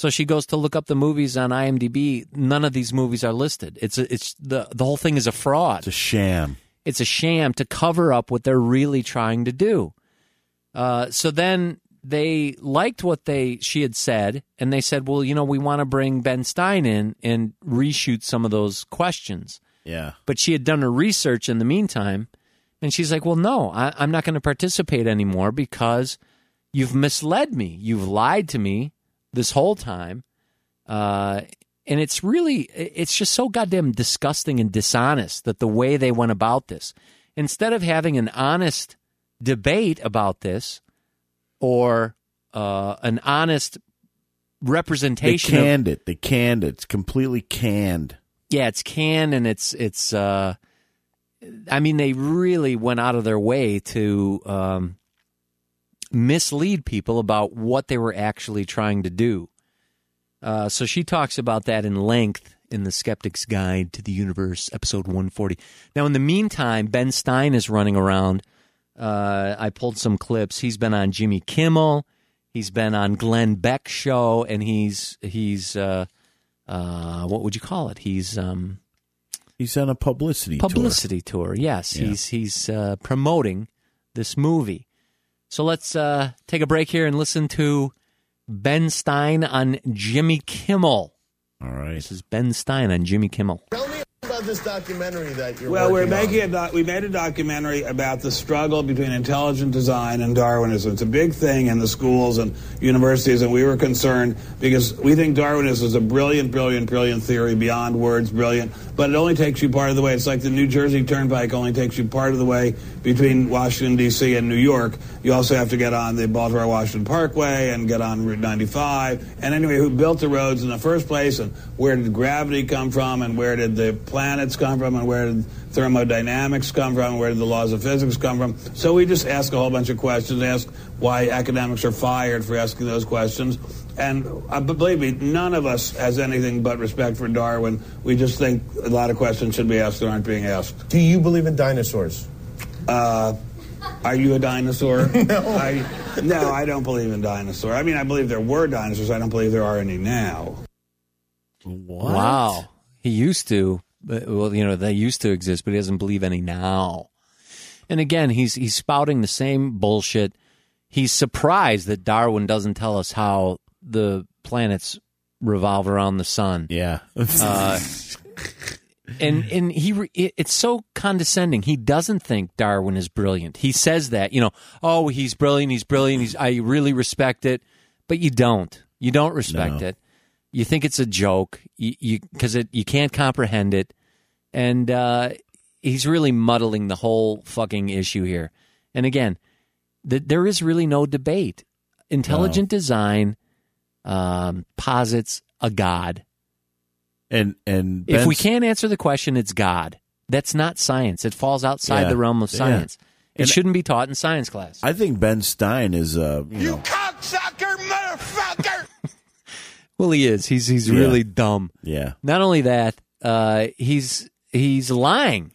So she goes to look up the movies on IMDb. None of these movies are listed. It's a, it's the the whole thing is a fraud. It's a sham. It's a sham to cover up what they're really trying to do. Uh, so then they liked what they she had said, and they said, well, you know, we want to bring Ben Stein in and reshoot some of those questions. Yeah. But she had done her research in the meantime, and she's like, well, no, I, I'm not going to participate anymore because you've misled me. You've lied to me this whole time. Uh, and it's really, it's just so goddamn disgusting and dishonest that the way they went about this. Instead of having an honest debate about this or uh, an honest representation. They canned of, it. They canned it. It's completely canned. Yeah, it's canned and it's, it's uh, I mean, they really went out of their way to um, mislead people about what they were actually trying to do. Uh, so she talks about that in length in The Skeptic's Guide to the Universe, episode one forty. Now, in the meantime, Ben Stein is running around. Uh, I pulled some clips. He's been on Jimmy Kimmel. He's been on Glenn Beck's show, and he's he's uh, uh, what would you call it? He's um, he's on a publicity publicity tour. tour. Yes, yeah. he's he's uh, promoting this movie. So let's uh, take a break here and listen to Ben Stein on Jimmy Kimmel. All right. This is Ben Stein on Jimmy Kimmel. Tell me about this documentary that you're well, we're working making on. a doc- we made a documentary about the struggle between intelligent design and Darwinism. It's a big thing in the schools and universities, and we were concerned because we think Darwinism is a brilliant, brilliant, brilliant theory, beyond words brilliant, but it only takes you part of the way. It's like the New Jersey Turnpike only takes you part of the way between Washington, D C and New York. You also have to get on the Baltimore-Washington Parkway and get on Route ninety-five. And anyway, who built the roads in the first place, and where did gravity come from, and where did the planets come from, and where did thermodynamics come from, and where did the laws of physics come from? So we just ask a whole bunch of questions, ask why academics are fired for asking those questions. And uh, believe me, none of us has anything but respect for Darwin. We just think a lot of questions should be asked that aren't being asked. Do you believe in dinosaurs? Uh, are you a dinosaur? No. I, no, I don't believe in dinosaurs. I mean, I believe there were dinosaurs. I don't believe there are any now. What? Wow. He used to. But, well, you know, they used to exist, but he doesn't believe any now. And again, he's he's spouting the same bullshit. He's surprised that Darwin doesn't tell us how the planets revolve around the sun. Yeah. uh, and and he it, it's so condescending. He doesn't think Darwin is brilliant. He says that, you know, oh, he's brilliant, he's brilliant, he's, I really respect it. But you don't. You don't respect No. it. You think it's a joke you because it you can't comprehend it. And uh, he's really muddling the whole fucking issue here. And again, th- there is really no debate. Intelligent No. design um, posits a God. And and If we Ben's- can't answer the question, it's God. That's not science. It falls outside Yeah. the realm of Yeah. science. It And- shouldn't be taught in science class. I think Ben Stein is uh, you, You know, cocksucker, motherfucker! Well, he is. He's he's Yeah. really dumb. yeah. Not only that, uh, he's he's lying,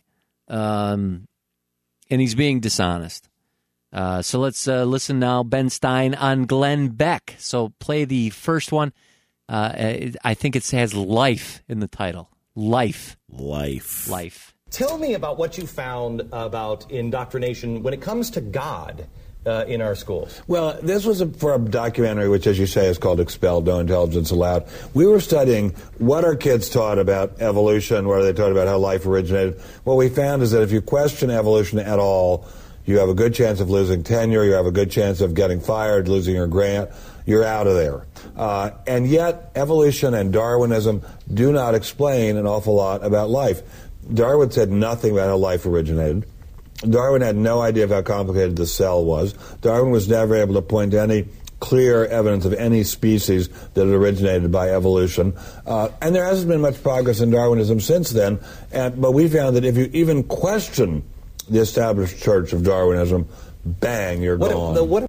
um, and he's being dishonest. Uh, so let's uh, listen now. Ben Stein on Glenn Beck. So play the first one. Uh, it, I think it has life in the title. Life. Life. Life. Tell me about what you found about indoctrination when it comes to God uh, in our schools. Well, this was a, for a documentary, which, as you say, is called Expelled, No Intelligence Allowed. We were studying what our kids taught about evolution, what they taught about how life originated. What we found is that if you question evolution at all, you have a good chance of losing tenure, you have a good chance of getting fired, losing your grant, you're out of there. Uh, and yet, evolution and Darwinism do not explain an awful lot about life. Darwin said nothing about how life originated. Darwin had no idea of how complicated the cell was. Darwin was never able to point to any clear evidence of any species that had originated by evolution. Uh, and there hasn't been much progress in Darwinism since then. And, but we found that if you even question the established church of Darwinism, bang, you're What, gone. the, what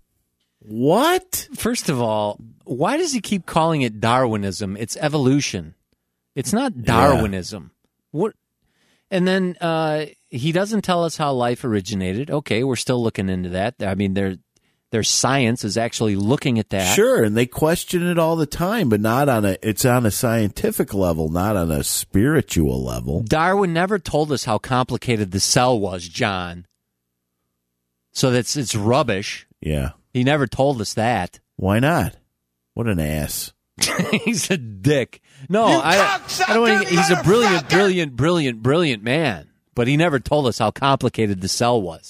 What? First of all, why does he keep calling it Darwinism? It's evolution. It's not Darwinism. What? And then uh, he doesn't tell us how life originated. Okay, we're still looking into that. I mean, there Their science is actually looking at that. Sure, and they question it all the time, but not on a. It's on a scientific level, not on a spiritual level. Darwin never told us how complicated the cell was, John. So that's it's rubbish. Yeah, he never told us that. Why not? What an ass. He's a dick. No, I, I don't want to, he's a brilliant, brilliant, brilliant, brilliant man, but he never told us how complicated the cell was.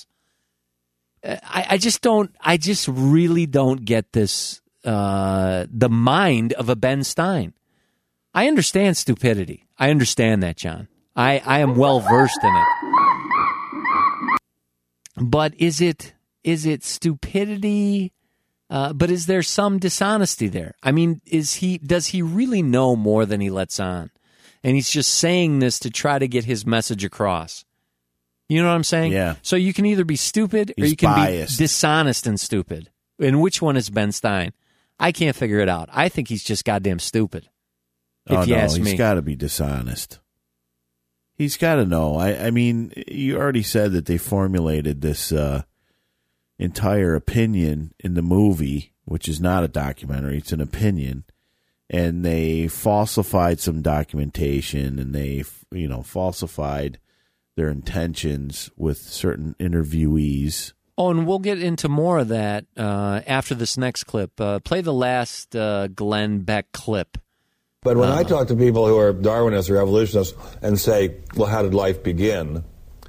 I, I just don't, I just really don't get this, uh, the mind of a Ben Stein. I understand stupidity. I understand that, John. I, I am well versed in it. But is it, is it stupidity? Uh, but is there some dishonesty there? I mean, is he, does he really know more than he lets on? And he's just saying this to try to get his message across. You know what I'm saying? Yeah. So you can either be stupid or He's you can biased. be dishonest and stupid. And which one is Ben Stein? I can't figure it out. I think he's just goddamn stupid. If oh, you no, ask he's me. got to be dishonest. He's got to know. I, I mean, you already said that they formulated this uh, entire opinion in the movie, which is not a documentary. It's an opinion. And they falsified some documentation, and they, you know, falsified their intentions with certain interviewees. Oh, and we'll get into more of that uh, after this next clip. Uh, play the last uh, Glenn Beck clip. But when uh, I talk to people who are Darwinists or evolutionists and say, well, how did life begin?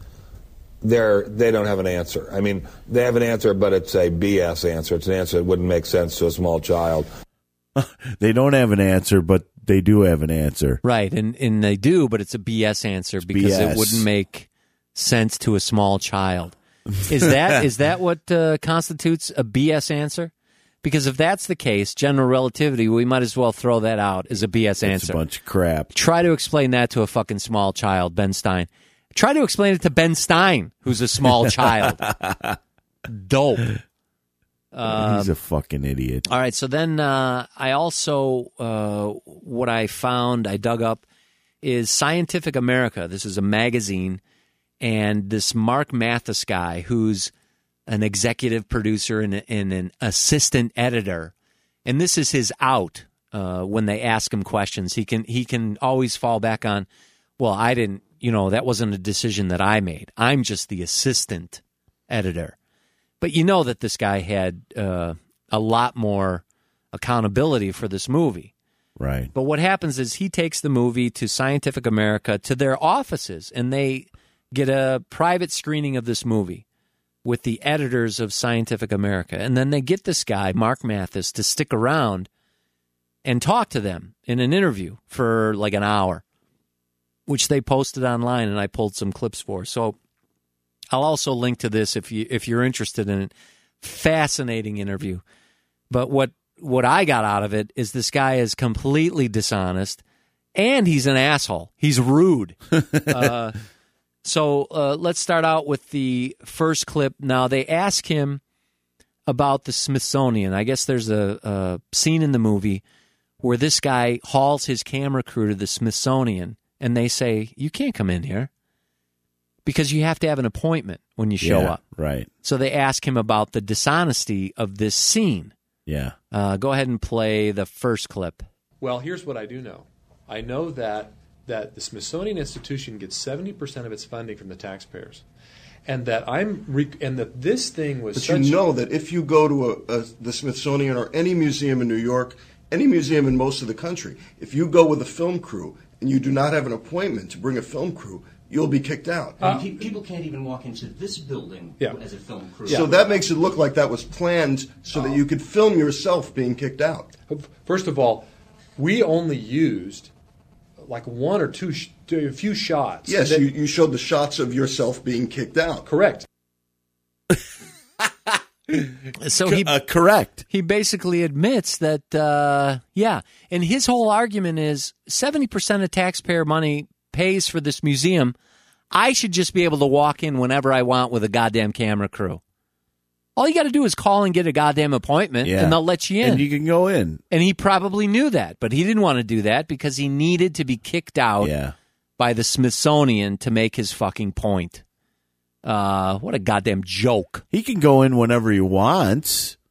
They're, they don't have an answer. I mean, they have an answer, but it's a B S answer. It's an answer that wouldn't make sense to a small child. They don't have an answer, but they do have an answer. Right, and, and they do, but it's a B S answer because B S. it wouldn't make sense to a small child. Is that is that what uh, constitutes a B S answer? Because if that's the case, general relativity, we might as well throw that out as a B S It's answer. a bunch of crap. Try to explain that to a fucking small child, Ben Stein. Try to explain it to Ben Stein, who's a small child. Dope. Um, He's a fucking idiot. All right, so then uh, I also, uh, what I found, I dug up, is Scientific America. This is a magazine, and this Mark Mathis guy, who's an executive producer and, and an assistant editor, and this is his out uh, when they ask him questions. He can he can always fall back on, well, I didn't, you know, that wasn't a decision that I made. I'm just the assistant editor. But you know that this guy had uh, a lot more accountability for this movie. Right. But what happens is he takes the movie to Scientific America, to their offices, and they get a private screening of this movie with the editors of Scientific America. And then they get this guy, Mark Mathis, to stick around and talk to them in an interview for like an hour, which they posted online, and I pulled some clips for. So I'll also link to this if you if you're interested in it. Fascinating interview. But what what I got out of it is this guy is completely dishonest, and he's an asshole. He's rude. uh, so uh, let's start out with the first clip. Now, they ask him about the Smithsonian. I guess there's a, a scene in the movie where this guy hauls his camera crew to the Smithsonian, and they say, you can't come in here, because you have to have an appointment when you show Yeah, up. right. So they ask him about the dishonesty of this scene. Yeah. Uh, go ahead and play the first clip. Well, here's what I do know. I know that that the Smithsonian Institution gets seventy percent of its funding from the taxpayers, and that I'm re- and that this thing was. But such you know that if you go to a, a, the Smithsonian or any museum in New York, any museum in most of the country, if you go with a film crew and you do not have an appointment to bring a film crew, you'll be kicked out. Uh, people can't even walk into this building yeah. as a film crew. So that makes it look like that was planned so that you could film yourself being kicked out. First of all, we only used like one or two, sh- a few shots. Yes, that- you, you showed the shots of yourself being kicked out. Correct. So he uh, correct. He basically admits that, uh, yeah, and his whole argument is seventy percent of taxpayer money pays for this museum. I should just be able to walk in whenever I want with a goddamn camera crew. All you got to do is call and get a goddamn appointment, Yeah. and they'll let you in. And you can go in. And he probably knew that, but he didn't want to do that because he needed to be kicked out Yeah. by the Smithsonian to make his fucking point. Uh, what a goddamn joke. He can go in whenever he wants.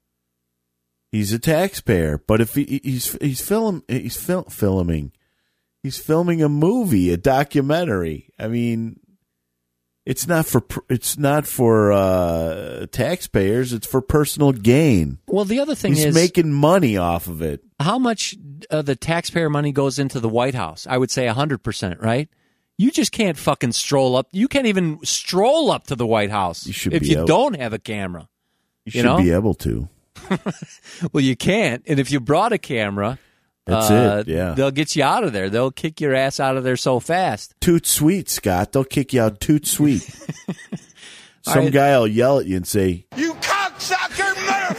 He's a taxpayer, but if he, he's he's film he's fil- filming, he's filming a movie, a documentary. I mean, it's not for it's not for uh, taxpayers. It's for personal gain. Well, the other thing he's is making money off of it. How much of the taxpayer money goes into the White House? I would say one hundred percent, right? You just can't fucking stroll up. You can't even stroll up to the White House you should if be you able, don't have a camera. You, You should know? be able to. Well, you can't. And if you brought a camera, That's uh, it, yeah. they'll get you out of there. They'll kick your ass out of there so fast. Toot sweet, Scott. They'll kick you out toot sweet. Some right. guy will yell at you and say, You cocksucker,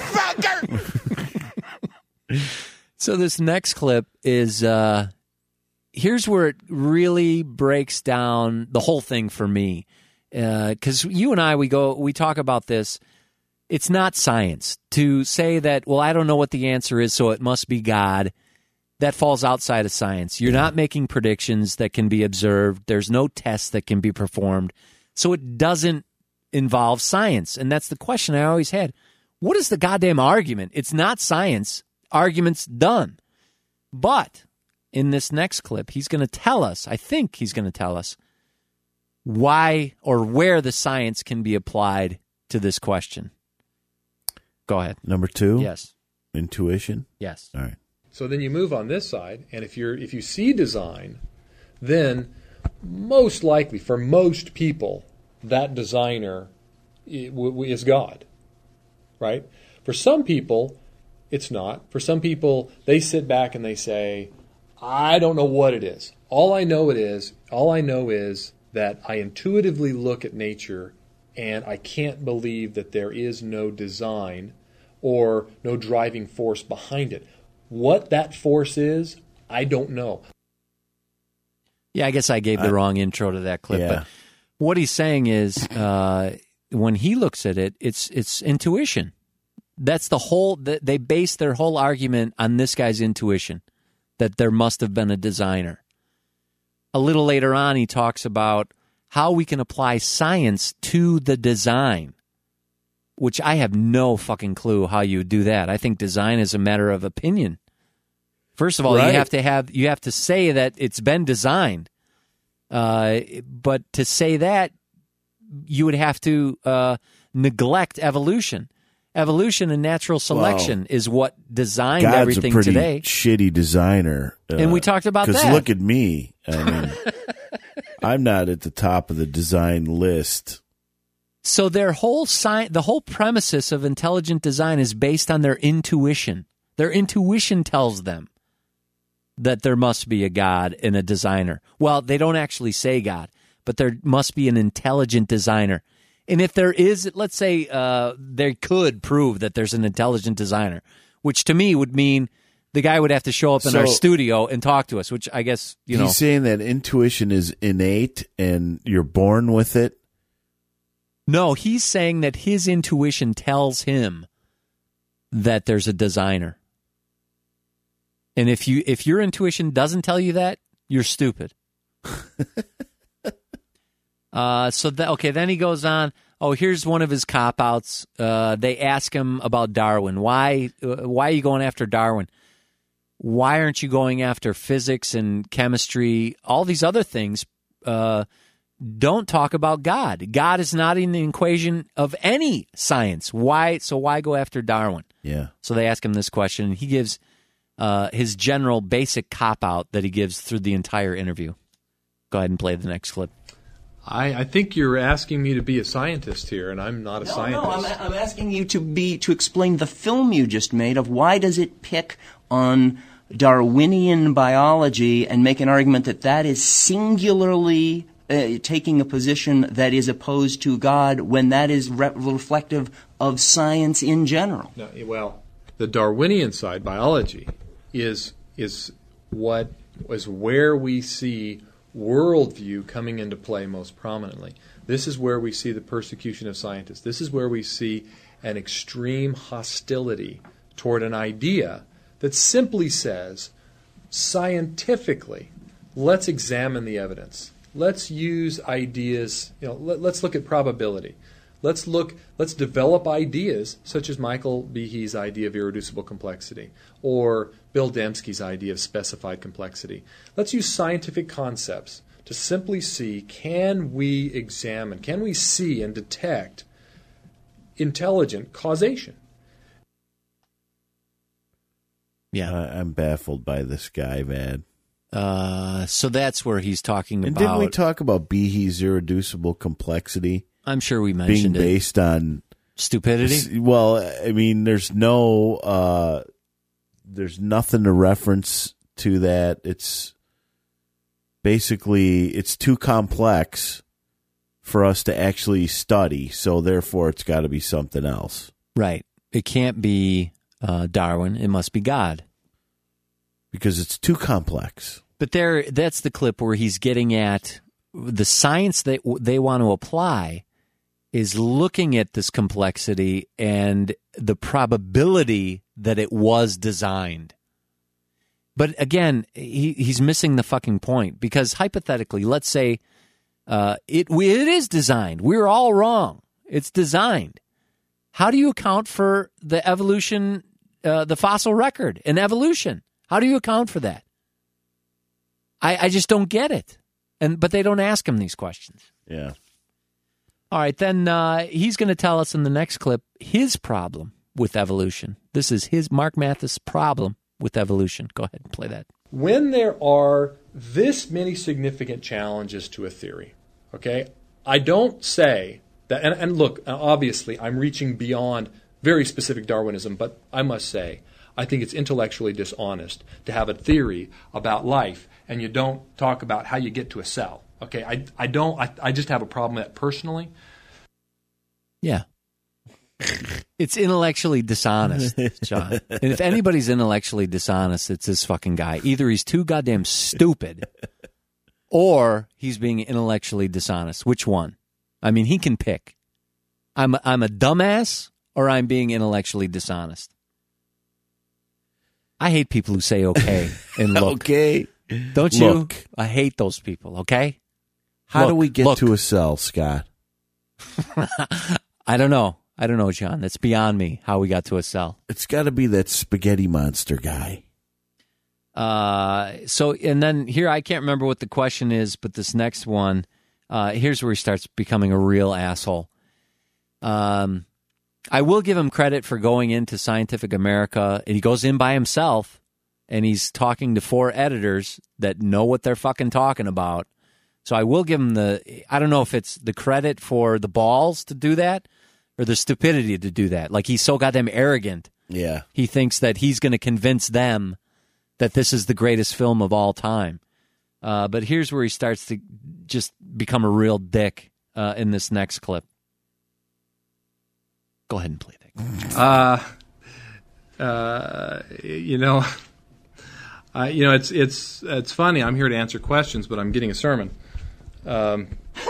motherfucker! So this next clip is, uh, here's where it really breaks down the whole thing for me. Because uh, you and I, we go, we talk about this. It's not science to say that, well, I don't know what the answer is, so it must be God. That falls outside of science. You're not making predictions that can be observed. There's no tests that can be performed. So it doesn't involve science. And that's the question I always had. What is the goddamn argument? It's not science. Argument's done. But in this next clip, he's going to tell us, I think he's going to tell us, why or where the science can be applied to this question. Go ahead. Number two? Yes. Intuition? Yes. All right. So then you move on this side, and if you're if you see design, then most likely for most people, that designer is God, right? For some people, it's not. For some people, they sit back and they say, I don't know what it is. All I know it is, all I know is that I intuitively look at nature and I can't believe that there is no design or no driving force behind it. What that force is, I don't know. Yeah, I guess I gave the I, wrong intro to that clip. Yeah. But what he's saying is, uh, when he looks at it, it's it's intuition. That's the whole. They base their whole argument on this guy's intuition, that there must have been a designer. A little later on, he talks about how we can apply science to the design, which I have no fucking clue how you do that. I think design is a matter of opinion. First of all, right. you have to have you have to say that it's been designed. Uh, but to say that, you would have to uh, neglect evolution. Evolution and natural selection well, is what designed God's everything a pretty today. Shitty designer, uh, and we talked about that. Because look at me. I mean, I'm not at the top of the design list. So their whole sci- the whole premises of intelligent design is based on their intuition. Their intuition tells them that there must be a God and a designer. Well, they don't actually say God, but there must be an intelligent designer. And if there is, let's say uh, they could prove that there's an intelligent designer, which to me would mean the guy would have to show up in so, our studio and talk to us, which I guess, you know. He's saying that intuition is innate and you're born with it? No, he's saying that his intuition tells him that there's a designer. And if you if your intuition doesn't tell you that, you're stupid. uh, so that okay, then he goes on. Oh, here's one of his cop-outs. Uh, they ask him about Darwin. Why uh, why are you going after Darwin? Why aren't you going after physics and chemistry? All these other things uh, don't talk about God. God is not in the equation of any science. Why? So why go after Darwin? Yeah. So they ask him this question, and he gives uh, his general basic cop-out that he gives through the entire interview. Go ahead and play the next clip. I, I think you're asking me to be a scientist here, and I'm not a no, scientist. No, I'm, I'm asking you to be to explain the film you just made of why does it pick on Darwinian biology and make an argument that that is singularly uh, taking a position that is opposed to God when that is re- reflective of science in general. No, well, the Darwinian side, biology, is is what is where we see worldview coming into play most prominently. This is where we see the persecution of scientists. This is where we see an extreme hostility toward an idea that simply says, scientifically, let's examine the evidence. Let's use ideas, you know, let, let's look at probability. Let's look. Let's develop ideas such as Michael Behe's idea of irreducible complexity or Bill Dembski's idea of specified complexity. Let's use scientific concepts to simply see, can we examine, can we see and detect intelligent causation? Yeah. I, I'm baffled by this guy, man. Uh, so that's where he's talking And about. didn't we talk about Behe's irreducible complexity? I'm sure we being mentioned it. based on stupidity. Well, I mean, there's no, uh, there's nothing to reference to that. It's basically it's too complex for us to actually study. So therefore, it's got to be something else. Right. It can't be uh, Darwin. It must be God. Because it's too complex. But there, that's the clip where he's getting at the science that they want to apply is looking at this complexity and the probability that it was designed. But again, he, he's missing the fucking point, because hypothetically, let's say uh, it it is designed. We're all wrong. It's designed. How do you account for the evolution, uh, the fossil record in evolution? How do you account for that? I, I just don't get it. And but they don't ask him these questions. Yeah. All right, then uh, he's going to tell us in the next clip his problem with evolution. This is his Mark Mathis problem with evolution. Go ahead and play that. When there are this many significant challenges to a theory, okay, I don't say that, and, and look, obviously I'm reaching beyond very specific Darwinism, but I must say, I think it's intellectually dishonest to have a theory about life and you don't talk about how you get to a cell. Okay, I, I don't, I, I just have a problem with that personally. Yeah. It's intellectually dishonest, John. And if anybody's intellectually dishonest, it's this fucking guy. Either he's too goddamn stupid or he's being intellectually dishonest. Which one? I mean, he can pick. I'm, I'm a dumbass or I'm being intellectually dishonest. I hate people who say okay and look. Okay. Don't you? Look. I hate those people, okay? How Look, do we get look. to a cell, Scott? I don't know. I don't know, John. That's beyond me, how we got to a cell. It's got to be that spaghetti monster guy. Uh, so, and then here, I can't remember what the question is, but this next one, uh, here's where he starts becoming a real asshole. Um, I will give him credit for going into Scientific America, and he goes in by himself, and he's talking to four editors that know what they're fucking talking about. So I will give him the, I don't know if it's the credit for the balls to do that or the stupidity to do that. Like, he's so goddamn arrogant. Yeah. He thinks that he's going to convince them that this is the greatest film of all time. Uh, but here's where he starts to just become a real dick uh, in this next clip. Go ahead and play that. Uh, uh, you know, uh, you know, it's it's it's funny. I'm here to answer questions, but I'm getting a sermon. Um,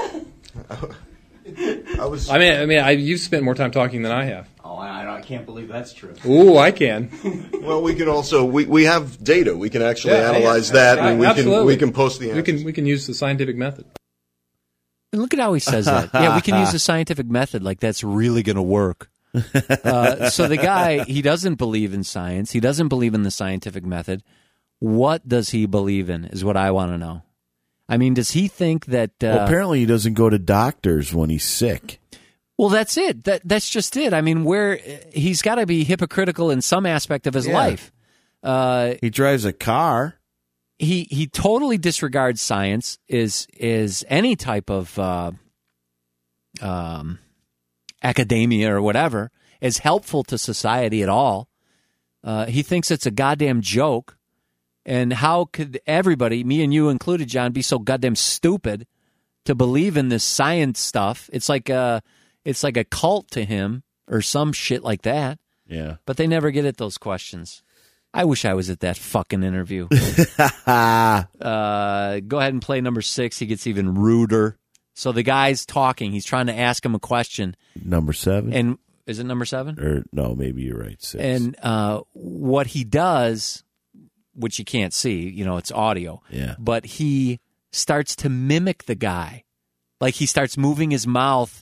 I was. I mean, I mean, I, you've spent more time talking than I have. Oh, I, I can't believe that's true. Ooh, I can. Well, we can also we, we have data. We can actually Yeah, analyze yeah, that, yeah, and we absolutely. can we can post the We answers. can we can use the scientific method. And look at how he says that. Yeah, we can use the scientific method. Like, that's really going to work. Uh, so the guy, he doesn't believe in science. He doesn't believe in the scientific method. What does he believe in is what I want to know. I mean, does he think that... Uh, well, apparently he doesn't go to doctors when he's sick. Well, that's it. That That's just it. I mean, where he's got to be hypocritical in some aspect of his Yeah. life. Uh, he drives a car. He he totally disregards science, is is any type of uh, um, academia or whatever, as helpful to society at all. Uh, he thinks it's a goddamn joke. And how could everybody, me and you included, John, be so goddamn stupid to believe in this science stuff? It's like a, it's like a cult to him or some shit like that. Yeah. But they never get at those questions. I wish I was at that fucking interview. uh, go ahead and play number six. He gets even ruder. So the guy's talking. He's trying to ask him a question. Number seven? And is it number seven? Or no, maybe you're right. Six. And uh, what he does, which you can't see, you know, it's audio. Yeah. But he starts to mimic the guy. Like, he starts moving his mouth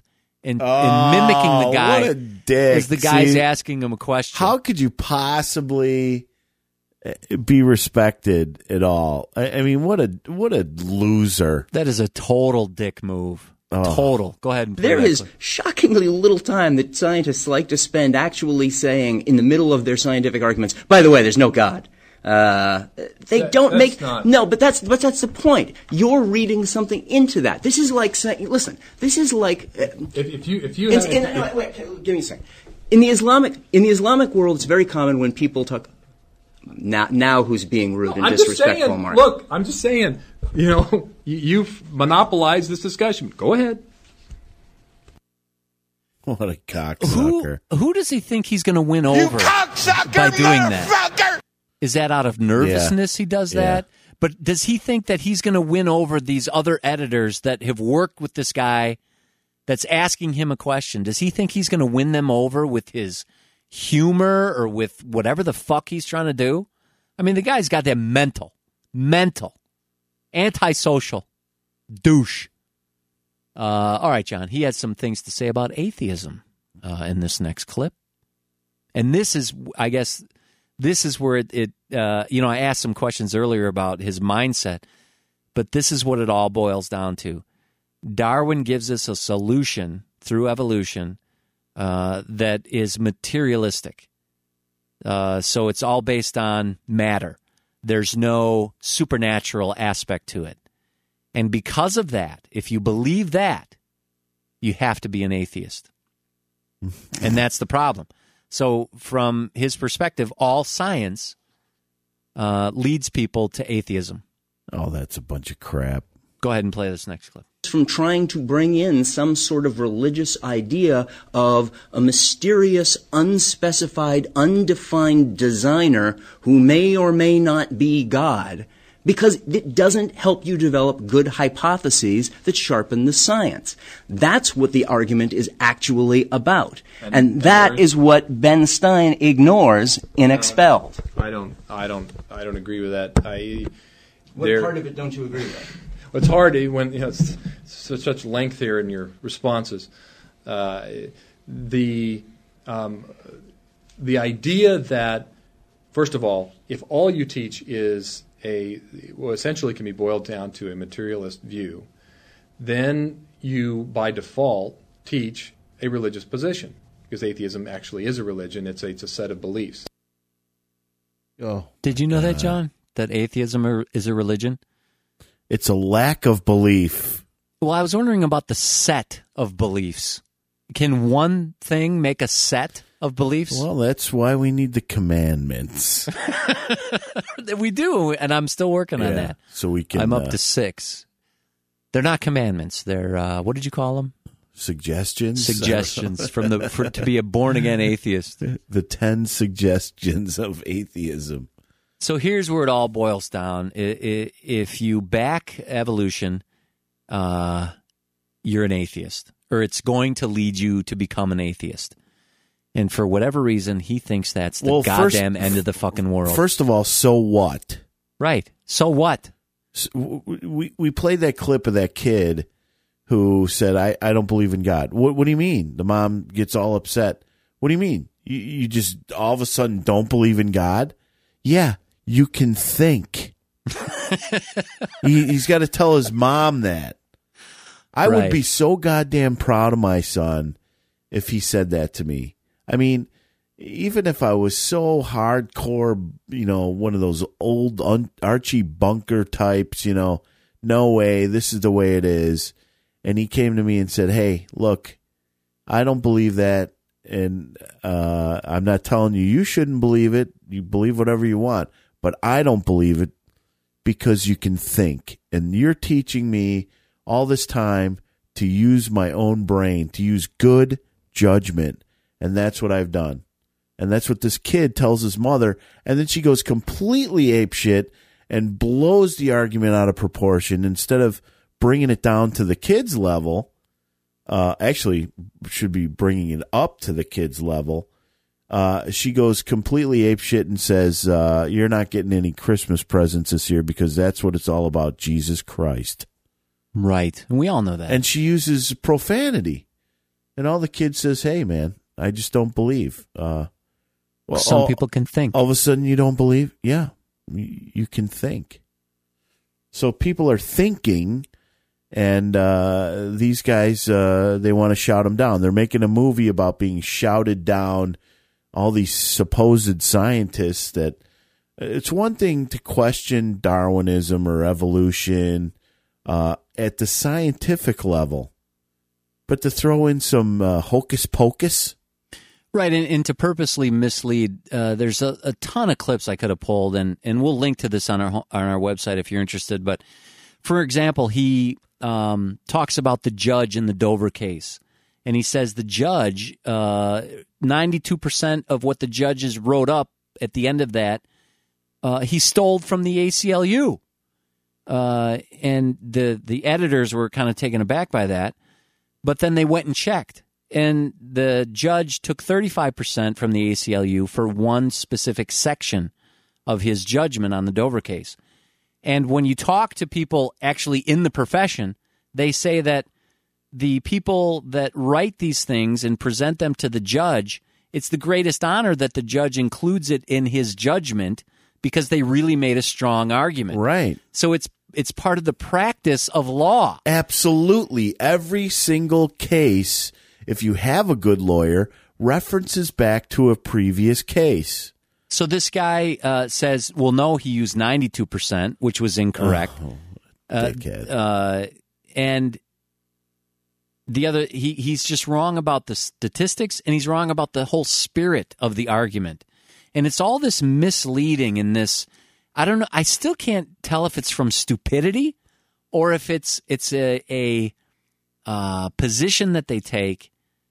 and, Oh, and mimicking the guy what a dick. as the guy's See, asking him a question. How could you possibly be respected at all? I, I mean, what a what a loser. That is a total dick move. Oh. Total. Go ahead and play There that is clip. shockingly little time that scientists like to spend actually saying in the middle of their scientific arguments, by the way, there's no God. Uh, they That- don't that's make not- no, but that's but that's the point. You're reading something into that. This is like saying, listen, this is like uh, If, if you if you in, have, in, if- wait, wait, give me a second. In the Islamic in the Islamic world, it's very common when people talk. Now, now who's being rude and I'm just disrespectful, saying, Mark? look, I'm just saying, you know, you, you've monopolized this discussion. Go ahead. What a Who, cocksucker. who does he think he's going to win over by doing that? Is that out of nervousness he does Yeah. that? But does he think that he's going to win over these other editors that have worked with this guy that's asking him a question? Does he think he's going to win them over with his humor or with whatever the fuck he's trying to do? I mean, the guy's got that mental, mental, antisocial douche. Uh, all right, John, he has some things to say about atheism uh, in this next clip. And this is, I guess, this is where it, it uh, you know, I asked some questions earlier about his mindset, but this is what it all boils down to. Darwin gives us a solution through evolution uh, that is materialistic. Uh, so it's all based on matter. There's no supernatural aspect to it. And because of that, if you believe that, you have to be an atheist. And that's the problem. So from his perspective, all science uh, leads people to atheism. Oh, that's a bunch of crap. Go ahead and play this next clip. From trying to bring in some sort of religious idea of a mysterious, unspecified, undefined designer who may or may not be God, because it doesn't help you develop good hypotheses that sharpen the science. That's what the argument is actually about. And, and that is what Ben Stein ignores in Expelled. I don't, I don't, I don't agree with that. I. What there- part of it don't you agree with? Well, it's hard to, when you know it's, it's such length here in your responses. Uh, the um, the idea that, first of all, if all you teach is a well, essentially can be boiled down to a materialist view, then you by default teach a religious position, because atheism actually is a religion. It's a, it's a set of beliefs. Oh, Did you know that, John? That atheism are- is a religion? it's a lack of belief. Well, I was wondering about the set of beliefs. Can one thing make a set of beliefs? Well, that's why we need the commandments. We do, and I'm still working on Yeah, that. so we can. I'm up uh, to six. They're not commandments. They're, uh, what did you call them? suggestions. Suggestions from the for, to be a born again atheist. The ten suggestions of atheism. So here's where it all boils down. I- I- If you back evolution, uh, you're an atheist, or it's going to lead you to become an atheist. And for whatever reason, he thinks that's the Well, first- goddamn end of the fucking world. First of all, so what? Right. So what? S- w- We we played that clip of that kid who said, I, I don't believe in God. What, what do you mean? The mom gets all upset. What do you mean? You, you just all of a sudden don't believe in God? Yeah, you can think. he, he's got to tell his mom that. I would Right. be so goddamn proud of my son if he said that to me. I mean, even if I was so hardcore, you know, one of those old un- Archie Bunker types, you know, no way, this is the way it is. And he came to me and said, hey, look, I don't believe that. And uh, I'm not telling you you shouldn't believe it. You believe whatever you want. But I don't believe it because you can think. And you're teaching me all this time to use my own brain, to use good judgment. And that's what I've done. And that's what this kid tells his mother. And then she goes completely apeshit and blows the argument out of proportion instead of bringing it down to the kid's level. Uh, actually, should be bringing it up to the kid's level. Uh, she goes completely apeshit and says, uh, you're not getting any Christmas presents this year because that's what it's all about, Jesus Christ. Right. And we all know that. And she uses profanity. And all the kid says, hey, man, I just don't believe. Uh, well, Some all, people can think. All of a sudden you don't believe? Yeah, you, you can think. So people are thinking, and uh, these guys, uh, they want to shout them down. They're making a movie about being shouted down, all these supposed scientists that it's one thing to question Darwinism or evolution uh, at the scientific level, but to throw in some uh, hocus pocus. Right, and, and to purposely mislead, uh, there's a, a ton of clips I could have pulled, and, and we'll link to this on our on our website if you're interested. But, for example, he um, talks about the judge in the Dover case, and he says the judge, uh, ninety-two percent of what the judges wrote up at the end of that, uh, he stole from the A C L U. Uh, and the, the editors were kind of taken aback by that, but then they went and checked. And the judge took thirty-five percent from the A C L U for one specific section of his judgment on the Dover case. And when you talk to people actually in the profession, they say that the people that write these things and present them to the judge, it's the greatest honor that the judge includes it in his judgment because they really made a strong argument. Right. So it's it's part of the practice of law. Absolutely. Every single case, if you have a good lawyer, references back to a previous case. So this guy uh, says, well, no, he used ninety-two percent, which was incorrect. Oh, uh, dickhead. uh, and the other, he, he's just wrong about the statistics, and he's wrong about the whole spirit of the argument. And it's all this misleading in this, I don't know, I still can't tell if it's from stupidity or if it's it's a, a uh, position that they take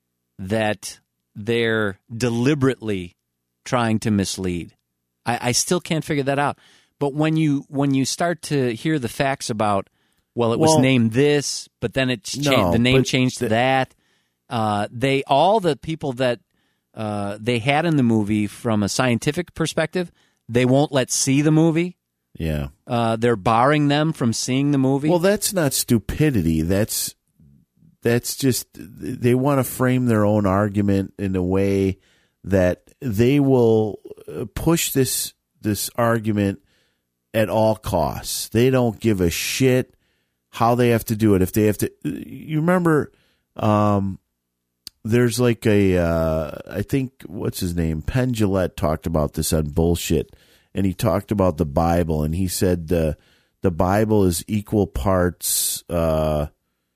that they're deliberately trying to mislead. I, I still can't figure that out. But when you when you start to hear the facts about, well, it was Well, named this, but then it cha- no, the name but changed to the- that. Uh, they all the people that uh, they had in the movie from a scientific perspective, they won't let see the movie. Yeah. Uh, they're barring them from seeing the movie. Well, that's not stupidity. That's that's just they want to frame their own argument in a way that they will uh, push this this argument at all costs. They don't give a shit how they have to do it. If they have to, you remember, um, there's like a, uh, I think what's his name, Penn Jillette talked about this on Bullshit, and he talked about the Bible, and he said the the Bible is equal parts uh,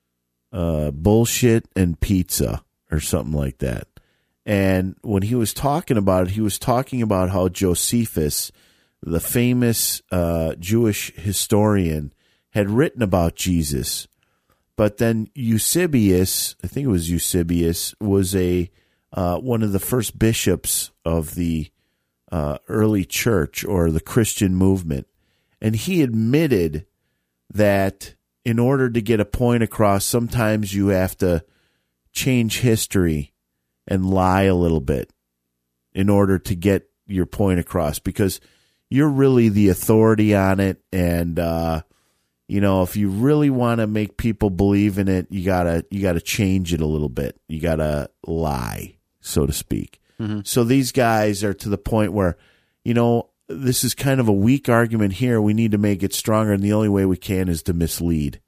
uh, bullshit and pizza or something like that. And when he was talking about it, he was talking about how Josephus, the famous uh, Jewish historian, had written about Jesus. But then Eusebius, I think it was Eusebius, was a uh, one of the first bishops of the uh, early church or the Christian movement. And he admitted that in order to get a point across, sometimes you have to change history and lie a little bit in order to get your point across, because you're really the authority on it. And, uh, you know, if you really want to make people believe in it, you gotta, you gotta change it a little bit. You gotta lie, so to speak. Mm-hmm. So these guys are to the point where, you know, this is kind of a weak argument here. We need to make it stronger. And the only way we can is to mislead.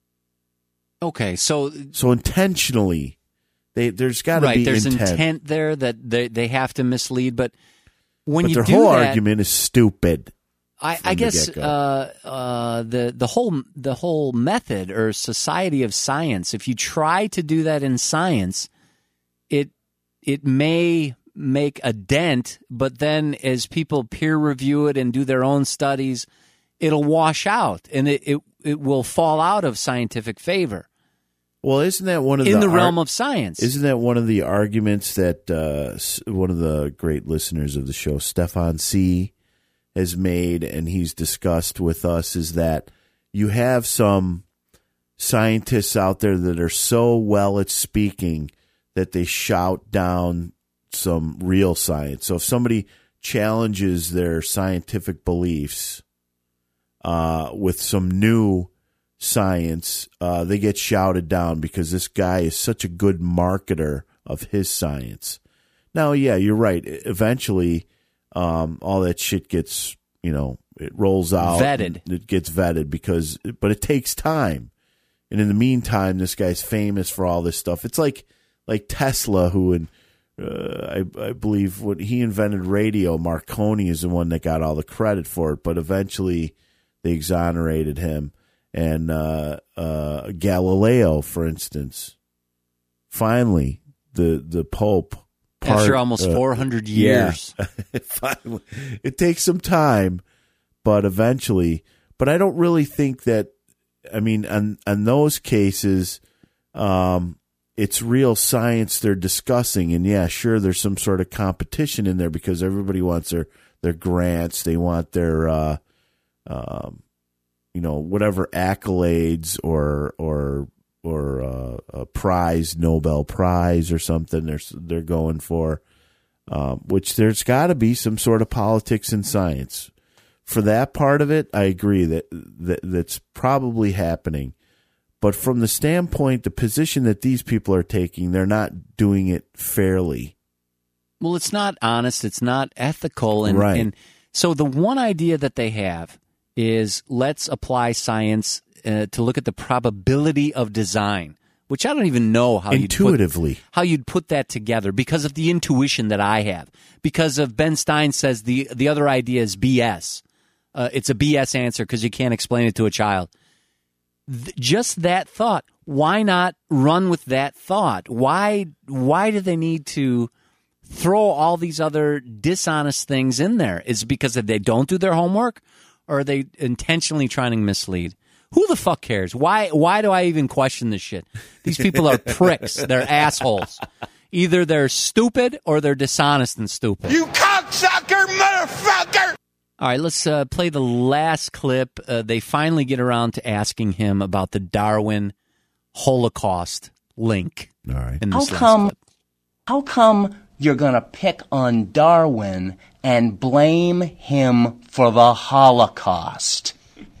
Okay. So, so intentionally, They, there's got to right, be there's intent. intent there that they, they have to mislead, but when but you their do whole that, argument is stupid. I, from I the guess get-go. uh, uh, the the whole the whole method or society of science. If you try to do that in science, it it may make a dent, but then as people peer review it and do their own studies, it'll wash out and it it, it will fall out of scientific favor. Well, isn't that one of in the, the ar- realm of science? Isn't that one of the arguments that uh, s- one of the great listeners of the show, Stefan C., has made and he's discussed with us, is that you have some scientists out there that are so well at speaking that they shout down some real science. So if somebody challenges their scientific beliefs uh, with some new science, uh, they get shouted down because this guy is such a good marketer of his science. Now, yeah, you're right. Eventually, um, all that shit gets, you know, it rolls out. Vetted. It gets vetted because, but it takes time. And in the meantime, this guy's famous for all this stuff. It's like, like Tesla, who, in, uh, I, I believe when he invented radio, Marconi is the one that got all the credit for it, but eventually they exonerated him. And, uh, uh, Galileo, for instance, finally, the, the Pope, Part, After almost uh, four hundred years. Yeah. It takes some time, but eventually. But I don't really think that, I mean, on, on those cases, um, it's real science they're discussing. And yeah, sure, there's some sort of competition in there because everybody wants their, their grants. They want their, uh, um, you know, whatever accolades or, or, or uh, a prize, Nobel Prize or something they're, they're going for, um, which there's got to be some sort of politics in science. For that part of it, I agree that, that that's probably happening. But from the standpoint, the position that these people are taking, they're not doing it fairly. Well, it's not honest. It's not ethical. And, right. and so the one idea that they have is let's apply science Uh, to look at the probability of design, which I don't even know how intuitively you'd put, how you'd put that together because of the intuition that I have. Because of Ben Stein says the the other idea is B S. Uh, it's a B S answer because you can't explain it to a child. Th- just that thought. Why not run with that thought? Why why do they need to throw all these other dishonest things in there? Is it because they don't do their homework, or are they intentionally trying to mislead? Who the fuck cares? Why Why do I even question this shit? These people are pricks. They're assholes. Either they're stupid or they're dishonest and stupid. You cocksucker motherfucker! All right, let's uh, play the last clip. Uh, they finally get around to asking him about the Darwin Holocaust link. All right. In How this last come, clip. how come you're going to pick on Darwin and blame him for the Holocaust?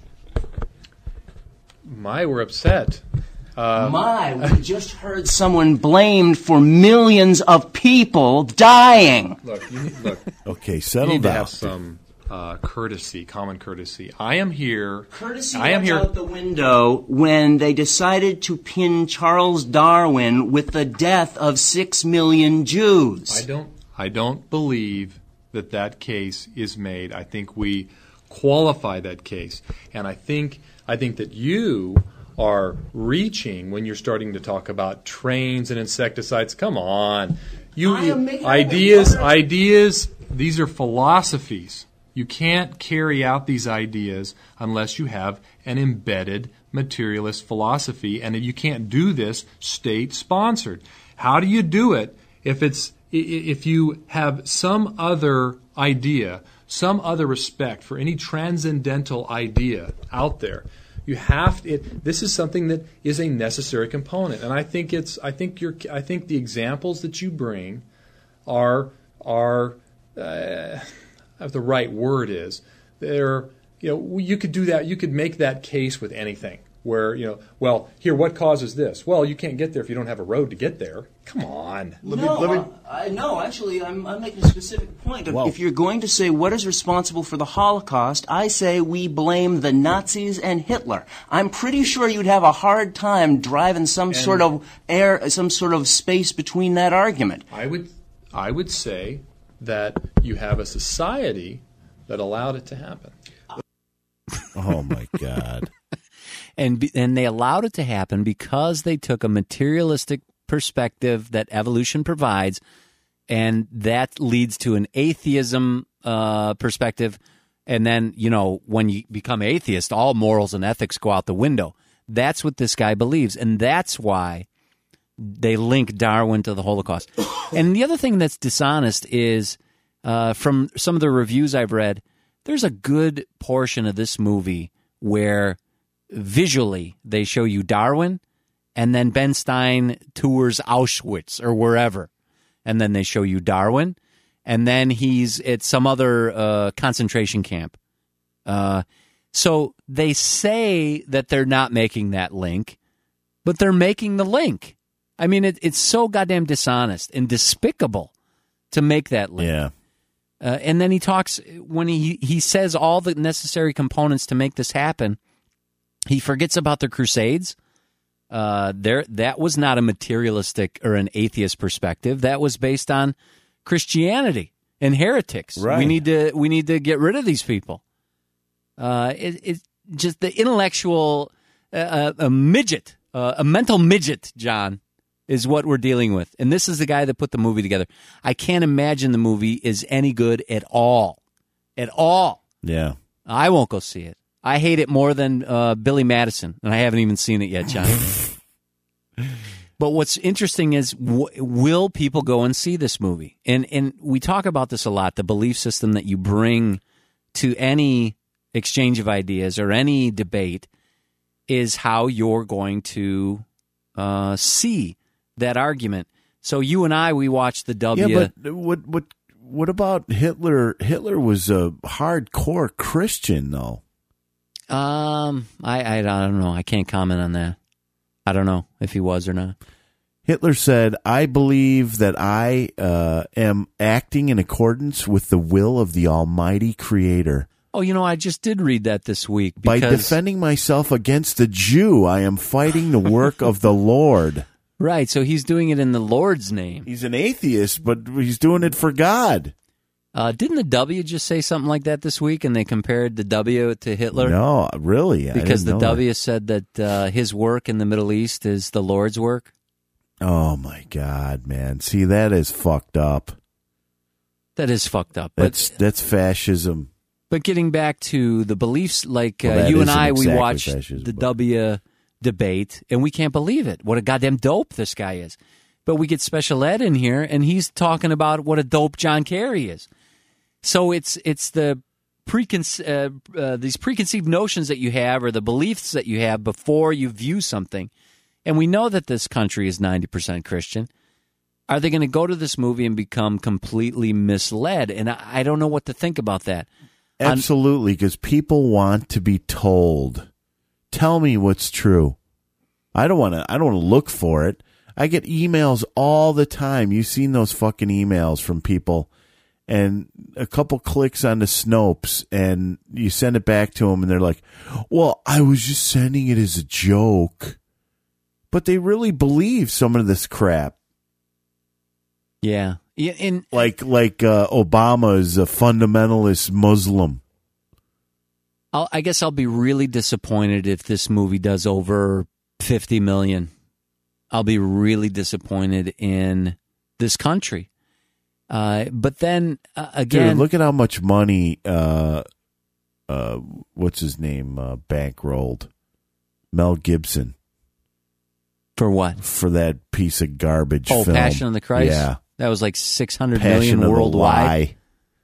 My, we're upset. Uh, My, we just heard someone blamed for millions of people dying. Look, you need, look. Okay, you settle need to down. have some uh, courtesy, common courtesy. I am here. Courtesy I am went here. out the window when they decided to pin Charles Darwin with the death of six million Jews. I don't. I don't believe that that case is made. I think we qualify that case, and I think. I think that you are reaching when you're starting to talk about trains and insecticides. Come on. You, I am making ideas, up ideas, these are philosophies. You can't carry out these ideas unless you have an embedded materialist philosophy, and you can't do this state-sponsored. How do you do it if it's if you have some other idea, some other respect for any transcendental idea out there? You have to, it, this is something that is a necessary component, and I think it's. I think you're. I think the examples that you bring are are. Uh, if the right word is, they're. You know, you could do that. You could make that case with anything. Where, you know, well, here, what causes this? Well, you can't get there if you don't have a road to get there. Come on. Let no, me, let me... I, I, no, actually, I'm, I'm making a specific point. If, if you're going to say what is responsible for the Holocaust, I say we blame the Nazis and Hitler. I'm pretty sure you'd have a hard time driving some and sort of air, some sort of space between that argument. I would, I would say that you have a society that allowed it to happen. Oh my God. And and they allowed it to happen because they took a materialistic perspective that evolution provides, and that leads to an atheism uh, perspective. And then, you know, when you become atheist, all morals and ethics go out the window. That's what this guy believes, and that's why they link Darwin to the Holocaust. And the other thing that's dishonest is, uh, from some of the reviews I've read, there's a good portion of this movie where visually they show you Darwin, and then Ben Stein tours Auschwitz or wherever, and then they show you Darwin, and then he's at some other uh, concentration camp. Uh, So they say that they're not making that link, but they're making the link. I mean, it, it's so goddamn dishonest and despicable to make that link. Yeah. Uh, and then he talks, when he, he says all the necessary components to make this happen, he forgets about the Crusades. Uh, there, that was not a materialistic or an atheist perspective. That was based on Christianity and heretics. Right. We need to we need to get rid of these people. Uh, it, it just the intellectual uh, a midget, uh, a mental midget, John, is what we're dealing with. And this is the guy that put the movie together. I can't imagine the movie is any good at all, at all. Yeah, I won't go see it. I hate it more than uh, Billy Madison, and I haven't even seen it yet, John. But what's interesting is, w- will people go and see this movie? And and we talk about this a lot, the belief system that you bring to any exchange of ideas or any debate is how you're going to uh, see that argument. So you and I, we watched the W. Yeah, but what what what about Hitler? Hitler was a hardcore Christian, though. Um, I, I I don't know. I can't comment on that. I don't know if he was or not. Hitler said, "I believe that I uh, am acting in accordance with the will of the Almighty Creator." Oh, you know, I just did read that this week. By defending myself against the Jew, I am fighting the work of the Lord. Right, so he's doing it in the Lord's name. He's an atheist, but he's doing it for God. Uh, didn't the W just say something like that this week, and they compared the W to Hitler? No, really? I Because didn't the know W that. said that uh, his work in the Middle East is the Lord's work. Oh, my God, man. See, that is fucked up. That is fucked up. But, That's that's fascism. But getting back to the beliefs, like Well, uh, that you and isn't I, we exactly watched fascism, the but- W debate, and we can't believe it. What a goddamn dope this guy is. But we get Special Ed in here, and he's talking about what a dope John Kerry is. So it's it's the preconce- uh, uh, these preconceived notions that you have or the beliefs that you have before you view something. And we know that this country is ninety percent Christian. Are they going to go to this movie and become completely misled? And I, I don't know what to think about that. Absolutely, because people want to be told. Tell me what's true. I don't want to. I don't want to look for it. I get emails all the time. You've seen those fucking emails from people, and a couple clicks on the Snopes, and you send it back to them, and they're like, "Well, I was just sending it as a joke," but they really believe some of this crap. Yeah, yeah, and like like uh, Obama is a fundamentalist Muslim. I'll, I guess I'll be really disappointed if this movie does over fifty million. I'll be really disappointed in this country. Uh, but then uh, again, Dude, look at how much money. Uh, uh, what's his name? Uh, bankrolled Mel Gibson for what? For that piece of garbage. Oh, film. Passion of the Christ. Yeah, that was like six hundred Passion million of the worldwide. Lie.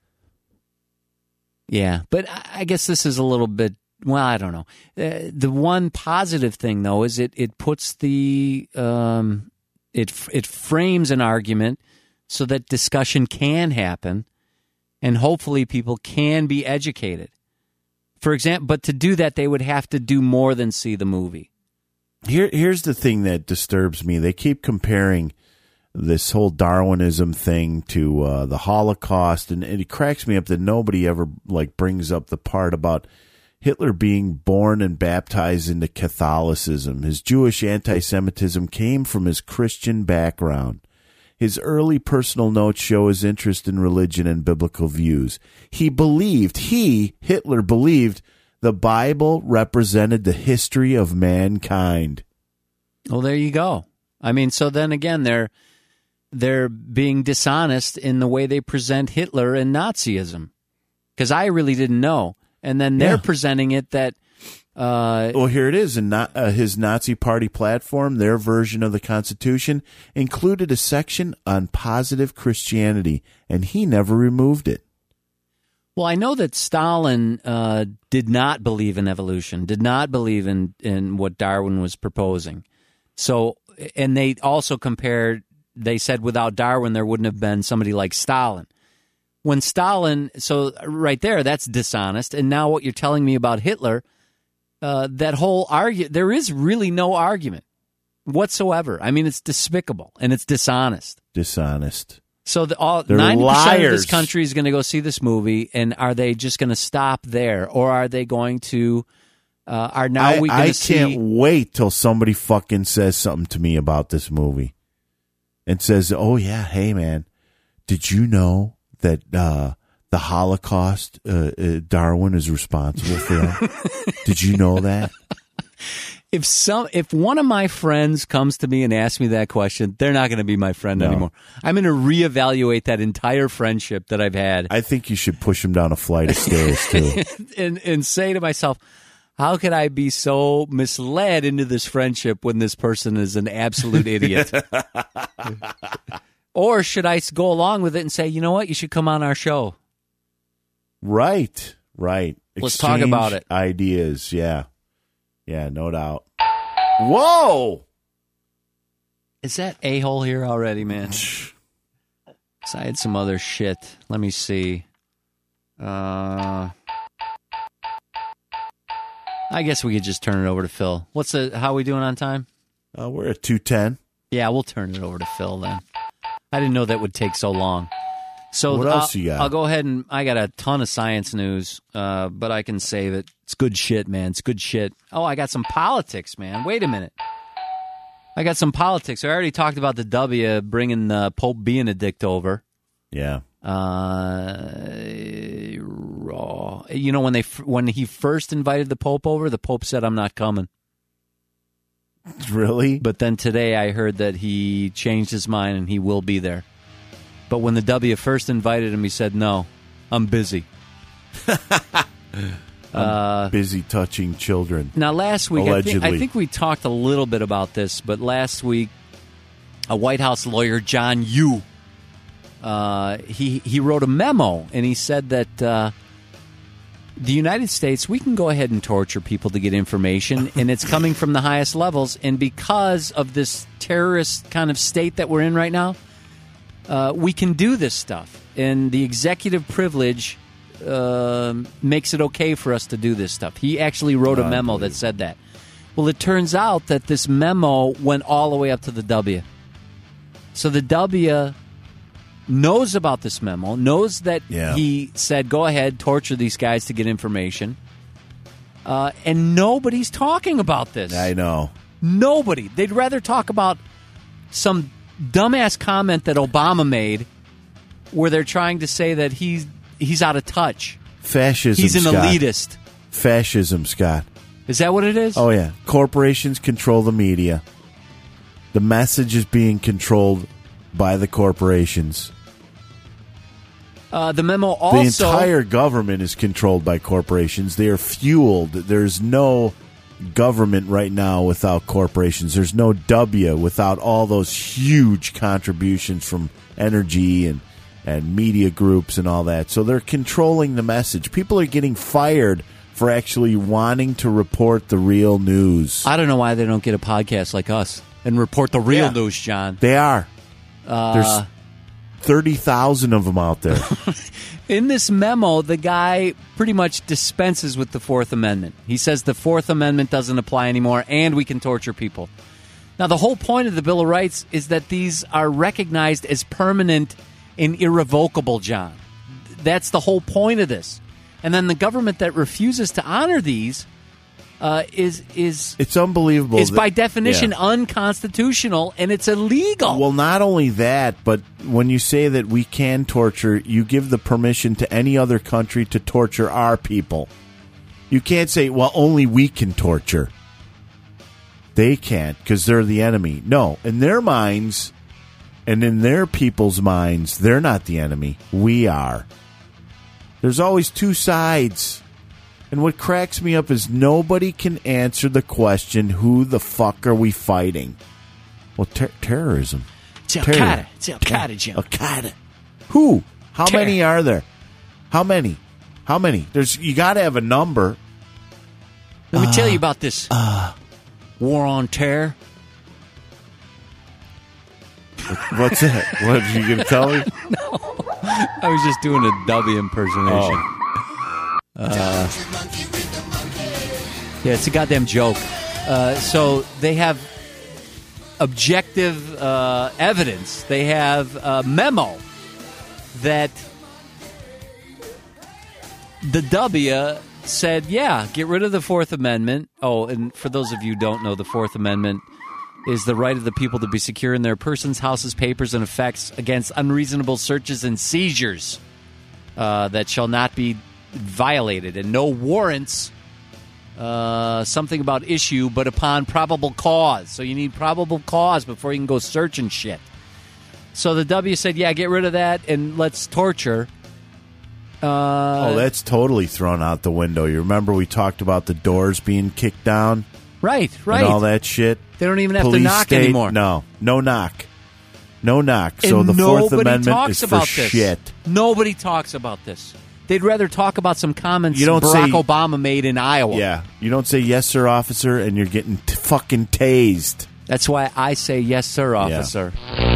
Yeah, but I I guess this is a little bit. Well, I don't know. Uh, the one positive thing, though, is it it puts the um, it it frames an argument so that discussion can happen, and hopefully people can be educated. For example, but to do that, they would have to do more than see the movie. Here, here's the thing that disturbs me. They keep comparing this whole Darwinism thing to uh, the Holocaust, and, and it cracks me up that nobody ever like brings up the part about Hitler being born and baptized into Catholicism. His Jewish anti-Semitism came from his Christian background. His early personal notes show his interest in religion and biblical views. He believed, he, Hitler, believed the Bible represented the history of mankind. Well, there you go. I mean, so then again, they're they're being dishonest in the way they present Hitler and Nazism, because I really didn't know. And then they're Yeah. presenting it that... Uh, well, here it is. In not, uh, his Nazi Party platform, their version of the Constitution included a section on positive Christianity, and he never removed it. Well, I know that Stalin uh, did not believe in evolution, did not believe in, in what Darwin was proposing. So, and they also compared, they said without Darwin, there wouldn't have been somebody like Stalin. When Stalin, so right there, that's dishonest. And now what you're telling me about Hitler, uh, that whole argument, there is really no argument whatsoever. I mean, it's despicable and it's dishonest. Dishonest. So the, all, They're ninety percent liars. of this country is going to go see this movie, and are they just going to stop there? Or are they going to, uh, are now I, we going I to see... can't wait till somebody fucking says something to me about this movie and says, oh, yeah, hey, man, did you know that uh, the Holocaust, uh, uh, Darwin is responsible for that? Did you know that? If some, if one of my friends comes to me and asks me that question, they're not going to be my friend No. anymore. I'm going to reevaluate that entire friendship that I've had. I think you should push him down a flight of stairs, too. and, and say to myself, how could I be so misled into this friendship when this person is an absolute idiot? Or should I go along with it and say, you know what, you should come on our show? Right, right. Let's talk about it. Ideas, yeah. Yeah, no doubt. Whoa! Is that a-hole here already, man? So I had some other shit. Let me see. Uh, I guess we could just turn it over to Phil. What's the? How are we doing on time? Uh, we're at two ten. Yeah, we'll turn it over to Phil then. I didn't know that would take so long. So What else I'll, you got? I'll go ahead and I got a ton of science news, uh, but I can save it. It's good shit, man. It's good shit. Oh, I got some politics, man. Wait a minute. I got some politics. I already talked about the W bringing uh, Pope Benedict over. Yeah. Uh, raw. You know, when they when he first invited the Pope over, the Pope said, "I'm not coming." Really? But then today I heard that he changed his mind and he will be there. But when the W first invited him, he said, "No, I'm busy." I'm uh, busy touching children. Now, last week, I think, Allegedly. I think we talked a little bit about this, but last week, a White House lawyer, John Yoo, uh, he, he wrote a memo, and he said that uh, the United States, we can go ahead and torture people to get information, and it's coming from the highest levels, and because of this terrorist kind of state that we're in right now, uh, we can do this stuff, and the executive privilege uh, makes it okay for us to do this stuff. He actually wrote a memo that said that. Well, it turns out that this memo went all the way up to the W. So the W knows about this memo, knows that Yeah. he said, go ahead, torture these guys to get information. Uh, and nobody's talking about this. I know. Nobody. They'd rather talk about some dumbass comment that Obama made where they're trying to say that he's he's out of touch. Fascism, He's an Scott. elitist. Fascism, Scott. Is that what it is? Oh, yeah. Corporations control the media. The message is being controlled by the corporations. Uh, the memo also... The entire government is controlled by corporations. They are fueled. There's no government right now without corporations. There's no W without all those huge contributions from energy and, and media groups and all that. So they're controlling the message. People are getting fired for actually wanting to report the real news. I don't know why they don't get a podcast like us and report the real Yeah. news, John. They are. Uh, There's thirty thousand of them out there. In this memo, the guy pretty much dispenses with the Fourth Amendment. He says the Fourth Amendment doesn't apply anymore, and we can torture people. Now, the whole point of the Bill of Rights is that these are recognized as permanent and irrevocable, John. That's the whole point of this. And then the government that refuses to honor these uh, is is It's unbelievable. is by that- definition yeah. unconstitutional, and it's illegal. Well, not only that, but when you say that we can torture, you give the permission to any other country to torture our people. You can't say, well, only we can torture. They can't because they're the enemy. No, in their minds and in their people's minds, they're not the enemy. We are. There's always two sides. And what cracks me up is nobody can answer the question, who the fuck are we fighting? Well, ter- terrorism. It's Al Terror. Qaeda. It's Al Qaeda, Jim. Al Qaeda. Who? How Terror. many are there? How many? How many? There's. You got to have a number. Let me tell you about this war on terror. What's that? What are you going to tell me? No. I was just doing a W impersonation. Oh. Uh, yeah, it's a goddamn joke. Uh, so they have objective uh, evidence. They have a memo that the W said, yeah, get rid of the Fourth Amendment. Oh, and for those of you who don't know, the Fourth Amendment is the right of the people to be secure in their persons, houses, papers, and effects against unreasonable searches and seizures uh, that shall not be violated, and no warrants, uh, something about issue, but upon probable cause. So you need probable cause before you can go searching shit. So the W said, yeah, get rid of that, and let's torture. Uh, oh, that's totally thrown out the window. You remember we talked about the doors being kicked down? Right, right. And all that shit? They don't even have Police to knock state, anymore. No, no knock. No knock. And so the Fourth nobody Amendment talks is about for this. shit. Nobody talks about this. They'd rather talk about some comments You don't Barack say- Obama made in Iowa. Yeah. You don't say, yes, sir, officer, and you're getting t- fucking tased. That's why I say, yes, sir, officer.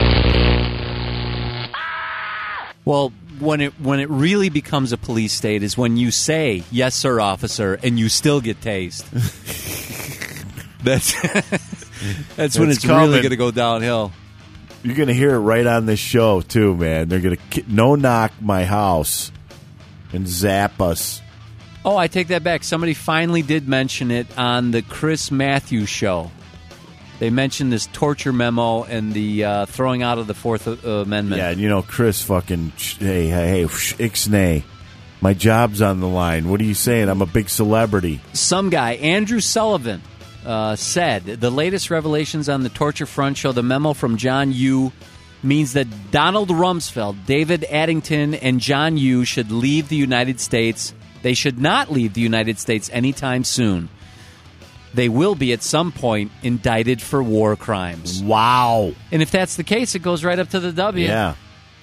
Well, when it when it really becomes a police state is when you say, yes, sir, officer, and you still get tased. That's that's when It's it's really coming. going to go downhill. You're going to hear it right on this show, too, man. They're going to no knock my house and zap us. Oh, I take that back. Somebody finally did mention it on the Chris Matthews show. They mentioned this torture memo and the uh, throwing out of the Fourth uh, Amendment. Yeah, you know, Chris fucking, hey, hey, hey, ixnay. My job's on the line. What are you saying? I'm a big celebrity. Some guy, Andrew Sullivan, uh, said, the latest revelations on the torture front show the memo from John Yoo means that Donald Rumsfeld, David Addington, and John Yoo should leave the United States. They should not leave the United States anytime soon. They will be at some point indicted for war crimes. Wow. And if that's the case, it goes right up to the W. Yeah.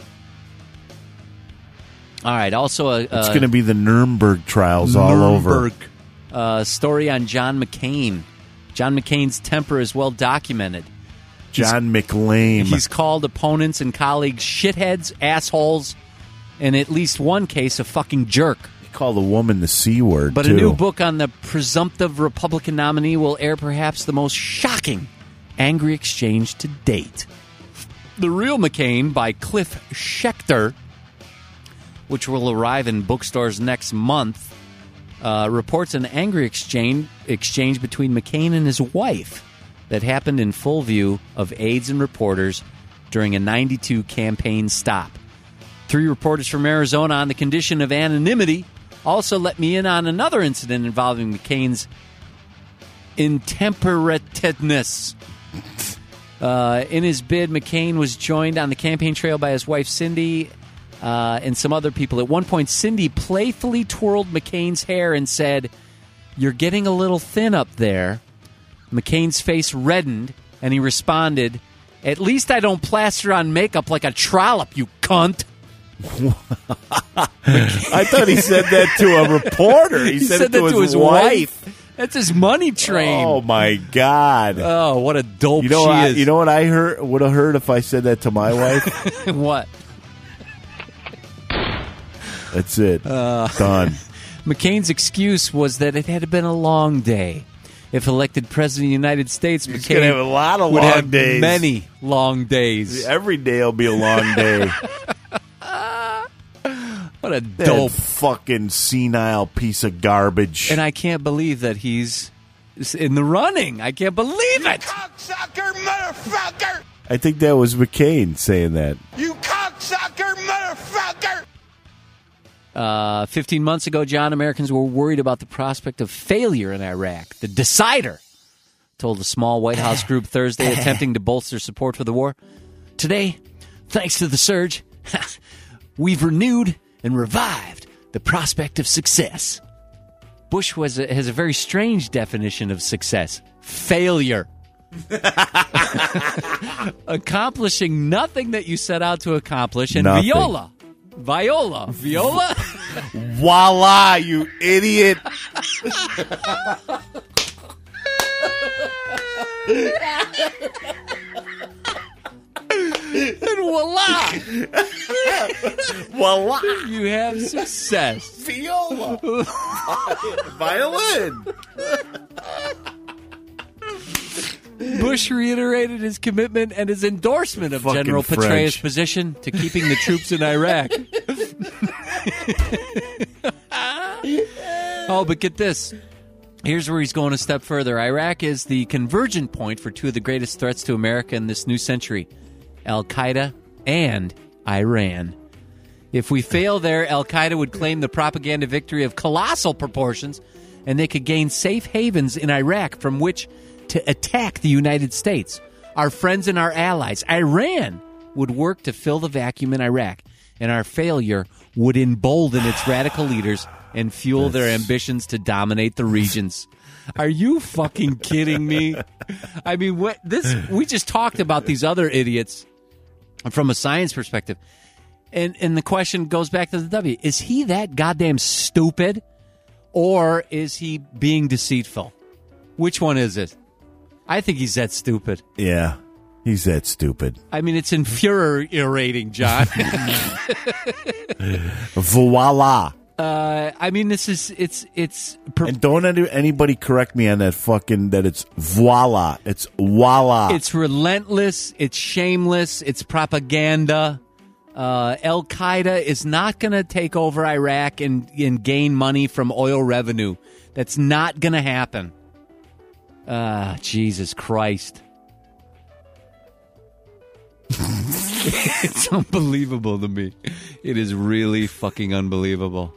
All right, also a... It's a going to be the Nuremberg trials all over. Nuremberg uh, story on John McCain. John McCain's temper is well documented. John McLean. He's called opponents and colleagues shitheads, assholes, and at least one case a fucking jerk. He called a woman the C word, But too. a new book on the presumptive Republican nominee will air perhaps the most shocking angry exchange to date. The Real McCain by Cliff Schechter, which will arrive in bookstores next month, uh, reports an angry exchange exchange between McCain and his wife that happened in full view of aides and reporters during a ninety-two campaign stop. Three reporters from Arizona on the condition of anonymity also let me in on another incident involving McCain's intemperatedness. Uh, in his bid, McCain was joined on the campaign trail by his wife, Cindy, uh, and some other people. At one point, Cindy playfully twirled McCain's hair and said, "You're getting a little thin up there." McCain's face reddened, and he responded, "At least I don't plaster on makeup like a trollop, you cunt." I thought he said that to a reporter. He, He said, said it to, that to his, his wife. wife. That's his money train. Oh my God! Oh, what a dope You know, she I, is. you know what I heard would have heard if I said that to my wife. What? That's it. Uh, Done. McCain's excuse was that it had been a long day. If elected president of the United States, He's McCain gonna have a lot of would long have days. many long days. Every day will be a long day. What a That dope. fucking senile piece of garbage. And I can't believe that he's in the running. I can't believe it. Cocksucker, motherfucker! I think that was McCain saying that. You cocksucker, motherfucker! Uh, Fifteen months ago, John, Americans were worried about the prospect of failure in Iraq. The Decider told a small White House group Thursday attempting to bolster support for the war. Today, thanks to the surge, we've renewed and revived the prospect of success. Bush was a, has a very strange definition of success. Failure. Accomplishing nothing that you set out to accomplish. And Nothing. Viola. Viola. Viola? Voila, you idiot. And voila! Voila. You have success. Viola. Violin. Bush reiterated his commitment and his endorsement of Fucking General French. Petraeus' position to keeping the troops in Iraq. Oh, but get this. Here's where he's going a step further. Iraq is the convergent point for two of the greatest threats to America in this new century, Al-Qaeda and Iran. If we fail there, Al-Qaeda would claim the propaganda victory of colossal proportions, and they could gain safe havens in Iraq from which to attack the United States, our friends and our allies. Iran would work to fill the vacuum in Iraq, and our failure would embolden its radical leaders and fuel their ambitions to dominate the regions. Are you fucking kidding me? I mean, what this? We just talked about these other idiots from a science perspective, and and the question goes back to the W: is he that goddamn stupid, or is he being deceitful? Which one is it? I think he's that stupid. Yeah, he's that stupid. I mean, it's infuriating, John. Voila. Uh, I mean, this is it's it's. Per- and don't any, anybody correct me on that fucking that it's voila. It's voila. It's relentless. It's shameless. It's propaganda. Uh, Al Qaeda is not going to take over Iraq and, and gain money from oil revenue. That's not going to happen. Ah, Jesus Christ. It's unbelievable to me. It is really fucking unbelievable.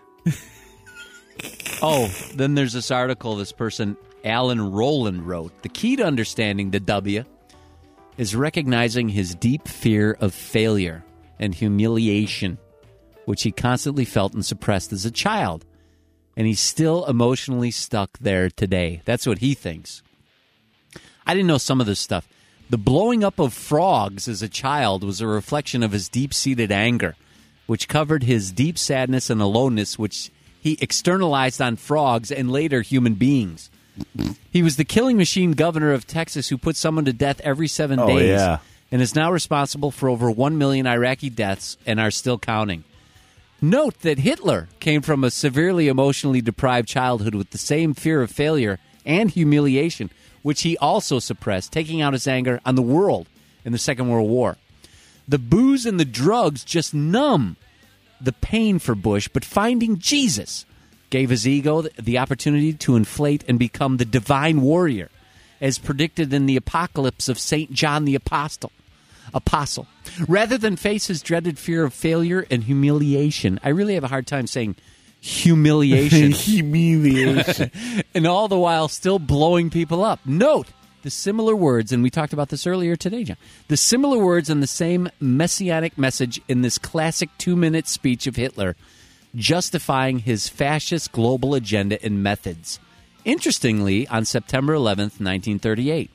Oh, then there's this article this person, Alan Rowland, wrote. The key to understanding the W is recognizing his deep fear of failure and humiliation, which he constantly felt and suppressed as a child. And he's still emotionally stuck there today. That's what he thinks. I didn't know some of this stuff. The blowing up of frogs as a child was a reflection of his deep-seated anger, which covered his deep sadness and aloneness, which he externalized on frogs and later human beings. He was the killing machine governor of Texas who put someone to death every seven oh, days yeah. and is now responsible for over one million Iraqi deaths and are still counting. Note that Hitler came from a severely emotionally deprived childhood with the same fear of failure and humiliation, which he also suppressed, taking out his anger on the world in the Second World War. The booze and the drugs just numb the pain for Bush, but finding Jesus gave his ego the opportunity to inflate and become the divine warrior, as predicted in the apocalypse of Saint John the Apostle. Apostle. Rather than face his dreaded fear of failure and humiliation, I really have a hard time saying humiliation. Humiliation. And all the while still blowing people up. Note the similar words, and we talked about this earlier today, John, the similar words and the same messianic message in this classic two-minute speech of Hitler, justifying his fascist global agenda and methods. Interestingly, on September eleventh, nineteen thirty-eight.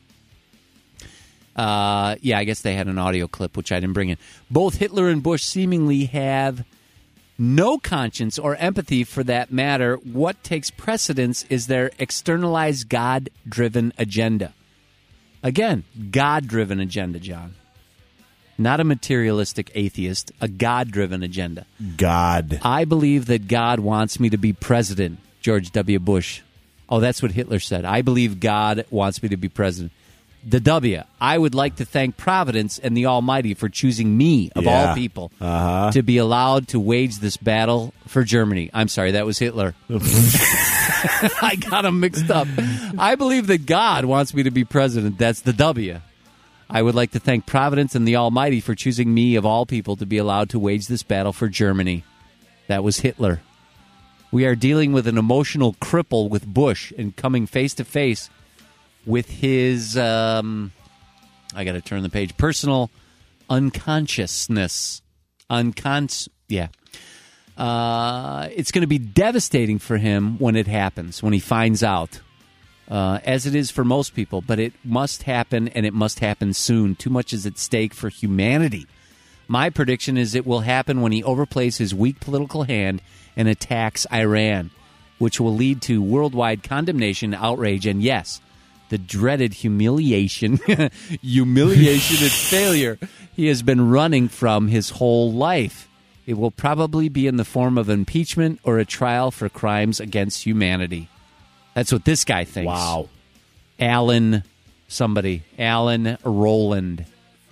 Uh, yeah, I guess they had an audio clip, which I didn't bring in. Both Hitler and Bush seemingly have no conscience or empathy for that matter. What takes precedence is their externalized God-driven agenda. Again, God-driven agenda, John. Not a materialistic atheist, a God-driven agenda. God. I believe that God wants me to be president, George W. Bush. Oh, that's what Hitler said. I believe God wants me to be president. The W. I would like to thank Providence and the Almighty for choosing me, of Yeah. all people, Uh-huh. to be allowed to wage this battle for Germany. I'm sorry, that was Hitler. I got him mixed up. I believe that God wants me to be president. That's the W. I would like to thank Providence and the Almighty for choosing me, of all people, to be allowed to wage this battle for Germany. That was Hitler. We are dealing with an emotional cripple with Bush and coming face to face with his, um, I got to turn the page, personal unconsciousness. Uncons, yeah. Uh, it's going to be devastating for him when it happens, when he finds out, uh, as it is for most people. But it must happen, and it must happen soon. Too much is at stake for humanity. My prediction is it will happen when he overplays his weak political hand and attacks Iran, which will lead to worldwide condemnation, outrage, and yes, the dreaded humiliation, humiliation and failure he has been running from his whole life. It will probably be in the form of impeachment or a trial for crimes against humanity. That's what this guy thinks. Wow. Alan, somebody. Alan Rowland.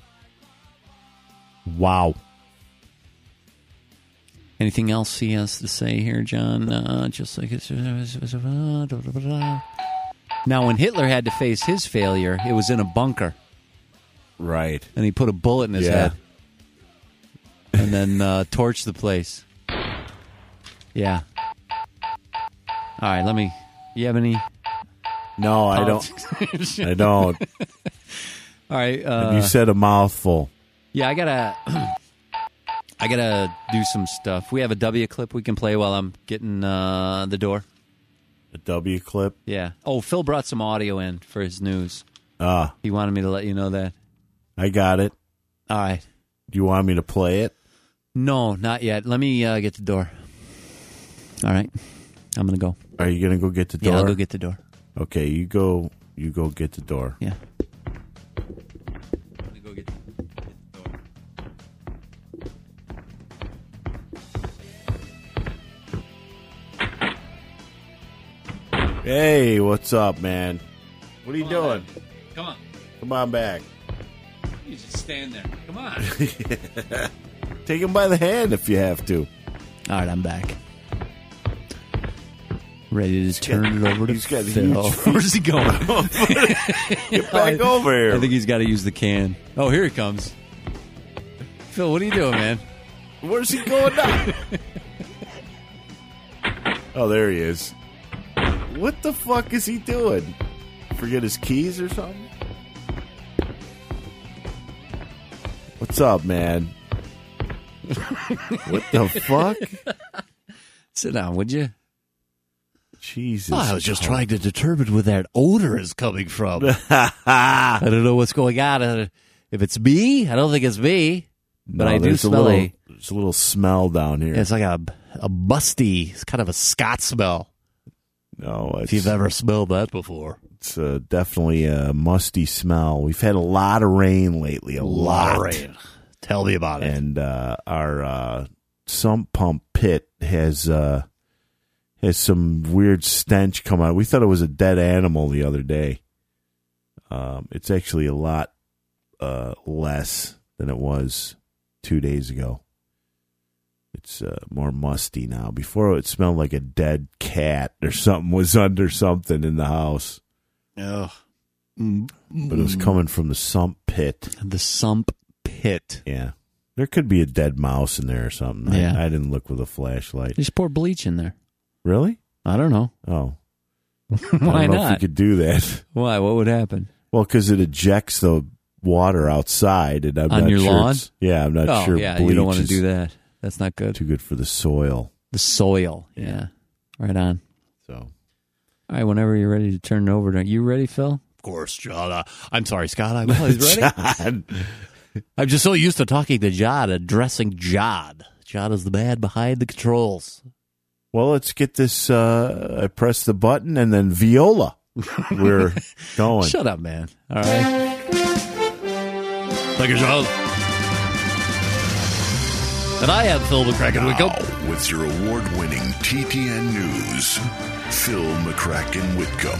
Wow. Anything else he has to say here, John? Uh, just like it's. Now, when Hitler had to face his failure, it was in a bunker. Right. And he put a bullet in his Yeah. head. And then uh, torched the place. Yeah. All right, let me. You have any? No, I don't. I don't. All right. Uh, And you said a mouthful. Yeah, I gotta. I gotta do some stuff. We have a W clip we can play while I'm getting uh, the door. A W clip? Yeah. Oh, Phil brought some audio in for his news. Ah. He wanted me to let you know that. I got it. All right. Do you want me to play it? No, not yet. Let me uh, get the door. All right. I'm going to go. Are you going to go get the door? Yeah, I'll go get the door. Okay, you go You go get the door. Yeah. Hey, what's up, man? What are you Come doing? on, Come on. Come on back. You just stand there. Come on. Take him by the hand if you have to. All right, I'm back. Ready to turn got- it over to he's got Phil. huge feet. Where's he going? Get back over here. I think he's got to use the can. Oh, here he comes. Phil, what are you doing, man? Where's he going now? Oh, there he is. What the fuck is he doing? Forget his keys or something? What's up, man? What the fuck? Sit down, would you? Jesus. I was just trying to determine where that odor is coming from. I don't know what's going on. Uh, If it's me, I don't think it's me. But No, I do there's a smell little, a... There's a little smell down here. It's like a, a musty, it's kind of a Scott smell. No, it's, If you've ever smelled that before. It's uh, definitely a musty smell. We've had a lot of rain lately. A, lot. of rain. Tell me about it. And uh, our uh, sump pump pit has uh, has some weird stench come out. We thought it was a dead animal the other day. Um, it's actually a lot uh, less than it was two days ago. It's uh, more musty now. Before it smelled like a dead cat or something was under something in the house. Ugh. But it was coming from the sump pit. The sump pit. Yeah. There could be a dead mouse in there or something. Yeah. I, I didn't look with a flashlight. Just pour bleach in there. Really? I don't know. Oh. Why I don't know not? if you could do that. Why? What would happen? Well, because it ejects the water outside. And I'm On not your sure lawn? it's- Yeah, I'm not oh, sure yeah, bleach you don't want to is do that. That's not good. too good for the soil. The soil. Yeah. Right on. So, All right, whenever you're ready to turn it over to you ready, Phil? Of course, John. Uh, I'm sorry, Scott. I'm always ready. John. I'm just so used to talking to John, addressing John. John is the man behind the controls. Well, let's get this. Uh, I press the button and then viola. We're going. Shut up, man. All right. Thank you, John. And I am Phil McCracken Wickham. Now, with your award-winning T T N News, Phil McCracken Whitcomb.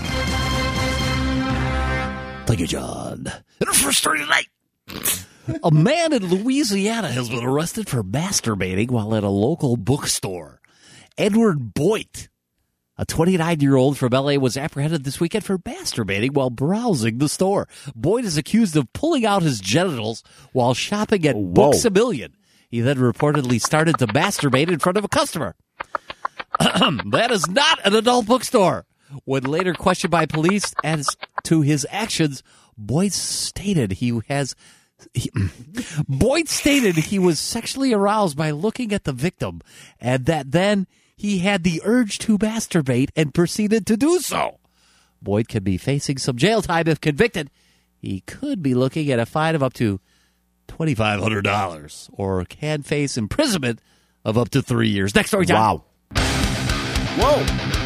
Thank you, John. And first story tonight. A man in Louisiana has been arrested for masturbating while at a local bookstore. Edward Boyd, a twenty-nine-year-old from L A, was apprehended this weekend for masturbating while browsing the store. Boyd is accused of pulling out his genitals while shopping at Whoa. Books A Million. He then reportedly started to masturbate in front of a customer. That is not an adult bookstore. When later questioned by police as to his actions, Boyd stated he has... He, Boyd stated he was sexually aroused by looking at the victim and that then he had the urge to masturbate and proceeded to do so. Boyd could be facing some jail time if convicted. He could be looking at a fine of up to twenty-five hundred dollars or can face imprisonment of up to three years. Next story, John. Wow. Whoa.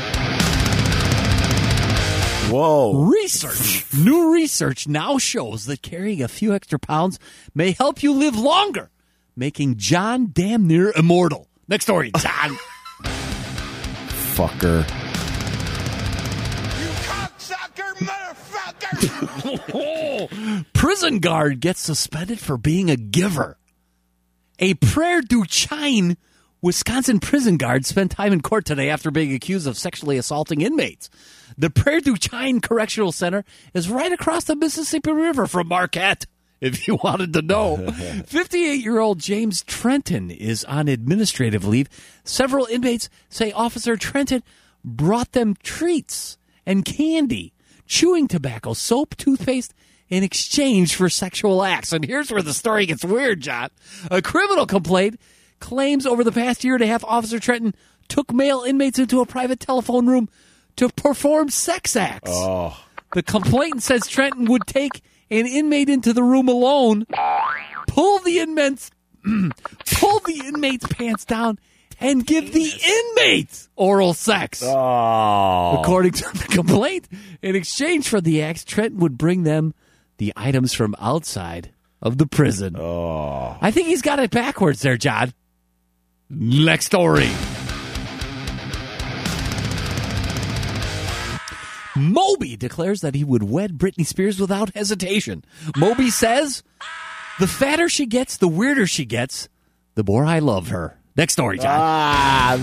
Whoa. Research. New research now shows that carrying a few extra pounds may help you live longer. making John damn near immortal. Next story, John. Fucker. Prison guard gets suspended for being a giver. A Prairie du Chien, Wisconsin prison guard spent time in court today after being accused of sexually assaulting inmates. The Prairie du Chien Correctional Center is right across the Mississippi River from Marquette, if you wanted to know. fifty-eight-year-old James Trenton is on administrative leave. Several inmates say Officer Trenton brought them treats and candy, chewing tobacco, soap, toothpaste, in exchange for sexual acts. And here's where the story gets weird, John. A criminal complaint claims over the past year and a half, Officer Trenton took male inmates into a private telephone room to perform sex acts. Oh. The complainant says Trenton would take an inmate into the room alone, pull the inmate's, pull the inmate's pants down, and give the inmates oral sex. Oh. According to the complaint, in exchange for the acts, Trenton would bring them the items from outside of the prison. Oh. I think he's got it backwards there, John. Next story. Moby declares that he would wed Britney Spears without hesitation. Moby says, the fatter she gets, the weirder she gets, the more I love her. Next story, John. Ah.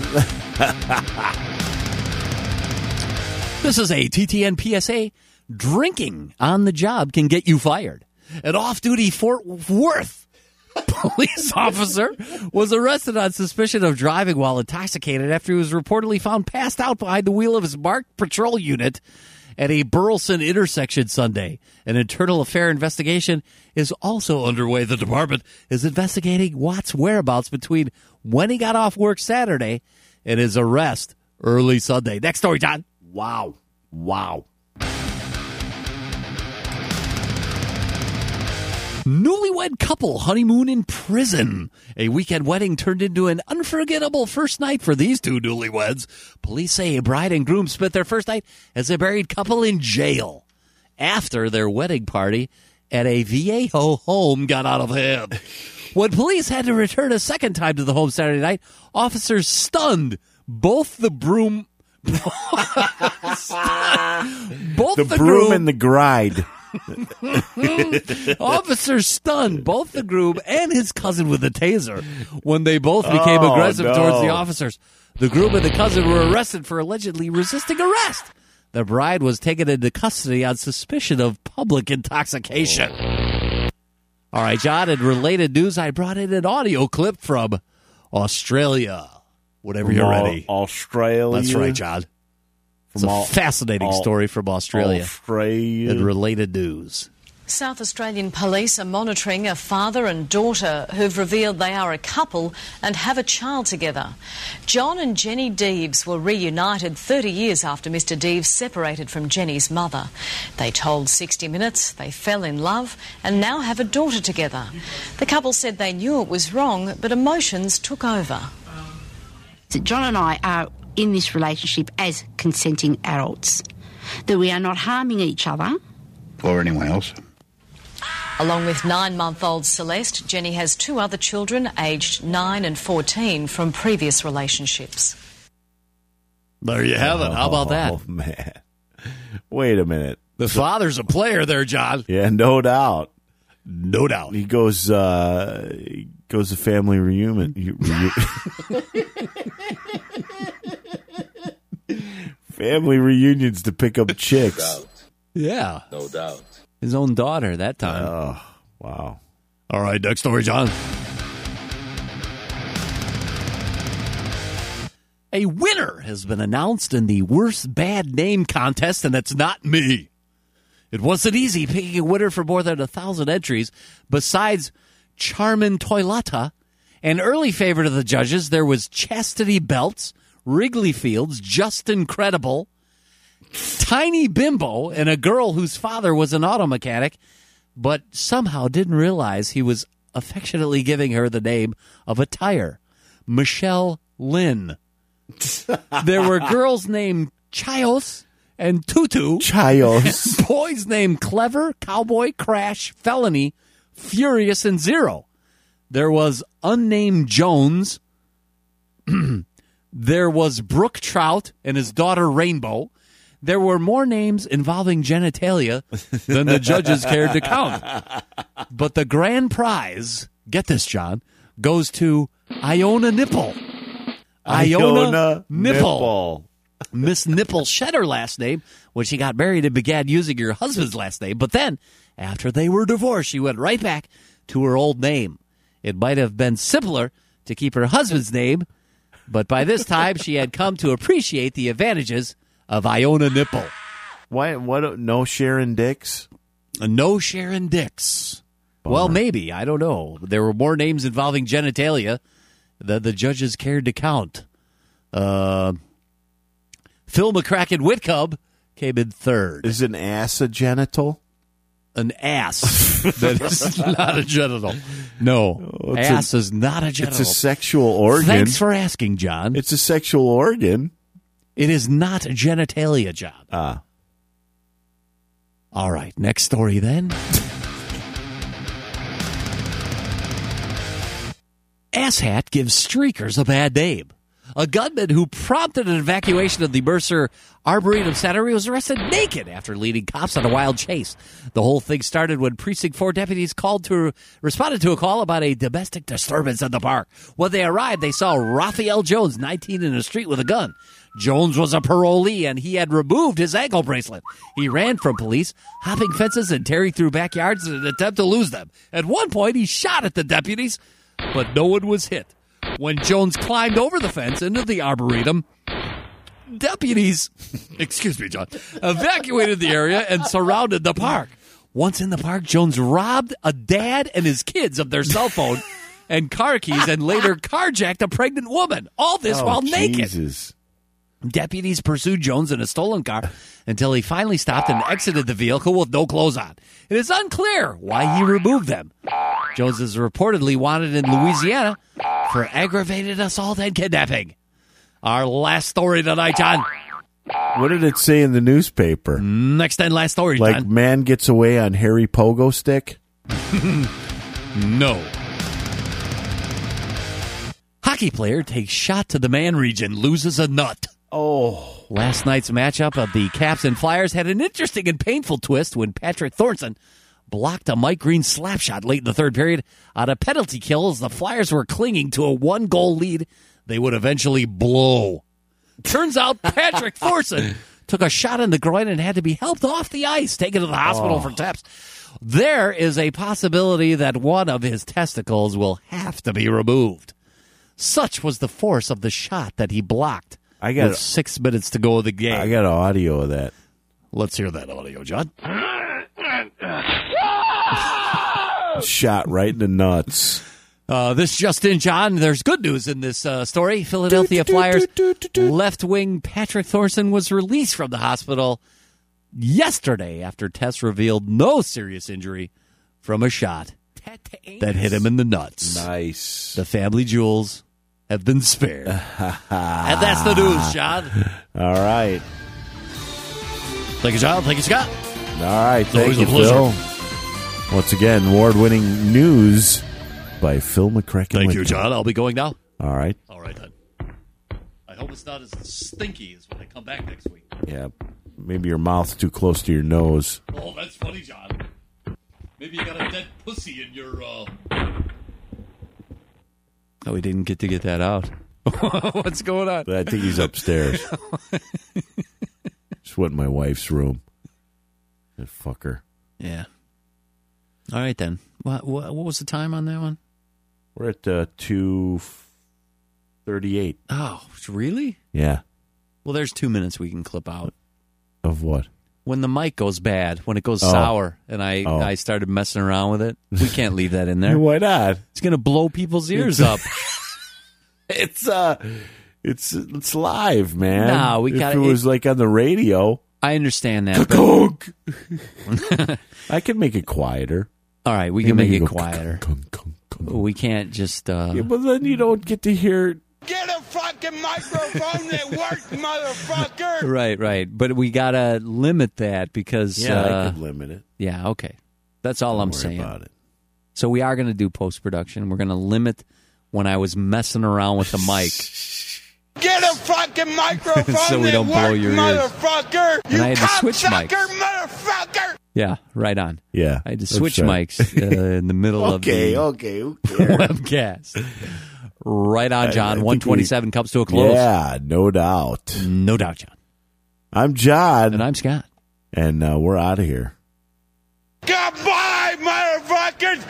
This is a T T N P S A. Drinking on the job can get you fired. An off-duty Fort Worth police officer was arrested on suspicion of driving while intoxicated after he was reportedly found passed out behind the wheel of his marked patrol unit at a Burleson intersection Sunday. An internal affair investigation is also underway. The department is investigating Watt's whereabouts between when he got off work Saturday and his arrest early Sunday. Next story, John. Wow. Wow. Newlywed couple honeymoon in prison. A weekend wedding turned into an unforgettable first night for these two newlyweds. Police say a bride and groom spent their first night as a married couple in jail after their wedding party at a Viejo home got out of hand. When police had to return a second time to the home Saturday night, officers stunned both the broom... both the, the broom groom and the gride. Officers stunned both the groom and his cousin with a taser when they both became Oh, aggressive no. towards the officers. The groom and the cousin were arrested for allegedly resisting arrest. The bride was taken into custody on suspicion of public intoxication. All right, John, in related news, I brought in an audio clip from Australia. Whenever you're Au- ready. Australia. That's right, John. It's From a all- fascinating all- story from Australia. Australia. In related news. South Australian police are monitoring a father and daughter who've revealed they are a couple and have a child together. John and Jenny Deeves were reunited thirty years after Mister Deeves separated from Jenny's mother. They told sixty minutes they fell in love and now have a daughter together. The couple said they knew it was wrong, but emotions took over. John and I are in this relationship as consenting adults, that we are not harming each other. Or anyone else. Along with nine-month-old Celeste, Jenny has two other children aged nine and fourteen from previous relationships. There you have it. How about that? Oh, man. Wait a minute. The father's a player there, John. Yeah, no doubt. No doubt. He goes uh, he goes to family reunion. Family reunions to pick up chicks. Yeah. No doubt. His own daughter that time. Oh, wow. All right, next story, John. A winner has been announced in the worst bad name contest, and it's not me. It wasn't easy picking a winner for more than a thousand entries. Besides Charmin Toilata, an early favorite of the judges, there was Chastity Belts, Wrigley Fields, Just Incredible, Tiny Bimbo, and a girl whose father was an auto mechanic, but somehow didn't realize he was affectionately giving her the name of a tire, Michelle Lynn. There were girls named Chios and Tutu. Chios. Boys named Clever, Cowboy, Crash, Felony, Furious, and Zero. There was unnamed Jones. There was Brooke Trout and his daughter Rainbow. There were more names involving genitalia than the judges cared to count. But the grand prize, get this, John, goes to Iona Nipple. Iona, Iona Nipple. Nipple. Miss Nipple shed her last name when she got married and began using her husband's last name. But then, after they were divorced, she went right back to her old name. It might have been simpler to keep her husband's name, but by this time she had come to appreciate the advantages of Iona Nipple. Why? What? No Sharon Dix? No Sharon Dix. Bummer. Well, maybe. I don't know. There were more names involving genitalia than the judges cared to count. Uh, Phil McCracken Whitcomb came in third. Is an ass a genital? An ass. That is not a genital. No. Oh, it's ass a, is not a genital. It's a sexual organ. Thanks for asking, John. It's a sexual organ. It is not genitalia, John. Ah. All right. Next story then. Asshat gives streakers a bad name. A gunman who prompted an evacuation of the Mercer Arboretum Center was arrested naked after leading cops on a wild chase. The whole thing started when Precinct four deputies called to responded to a call about a domestic disturbance in the park. When they arrived, they saw Raphael Jones, nineteen, in the street with a gun. Jones was a parolee, and he had removed his ankle bracelet. He ran from police, hopping fences and tearing through backyards in an attempt to lose them. At one point, he shot at the deputies, but no one was hit. When Jones climbed over the fence into the Arboretum, deputies, excuse me, John, evacuated the area and surrounded the park. Once in the park, Jones robbed a dad and his kids of their cell phone and car keys and later carjacked a pregnant woman. All this oh, while naked. Jesus. Deputies pursued Jones in a stolen car until he finally stopped and exited the vehicle with no clothes on. It is unclear why he removed them. Jones is reportedly wanted in Louisiana for aggravated assault and kidnapping. Our last story tonight, John. What did it say in the newspaper? Next and last story, like, John. man gets away on hairy pogo stick? No. Hockey player takes shot to the man region, loses a nut. Oh. Last night's matchup of the Caps and Flyers had an interesting and painful twist when Patrick Thornton blocked a Mike Green slap shot late in the third period on a penalty kill as the Flyers were clinging to a one-goal lead they would eventually blow. Turns out Patrick Thornton took a shot in the groin and had to be helped off the ice, taken to the hospital oh. for tests. There is a possibility that one of his testicles will have to be removed. Such was the force of the shot that he blocked. I got with six minutes to go of the game. I got audio of that. Let's hear that audio, John. Shot right in the nuts. Uh, this just in, John. There's good news in this uh, story. Philadelphia Flyers left-wing Patrick Thornton was released from the hospital yesterday after tests revealed no serious injury from a shot that hit him in the nuts. Nice. The family jewels have been spared. And that's the news, John. All right. Thank you, John. Thank you, Scott. All right. Thank you, pleasure. Phil. Once again, award-winning news by Phil McCracken. Thank you, John. I'll be going now. All right. All right, then. I hope it's not as stinky as when I come back next week. Yeah. Maybe your mouth's too close to your nose. Oh, that's funny, John. Maybe you got a dead pussy in your, uh... Oh, we didn't get to get that out. What's going on? I think he's upstairs. Just went in my wife's room. That fucker. Yeah. All right, then. What, what, what was the time on that one? We're at uh, two thirty-eight. Oh, really? Yeah. Well, there's two minutes we can clip out. Of what? When the mic goes bad, when it goes oh. sour, and I, oh. I started messing around with it. We can't leave that in there. Why not? It's going to blow people's ears up. It's uh, it's it's live, man. No, we got. If it was like on the radio, I understand that. But... I can make it quieter. All right, we can make, make it quieter. We can't just. Uh... Yeah, but then you don't get to hear. Get a fucking microphone that works, motherfucker! Right, right. But we got to limit that because... Yeah, uh, I could limit it. Yeah, okay. That's all Don't I'm worry saying. About it. So we are going to do post-production. We're going to limit when I was messing around with the mic. Get a fucking microphone So we don't that blow works, your ears. motherfucker! And You I had to switch cocksucker, mics. motherfucker! Yeah, right on. Yeah. I had to that's switch right. mics uh, in the middle Okay, of okay, who the cares? webcast. Right on, I- I John. think one twenty-seven we- comes to a close. Yeah, no doubt. No doubt, John. I'm John. And I'm Scott. And uh, we're out of here. Goodbye, motherfuckers!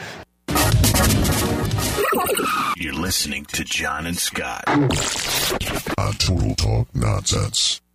You're listening to John and Scott on Total Talk Nonsense.